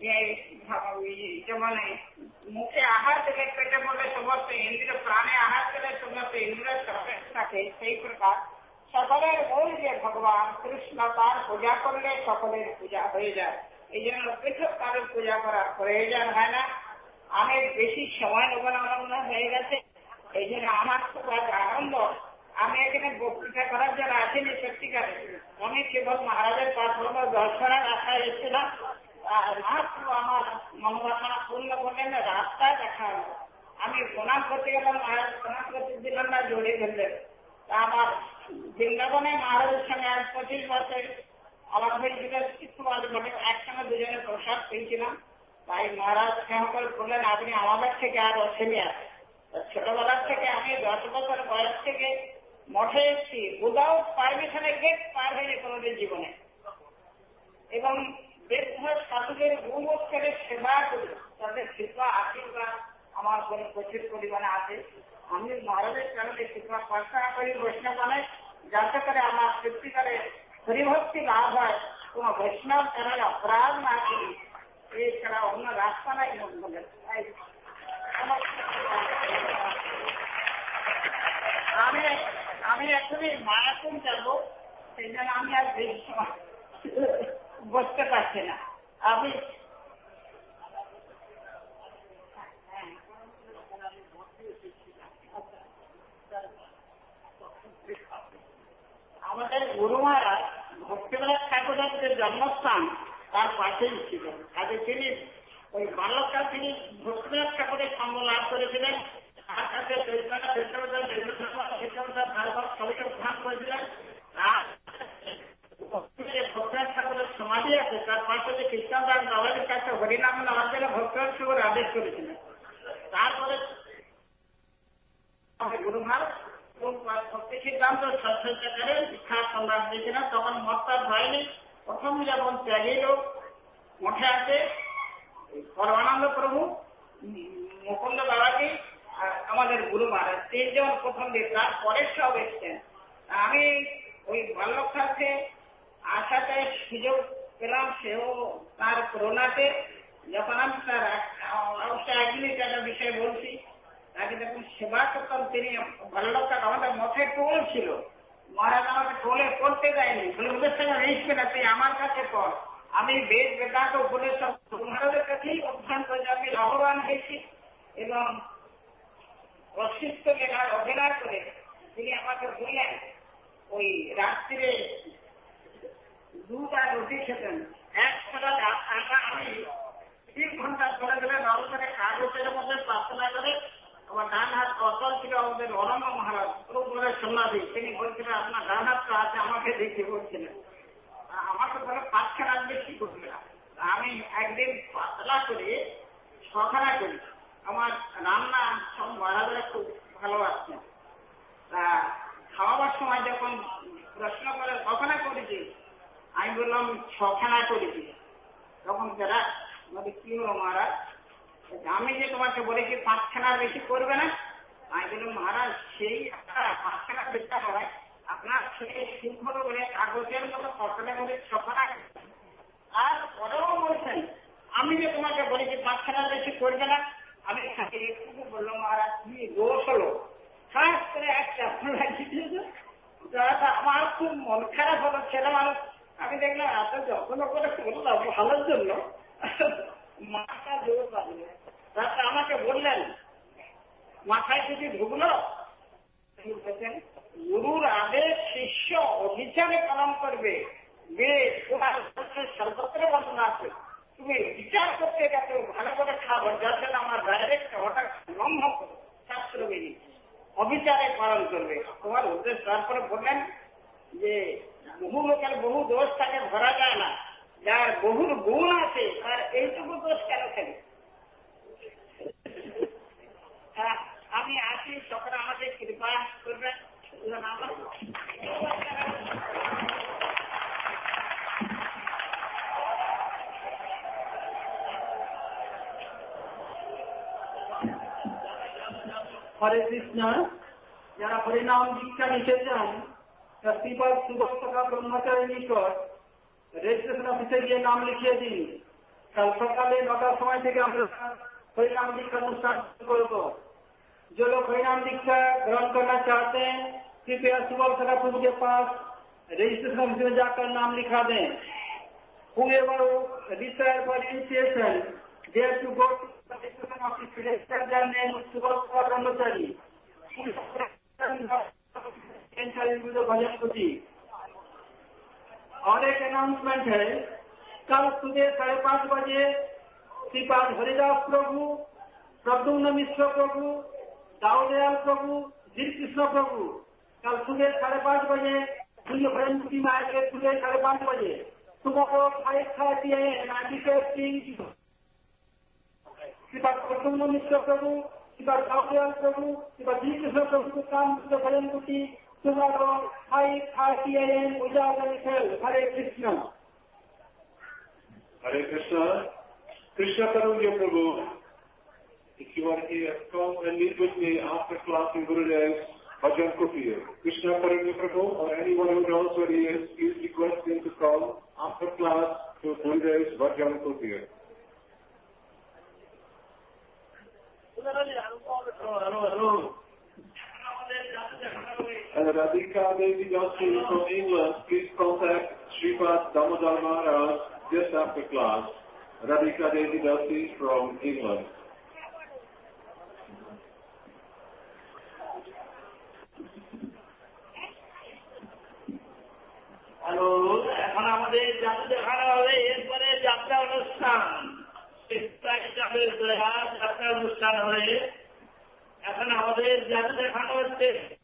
যেমন মুখে আহার দিলে পেটে বলে সমস্ত ইন্দ্রিয়, প্রাণে আহার দিলে সমস্ত ইন্দ্রিয় থাকে, সেই প্রকার সকলের মূল যে ভগবান কৃষ্ণ, তার পূজা করলে সকলের পূজা হয়ে যায়। এই জন্য পৃথক কারোর পূজা করার প্রয়োজন হয় না। আমি বেশি সময় নেব না, আনন্দ হয়ে গেছে। এই জন্য আমার খুব আনন্দ। আমি এখানে বক্তৃতা করার জন্য আসিনি সত্যিকারে, আমি কেবল মহারাজের পাঠ্য দর্শনের আশায় এসেছিলাম। আর মহাপ্রভু আমার মনোবাসনা পূর্ণ করলেন, রাস্তায় দেখা হলো। আমি প্রণাম করতে গেলাম, মহারাজ প্রণাম করতে দিলাম না, জড়িয়ে ধরলেন। তা আমার বৃন্দাবনে মহারাজের সঙ্গে 25 বছর আমার হয়েছিল, মানে একসঙ্গে দুজনে প্রসাদ পেয়েছিলাম। তাই মহারাজ স্নেহ করে বললেন, আপনি আমাদের থেকে আরো সিনিয়র। ছোটবেলার থেকে আমি 10 বছর বয়স থেকে মঠে এসেছি, উইদাউট পারমিশনে গেট পার হয়নি কোনোদিন জীবনে। এবং বৃদ্ধ সাধুদের গুণবৎসরের সেবা করি, তাদের কৃপা আশীর্বাদ আমার কোনো প্রচুর পরিমাণে আছে। আমি মহারাজের কারণে কৃপা প্রার্থনা করি বৈষ্ণবনে, যাতে করে আমার সত্যিকারে হরিভক্তি লাভ হয়, কোন বৈষ্ণব কারণে অপরাধ না করি, এছাড়া অন্য রাস্তা নাই মঙ্গলের। আমি এখনই মায়াপুর যাবো, সেই জন্য আমি আর বেশি সময় বসতে পারছি না। আমি আমাদের গুরু মহারাজ ভক্তিবিনোদ ঠাকুরের যে জন্মস্থান তার পাশেই ছিল, কাজে তিনি ওই বাল্যকাল তিনি ভক্তিনাথ ঠাকুরের সঙ্গ লাভ করেছিলেন। তার কাছে সবাইকে প্রধান করেছিলেন। আর ভক্তিনাথ ঠাকুরের সমাধি আছে, তার পাশে যে কৃষ্ণদাস বাবাজির কাছে হরিনাম নেওয়ার জন্য ভক্তিনাথ ঠাকুর আদেশ করেছিলেন। তারপরে গুরুভার ভক্তি সিদ্ধান্ত সচ্চরিত্রে শিক্ষা সংবাদ দিয়েছিলেন। তখন মতটার হয়নি। প্রথম যেমন ত্যাগী লোক মঠে আছে পরমানন্দ প্রভু, মুকুন্দ বাবাজি, আমাদের গুরু মহারাজ, তিনজন প্রথম দিন, তারপরে সব এসছেন। আমি ওই বাল্যকালে আসাতে সুযোগ পেলাম, সেও তার করোনাতে যখন আমি তার অবশ্যই এক মিনিট একটা বিষয় বলছি, তাকে যখন সেবা করতাম তিনি বাল্যকাল আমাদের মঠে টোল ছিল, মহারাজ আমাকে টোলে করতে দেয়নি, বলে ওদের সঙ্গে মিশবে না, তুই আমার কাছে পড়। আমি বেদ বেদান্ত উপদেশ মহারাজের কাছেই অধ্যয়ন করে আমি লাভবান হয়েছি এবং প্রশিষ্ট মেলার অভিনয় করে তিনি আমাকে বললেন ওই রাত্রিরে 2টা রুটি খেতেন, এক ফোঁটা আমি 3 ঘন্টা ধরে গেলে নরমের কাগজের মধ্যে প্রার্থনা করে। আমার ডান হাত অচল ছিল আমাদের অরণ্য মহারাজ প্রভুদের সন্ন্যাসী, তিনি বলছিলেন আপনার ডান হাতটা আছে, আমাকে দেখে বলছিলেন। আমাকে বলে 5খানা বেশি করবে না। আমি একদিন পাতলা করে 6খানা করি। আমার রান্না সব মহারাজরা খুব ভালোবাসতেন। তা খাওয়াবার সময় যখন প্রশ্ন করে কখানা করেছি, আমি বললাম 6খানা করেছি। তখন যারা আমাদের কি হলো মহারাজ, আমি যে তোমাকে বলেছি 5খানার বেশি করবে না। আমি বললাম মহারাজ সেই 5খানা বেশি হয়, আপনার ছেলে সিংহ বলে কাগজের মতো ফসলে করে 6খানা, আর পরেও বলছেন আমি যে তোমাকে বলেছি 5খানার বেশি করবে না। আমি একটু বললাম মহারাজ কি দোষ হলো, খাস করে একটা আমার খুব মন খারাপ হলো, ছেলে মানুষ। আমি দেখলাম এত যত্ন করে করলাম ভালোর জন্য, মাথা জোর পারল। তারপর আমাকে বললেন মাথায় কিছু ঢুকলো, গুরুর আদেশ শিষ্য অভিচারে পালন করবে, বেদ সর্বত্র বর্ণনা আছে, তুমি বিচার করতে গেছো ভালো করে খাবো, যার জন্য আমার ডাইরেক্ট হঠাৎ লম্ব শাস্ত্র বেরিয়ে অবিচারে পালন করবে তোমার উদ্দেশ্য। তারপরে বললেন যে বহু লোকের বহু দোষ তাকে ধরা যায় না, যার বহুর গুণ আছে তার এইটুকু দোষ কেন খেলে। আমি আসি, সকলে আমাকে কৃপা করবেন। হরে কৃষ্ণ। যারা হরিনাম দীক্ষা নিতে চান শ্রীপাদ সুদর্শকা ব্রহ্মচারী নিকট রেজিস্ট্রেশন অফিসে গিয়ে নাম লিখিয়ে দিন। কাল সকালে 9টার সময় থেকে আমরা हरिनाम दीक्षा अनुष्ठान करबो। जो लोग हरिनाम दीक्षा ग्रहण करना चाहते हैं कृपया सुबह सका प्रभु के पास रजिस्ट्रेशन ऑफिस में जाकर नाम लिखा दें। Whoever desire for initiation, they have to go to the registration office to register their name with Subhasaka Brahmachari. और एक अनाउंसमेंट है, कल सुबह 5:30 बजे श्रीपाद हरिदास प्रभु, प्रद्युम्न मिश्र प्रभु, दाऊदयाल प्रभु, श्री कृष्ण प्रभु कल सुबह 5:30 बजे भजनपुरी मार्केट सुबह 5:30 बजे tomorrow 5:30 AM at Shripad Pradyumna मिश्र प्रभु, श्रीपाद दाऊदयाल प्रभु, श्रीपाद श्री कृष्ण प्रभु को काम Bhajanpuri tomorrow 5:30 AM Ujjwala Hall. Hare Krishna. Hare Krishna. Krishna Karunja Prabhu, if you are here, come and meet with me after class in Gurudev's Bhajan Kutir. Krishna Karunja Prabhu or anyone who knows where he is, please request him to come after class to Gurudev's Bhajan Kutir. Hello. And Radhika Devi Joshi from England, please contact Sripad Damodar Maharaj just after class. Radhika Devi Joshi from England. Hello, এখন আমাদের যাত্রা দেখানো হবে, এরপরে যাত্রা অনুষ্ঠান। তাই হিসাবে যাত্রা অনুষ্ঠান হয়ে এখন আমাদের যাতে দেখানো হচ্ছে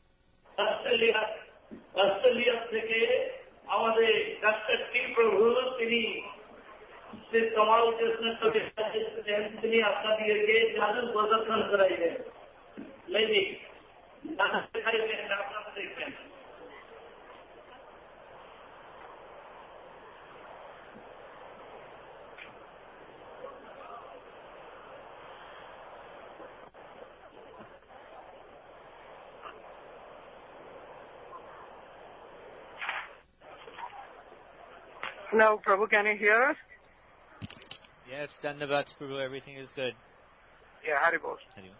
অস্ট্রেলিয়া থেকে আমাদের ডক্টর টি প্রভু তিনি কমাল কৃষ্ণ তিনি আপনাদেরকে জাদু প্রদর্শন করাইবেন লেডি দেখাইবেন আপনারা দেখবেন। Hello, Prabhu, can you hear us? Yes, Dandavats, Prabhu, everything is good. Yeah, Haribol.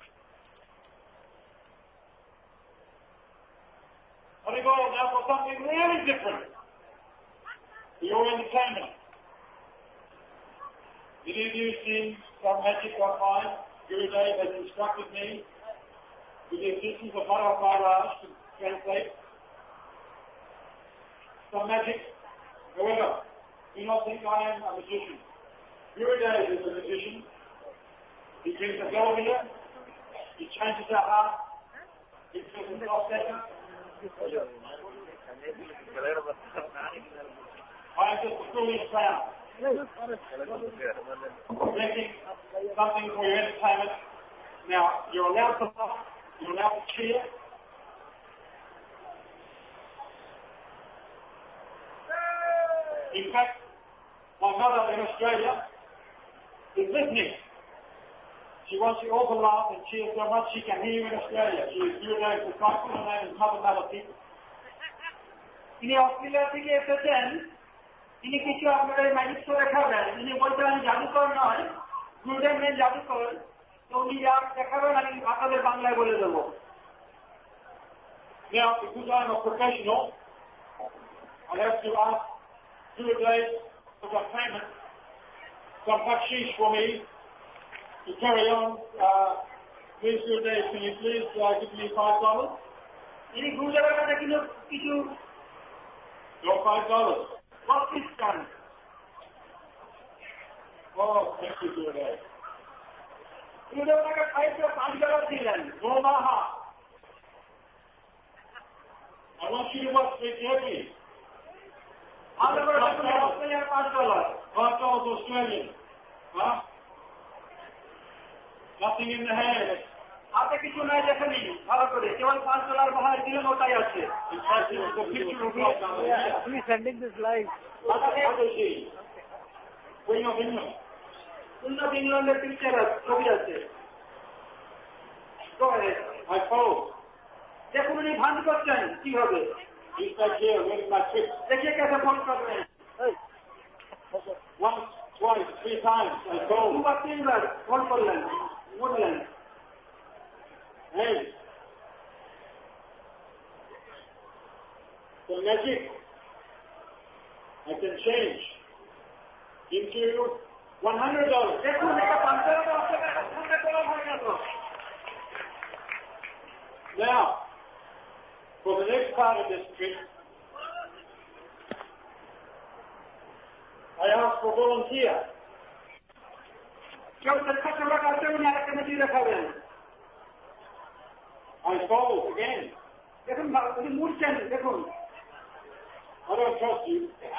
Haribol, now for something really different. For your entertainment. Did any of you see some magic online? Gurudev has instructed me, with the assistance of Madhav Maharaj, to translate some magic. However, do not think I am a magician. Gurudev is a magician. He brings a bell here, he changes our heart, he fills us off second. I am just a foolish clown. Presenting something for your entertainment. Now, you're allowed to laugh, you're allowed to cheer. In fact, my mother in Australia is listening. She wants you all to laugh and cheer so much she can hear you in Australia. She is Gurudev disciple, her name is Mother Malati. তিনি Australia থেকে এসেছেন, তিনি কিছু আপনাদের magic show দেখাবেন। তিনি বলছেন আমি জাদুকর নয়, গুরুদেব মেন জাদুকর, তো উনি যা দেখাবেন আমি আপনাদের বাংলায় বলে দেবো। Now, because I'm a professional, I have to ask Gurudev for some payment, some bakshish for me to carry on. Please, Gurudev, can you please give me $5? তিনি গুরুদেবের কাছে কিছু Your $5. বকশিশ চান। Oh, thank you, Gurudev. গুরুদেব তাকে $5 দিলেন। Gomaha. I want you to watch this happy. অস্ট্রেলিয়ার $5। $5 Australian. Huh? Nothing in the hand. হাতে কিছু নাই দেখেনি ভালো করে, কেবল $5 বাহার দিলেন, ওটাই আছে। In fact, it was the picture of God down there. Please sending this live. What is he? Queen of England. উন্নত ইংল্যান্ডের পিকচার আছে, ছবি আছে। I pose. দেখুন উনি ভান করছেন কি হবে। He's back here, where's my trick? দেখিয়ে কাছে ফোন করবেন। Once, twice, 3 times, I told. দুবার তিনবার ফোন করলেন, বললেন। Hey. The magic I can change into $100. দেখুন এটা $5 হয়ে গেল। Now, for the next part of this trick, I ask for volunteer. কেউ স্বেচ্ছাসেবক আছে, উনি আরেকটা মেশিন দেখাবেন। I pose again. দেখুন উনি মুড়ছেন, দেখুন। I don't trust you.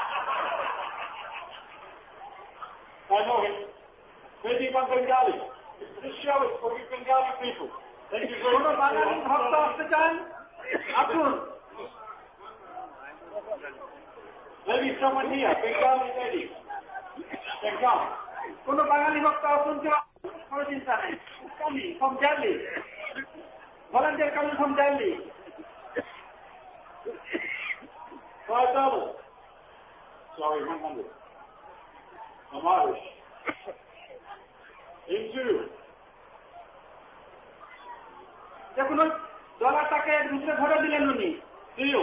I know him. Maybe one Bengali. This show is for you Bengali people. Thank you very কোনো much. বাঙালি ভক্ত আসতে চান আসুন। Maybe someone here, Bengali lady, can come. কোনো বাঙালি ভক্ত আসুন, কোনো চিন্তা নেই। কমি কম জানলি volunteer coming from Delhi. $5. Sorry, 100. I'm Irish. Into. দেখুন ওই ডলারটাকে ভিতরে ধরে দিলেন উনি। Deal.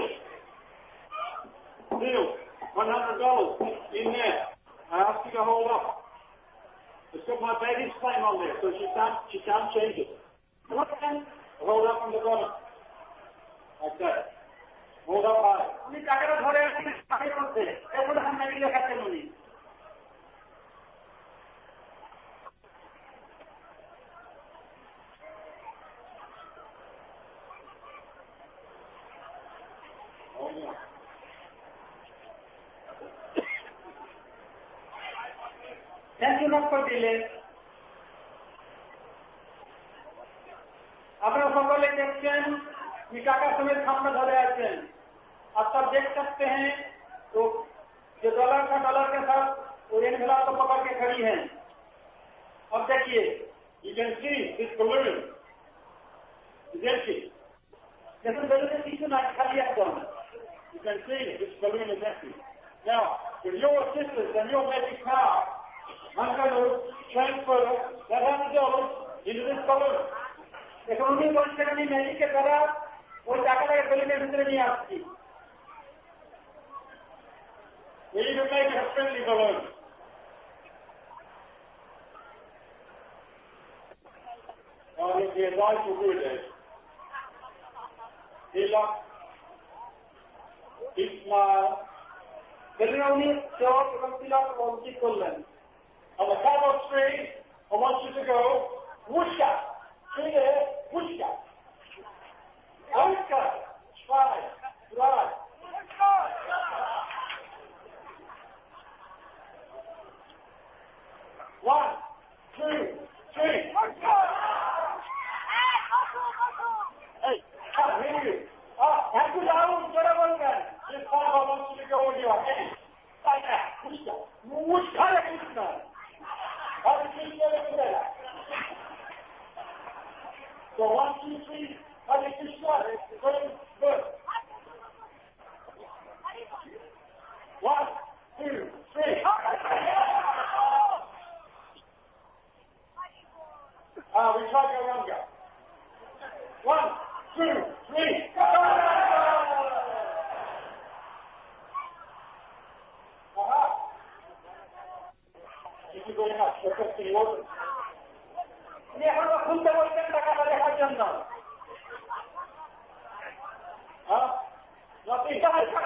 $100 in there. I ask you to hold up. It's got my baby's name on there, so she can't change it. Hold up on the bottom. Like that. Hold up high. উনি টাকাটা ধরে পাখির মধ্যে এগুলো সামনে দেখাচ্ছেন উনি। Thank you not দিলে আপনারা সকলে দেখছেন कि टाका समेत सामने धरे आते हैं। आप सब देख सकते हैं तो जो डॉलर के साथ वो एनवेलप को पकड़ के खड़ी है। अब देखिए, you can see this balloon is empty. लेकिन balloon में किसी ना खाली एकदम। You can see this balloon is empty. Now, with your assistance and your magic power, I'm going to transfer that $100 into this balloon. लेकिन उन्हीं बंद करनी मैजिक के द्वारा वो टाकाটাকে বেলুনের ভিতরে নিয়ে আসছি। We need to make it a friendly balloon. Now look here, nice to do this. He looked, he smiled. বেলুনে উনি চোখ এবং তিলক অঙ্কিত করলেন। On the count of three, I want you to go whoosh up. Three there, whoosh up. Oscar, try, right. 1, 2, 3. Hey, come here. Have to down, get over there. This Papa wants you to go with your head. Like that, push up. Whoosh, Hare Krishna. Hare Krishna, Hare. So 1, 2, 3. Hare Krishna, good, good. 1, 2, 3. We try Garanga. 1, 2, 3. If you go enough, you're testing water. You have a full double ten টাকাটা দেখার জন্য। Nothing.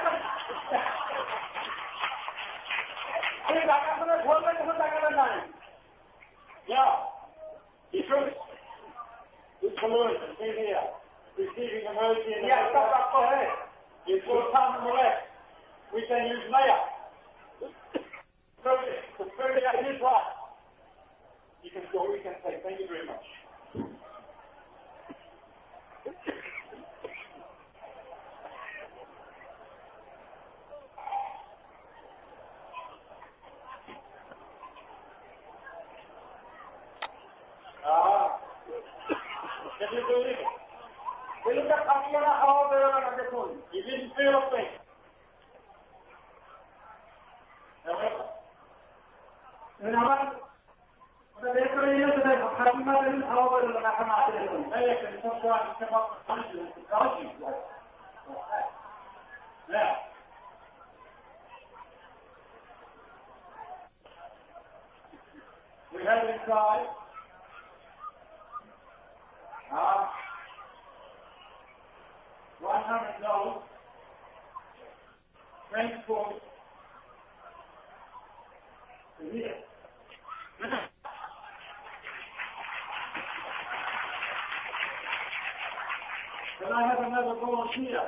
এই টাকাগুলো ধরলে কোনো টাকাটা নাই। Yeah. Because this balloon is here, receiving emergency and it's all time and left. We can use Maya. The spirit of his life. You can go, we can say, thank you very much. Can you believe it? Will you come here now? How are they going to You didn't feel a thing. However, when I was the bakery, I had not been over the mathematics. And sometimes come up with hundreds of thousands like that. Now, we have inside $100 transport to here. Then I have another volunteer.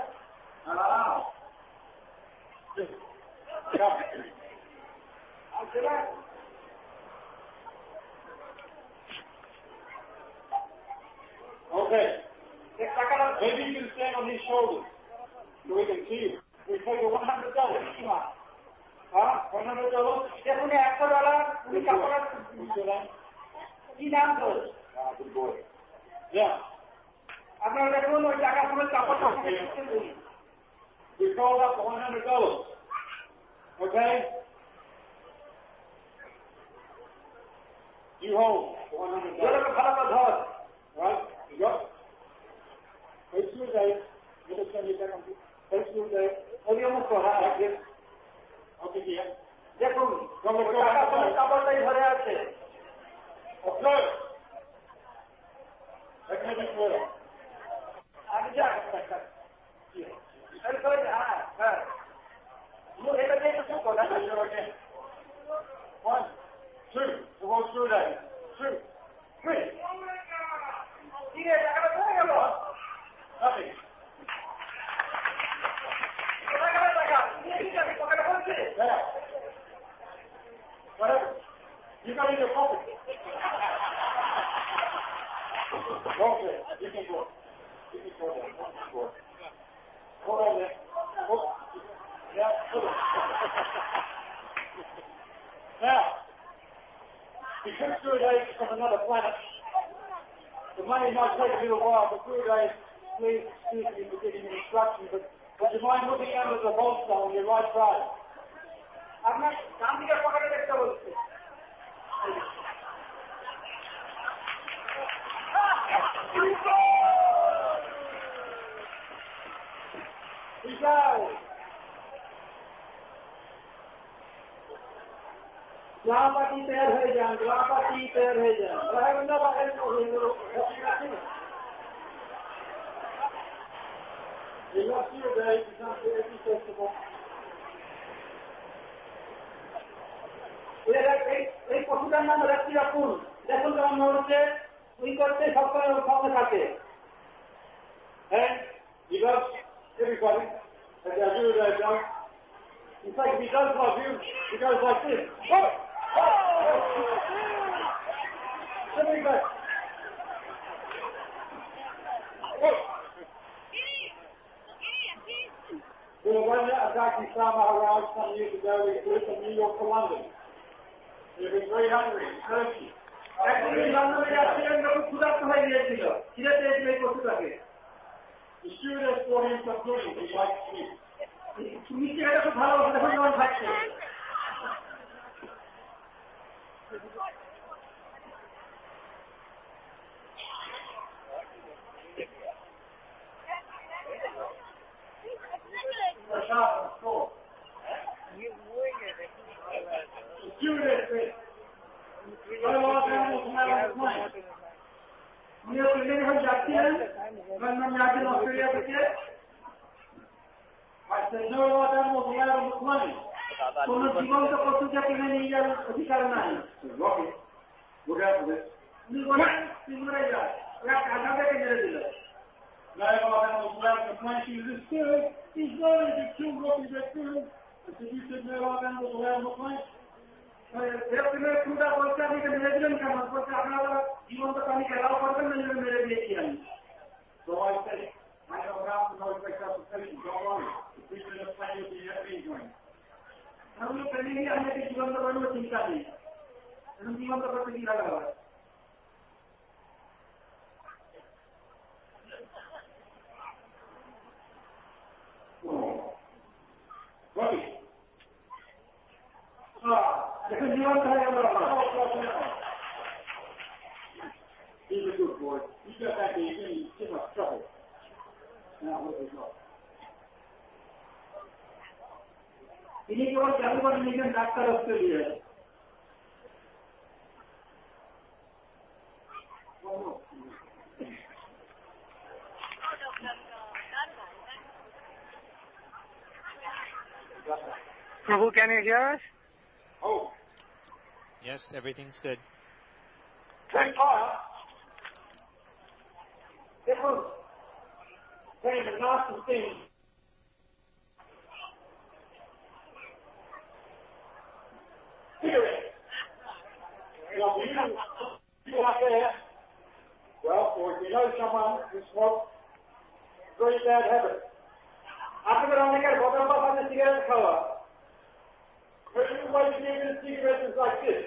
Okay. Maybe you can stand on his shoulders so we can see you. We pay you $100. $100? দেখুন $100 উনি কাপড় কি দাম তো? Good boy. Yeah. আপনারা দেখুন ওই টাকা পুরো কাপড় We called up the $100. Okay? You hold the $100. Right? You got it? Face your day. You just send it back on face your day. Only almost for half like this. Okay, here. দেখুন কাপড়টাই ধরে আছে আপনার এখানে দেখুন আগে যা হ্যাঁ এটা দিয়ে একটু কথা বলতে 1, 2, the whole through that. 2, 3. ঠিক আছে টাকাটা চলে গেল Nothing. it might take a little while, but Gurudev, please excuse me for giving an instruction, but would you mind looking under the bolster on your right side? আপনার ডান দিকের পকেটে দেখতে বলছে ग्लापाटी तैयार हो जाए ग्लापाटी तैयार हो जाए बंदा बाहर এই পশুটার নাম রাত্রিরা ফুল দেখুন যেমন নড়ছে উই করতে সবসময় ওর সঙ্গে থাকে and he loves everybody and they do their job. In fact, if he does love you, he goes like this. Coming back. When I attacked Islam Maharaj some years ago, we flew from New York to London. They've been very hungry, thirsty. The stewardess brought in some pudding, he likes sweet. Australia ticket. I said, no lot animals allowed on the plane. কোনো জীবন্ত পশুকে কিনে নিয়ে যাওয়ার অধিকার নাই Rocky what happened is উনি বলেন সিংহরে যায় ওরা কাঁটাটাকে মেরে দিল no lot animals allowed on the plane. She was scared. He's going to kill Rocky Raccoon. I said, you said no lot animals allowed on the plane. এরকমের ক্রুটা বলছে আপনি মেরে দিলেন কেন বলছে আপনারা জীবন্ত প্রাণীকে এলাও করবেন না মেরে দিয়েছি আমি so I said I know how to know the consultation. Don't worry. The people in the plane will be happy going. हम लोग पहले ही हमने के जीवन का बड़ा चिंता नहीं हम जीवन का बड़ा चिंता लगा हुआ है Rocky. लेकिन जीवन का है हमारा He's a good boy. He got back there, he's in too much trouble. Now, what is not? তিনি কেবল চালু করে নিয়েছেন ডাক্তার অস্ট্রেলিয়ায় Prabhu, can you hear us? Oh. Yes, everything's good. Thank fire. দেখুন very the nasty thing. You know, people out there, well, or if you know someone who smokes, very bad habit. আপনাদের অনেকের বদরবাস আছে cigarette খাওয়া The only way to give this cigarette is like this.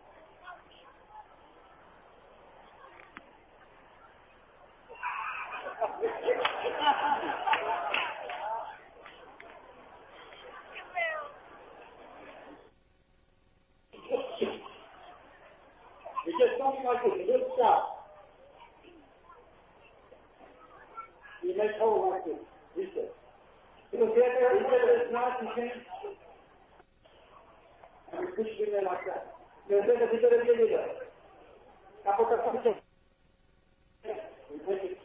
It's just something like this, a little shot. You make hole like this. He said. It'll get there, he said it's not, you can't. And we push it in there like that. There's a bit of a there. We take it.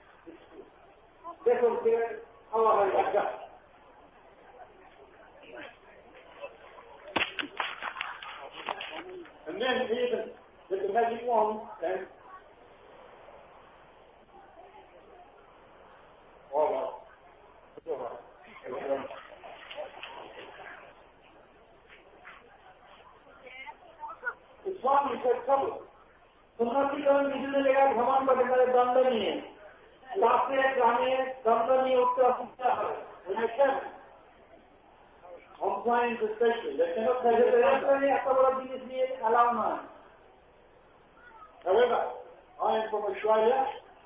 This one's here. How are you like that? And then even with the magic wand, and all right. The Swami said, trouble. Sunnati Karan Nijune Lega Bhaman Badekare Danda Niye. Lastly, Grame Danda Niye Uttara Sutta Hai. When I said, compliance especially, they cannot say that they have to allow man. However, I am from Australia,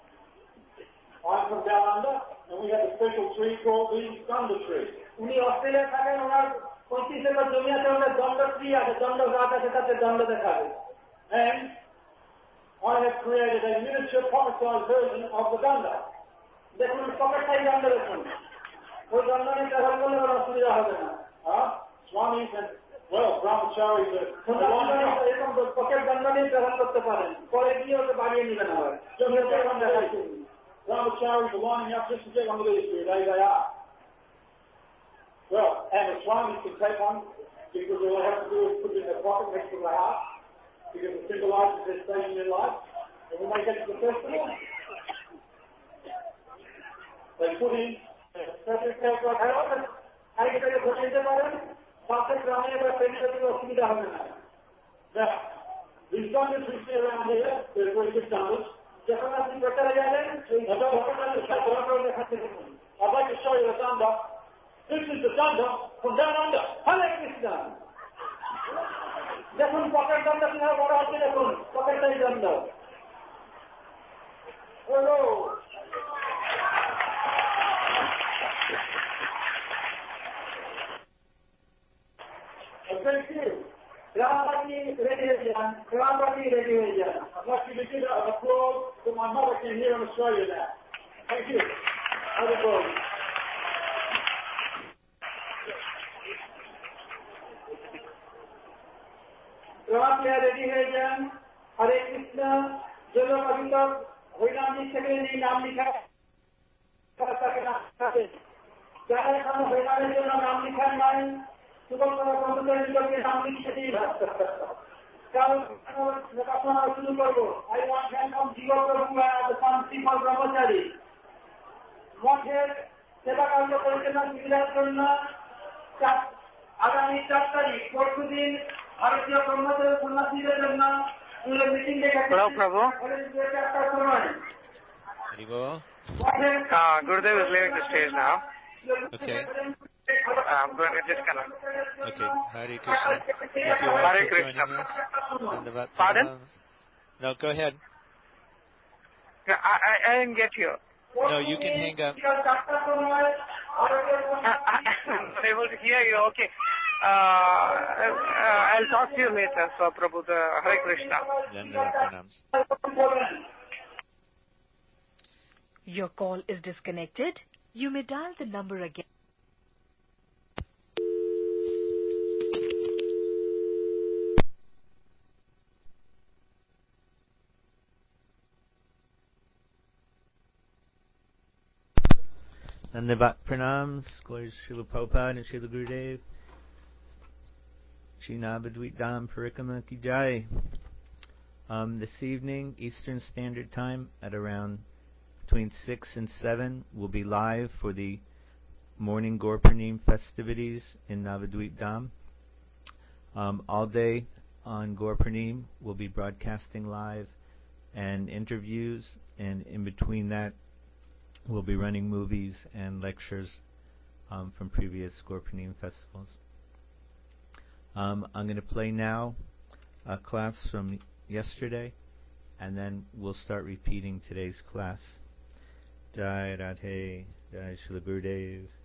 I'm from down under, and we have a special tree called the Dunda tree. উনি Australia থাকেন, ওনার 35 acre জমি আছে, ওনার দণ্ড tree আছে, দণ্ড গাছ আছে, তাতে দণ্ড দেখাবে। And I have created a miniature pocket-sized version of the Dunda. দেখুন পকেট সাইজ দণ্ড দেখুন, ওই দণ্ড নিয়ে ট্রাভেল করলে কোনো অসুবিধা হবে না। Swamis and, well, brahmacharis are এরকম পকেট দণ্ড নিয়ে ট্রাভেল করতে পারেন, পরে গিয়ে ওকে বাড়িয়ে নেবেন আবার। brahmacharis are lining up just to get one of these here. They are. Well, and the Swamis can take one because all they have to do is put it in their pocket next to their heart because it symbolises their station in life. And when they get to the festival, they put in আরেকটাকে ঘটে দিতে পারেন, পাশের গ্রামে বা painter অসুবিধা হবে না। now, these Dundas we see around here, they're very good Dundas. যখন আপনি পেটারে যাবেন, I'd like to show you the Dunda. This is the Dunda from down under. হরে কৃষ্ণ। দেখুন পকেট দণ্ড কিভাবে বড় হচ্ছে, দেখুন পকেট সাইজ দণ্ড। গ্রামবাসী রেডি হয়ে যান, গ্রামবাসী রেডি হয়ে যান। I'd like you to give an applause to my mother king here in Australia now. Thank you. Everybody. গ্রামবাসীরা রেডি হয়ে যান। হরে কৃষ্ণ। যে লোক অভিযোগ হরিনামজি থেকে এই নাম লিখা যারা এখানে হরিনামের জন্য নাম লিখার নাই, সুগম নাম লিখে দিই। কারণ দেখাশোনা শুরু করবো। I want from জীবন প্রভু শান্তিফল ব্রহ্মচারী মঠের সেবা কার্য পরিচালনা সুবিধার জন্য আগামী 4 তারিখ পরশুদিন ভারতীয় ব্রহ্মচারী সন্ন্যাসীদের জন্য মিটিং ডেকেছে। Gurudev is leaving the stage now. Okay. I'm going to disconnect. Okay. Hare Krishna. Thank you all Hare for Krishna. joining us. Dandavat Pardon? pranams. No, go ahead. I didn't get you. No, you can hang up. I'm not able to hear you. Okay. I'll talk to you later, so Prabhu. Hare Krishna. Dandavat pranams. Your call is disconnected. You may dial the number again. Dandavat pranams. Glories to Srila Prabhupada and Srila Gurudev. Shri Navadvip Dham Parikama Ki Jai. This evening, Eastern Standard Time, at around between 6 and 7, we'll be live for the morning Gorpranim festivities in Navadvip Dham. All day on Gorpranim, we'll be broadcasting live and interviews, and in between that, we'll be running movies and lectures from previous Gorpranim festivals. I'm going to play now a class from yesterday, and then we'll start repeating today's class. Jai Radhe, Jai Srila Gurudev.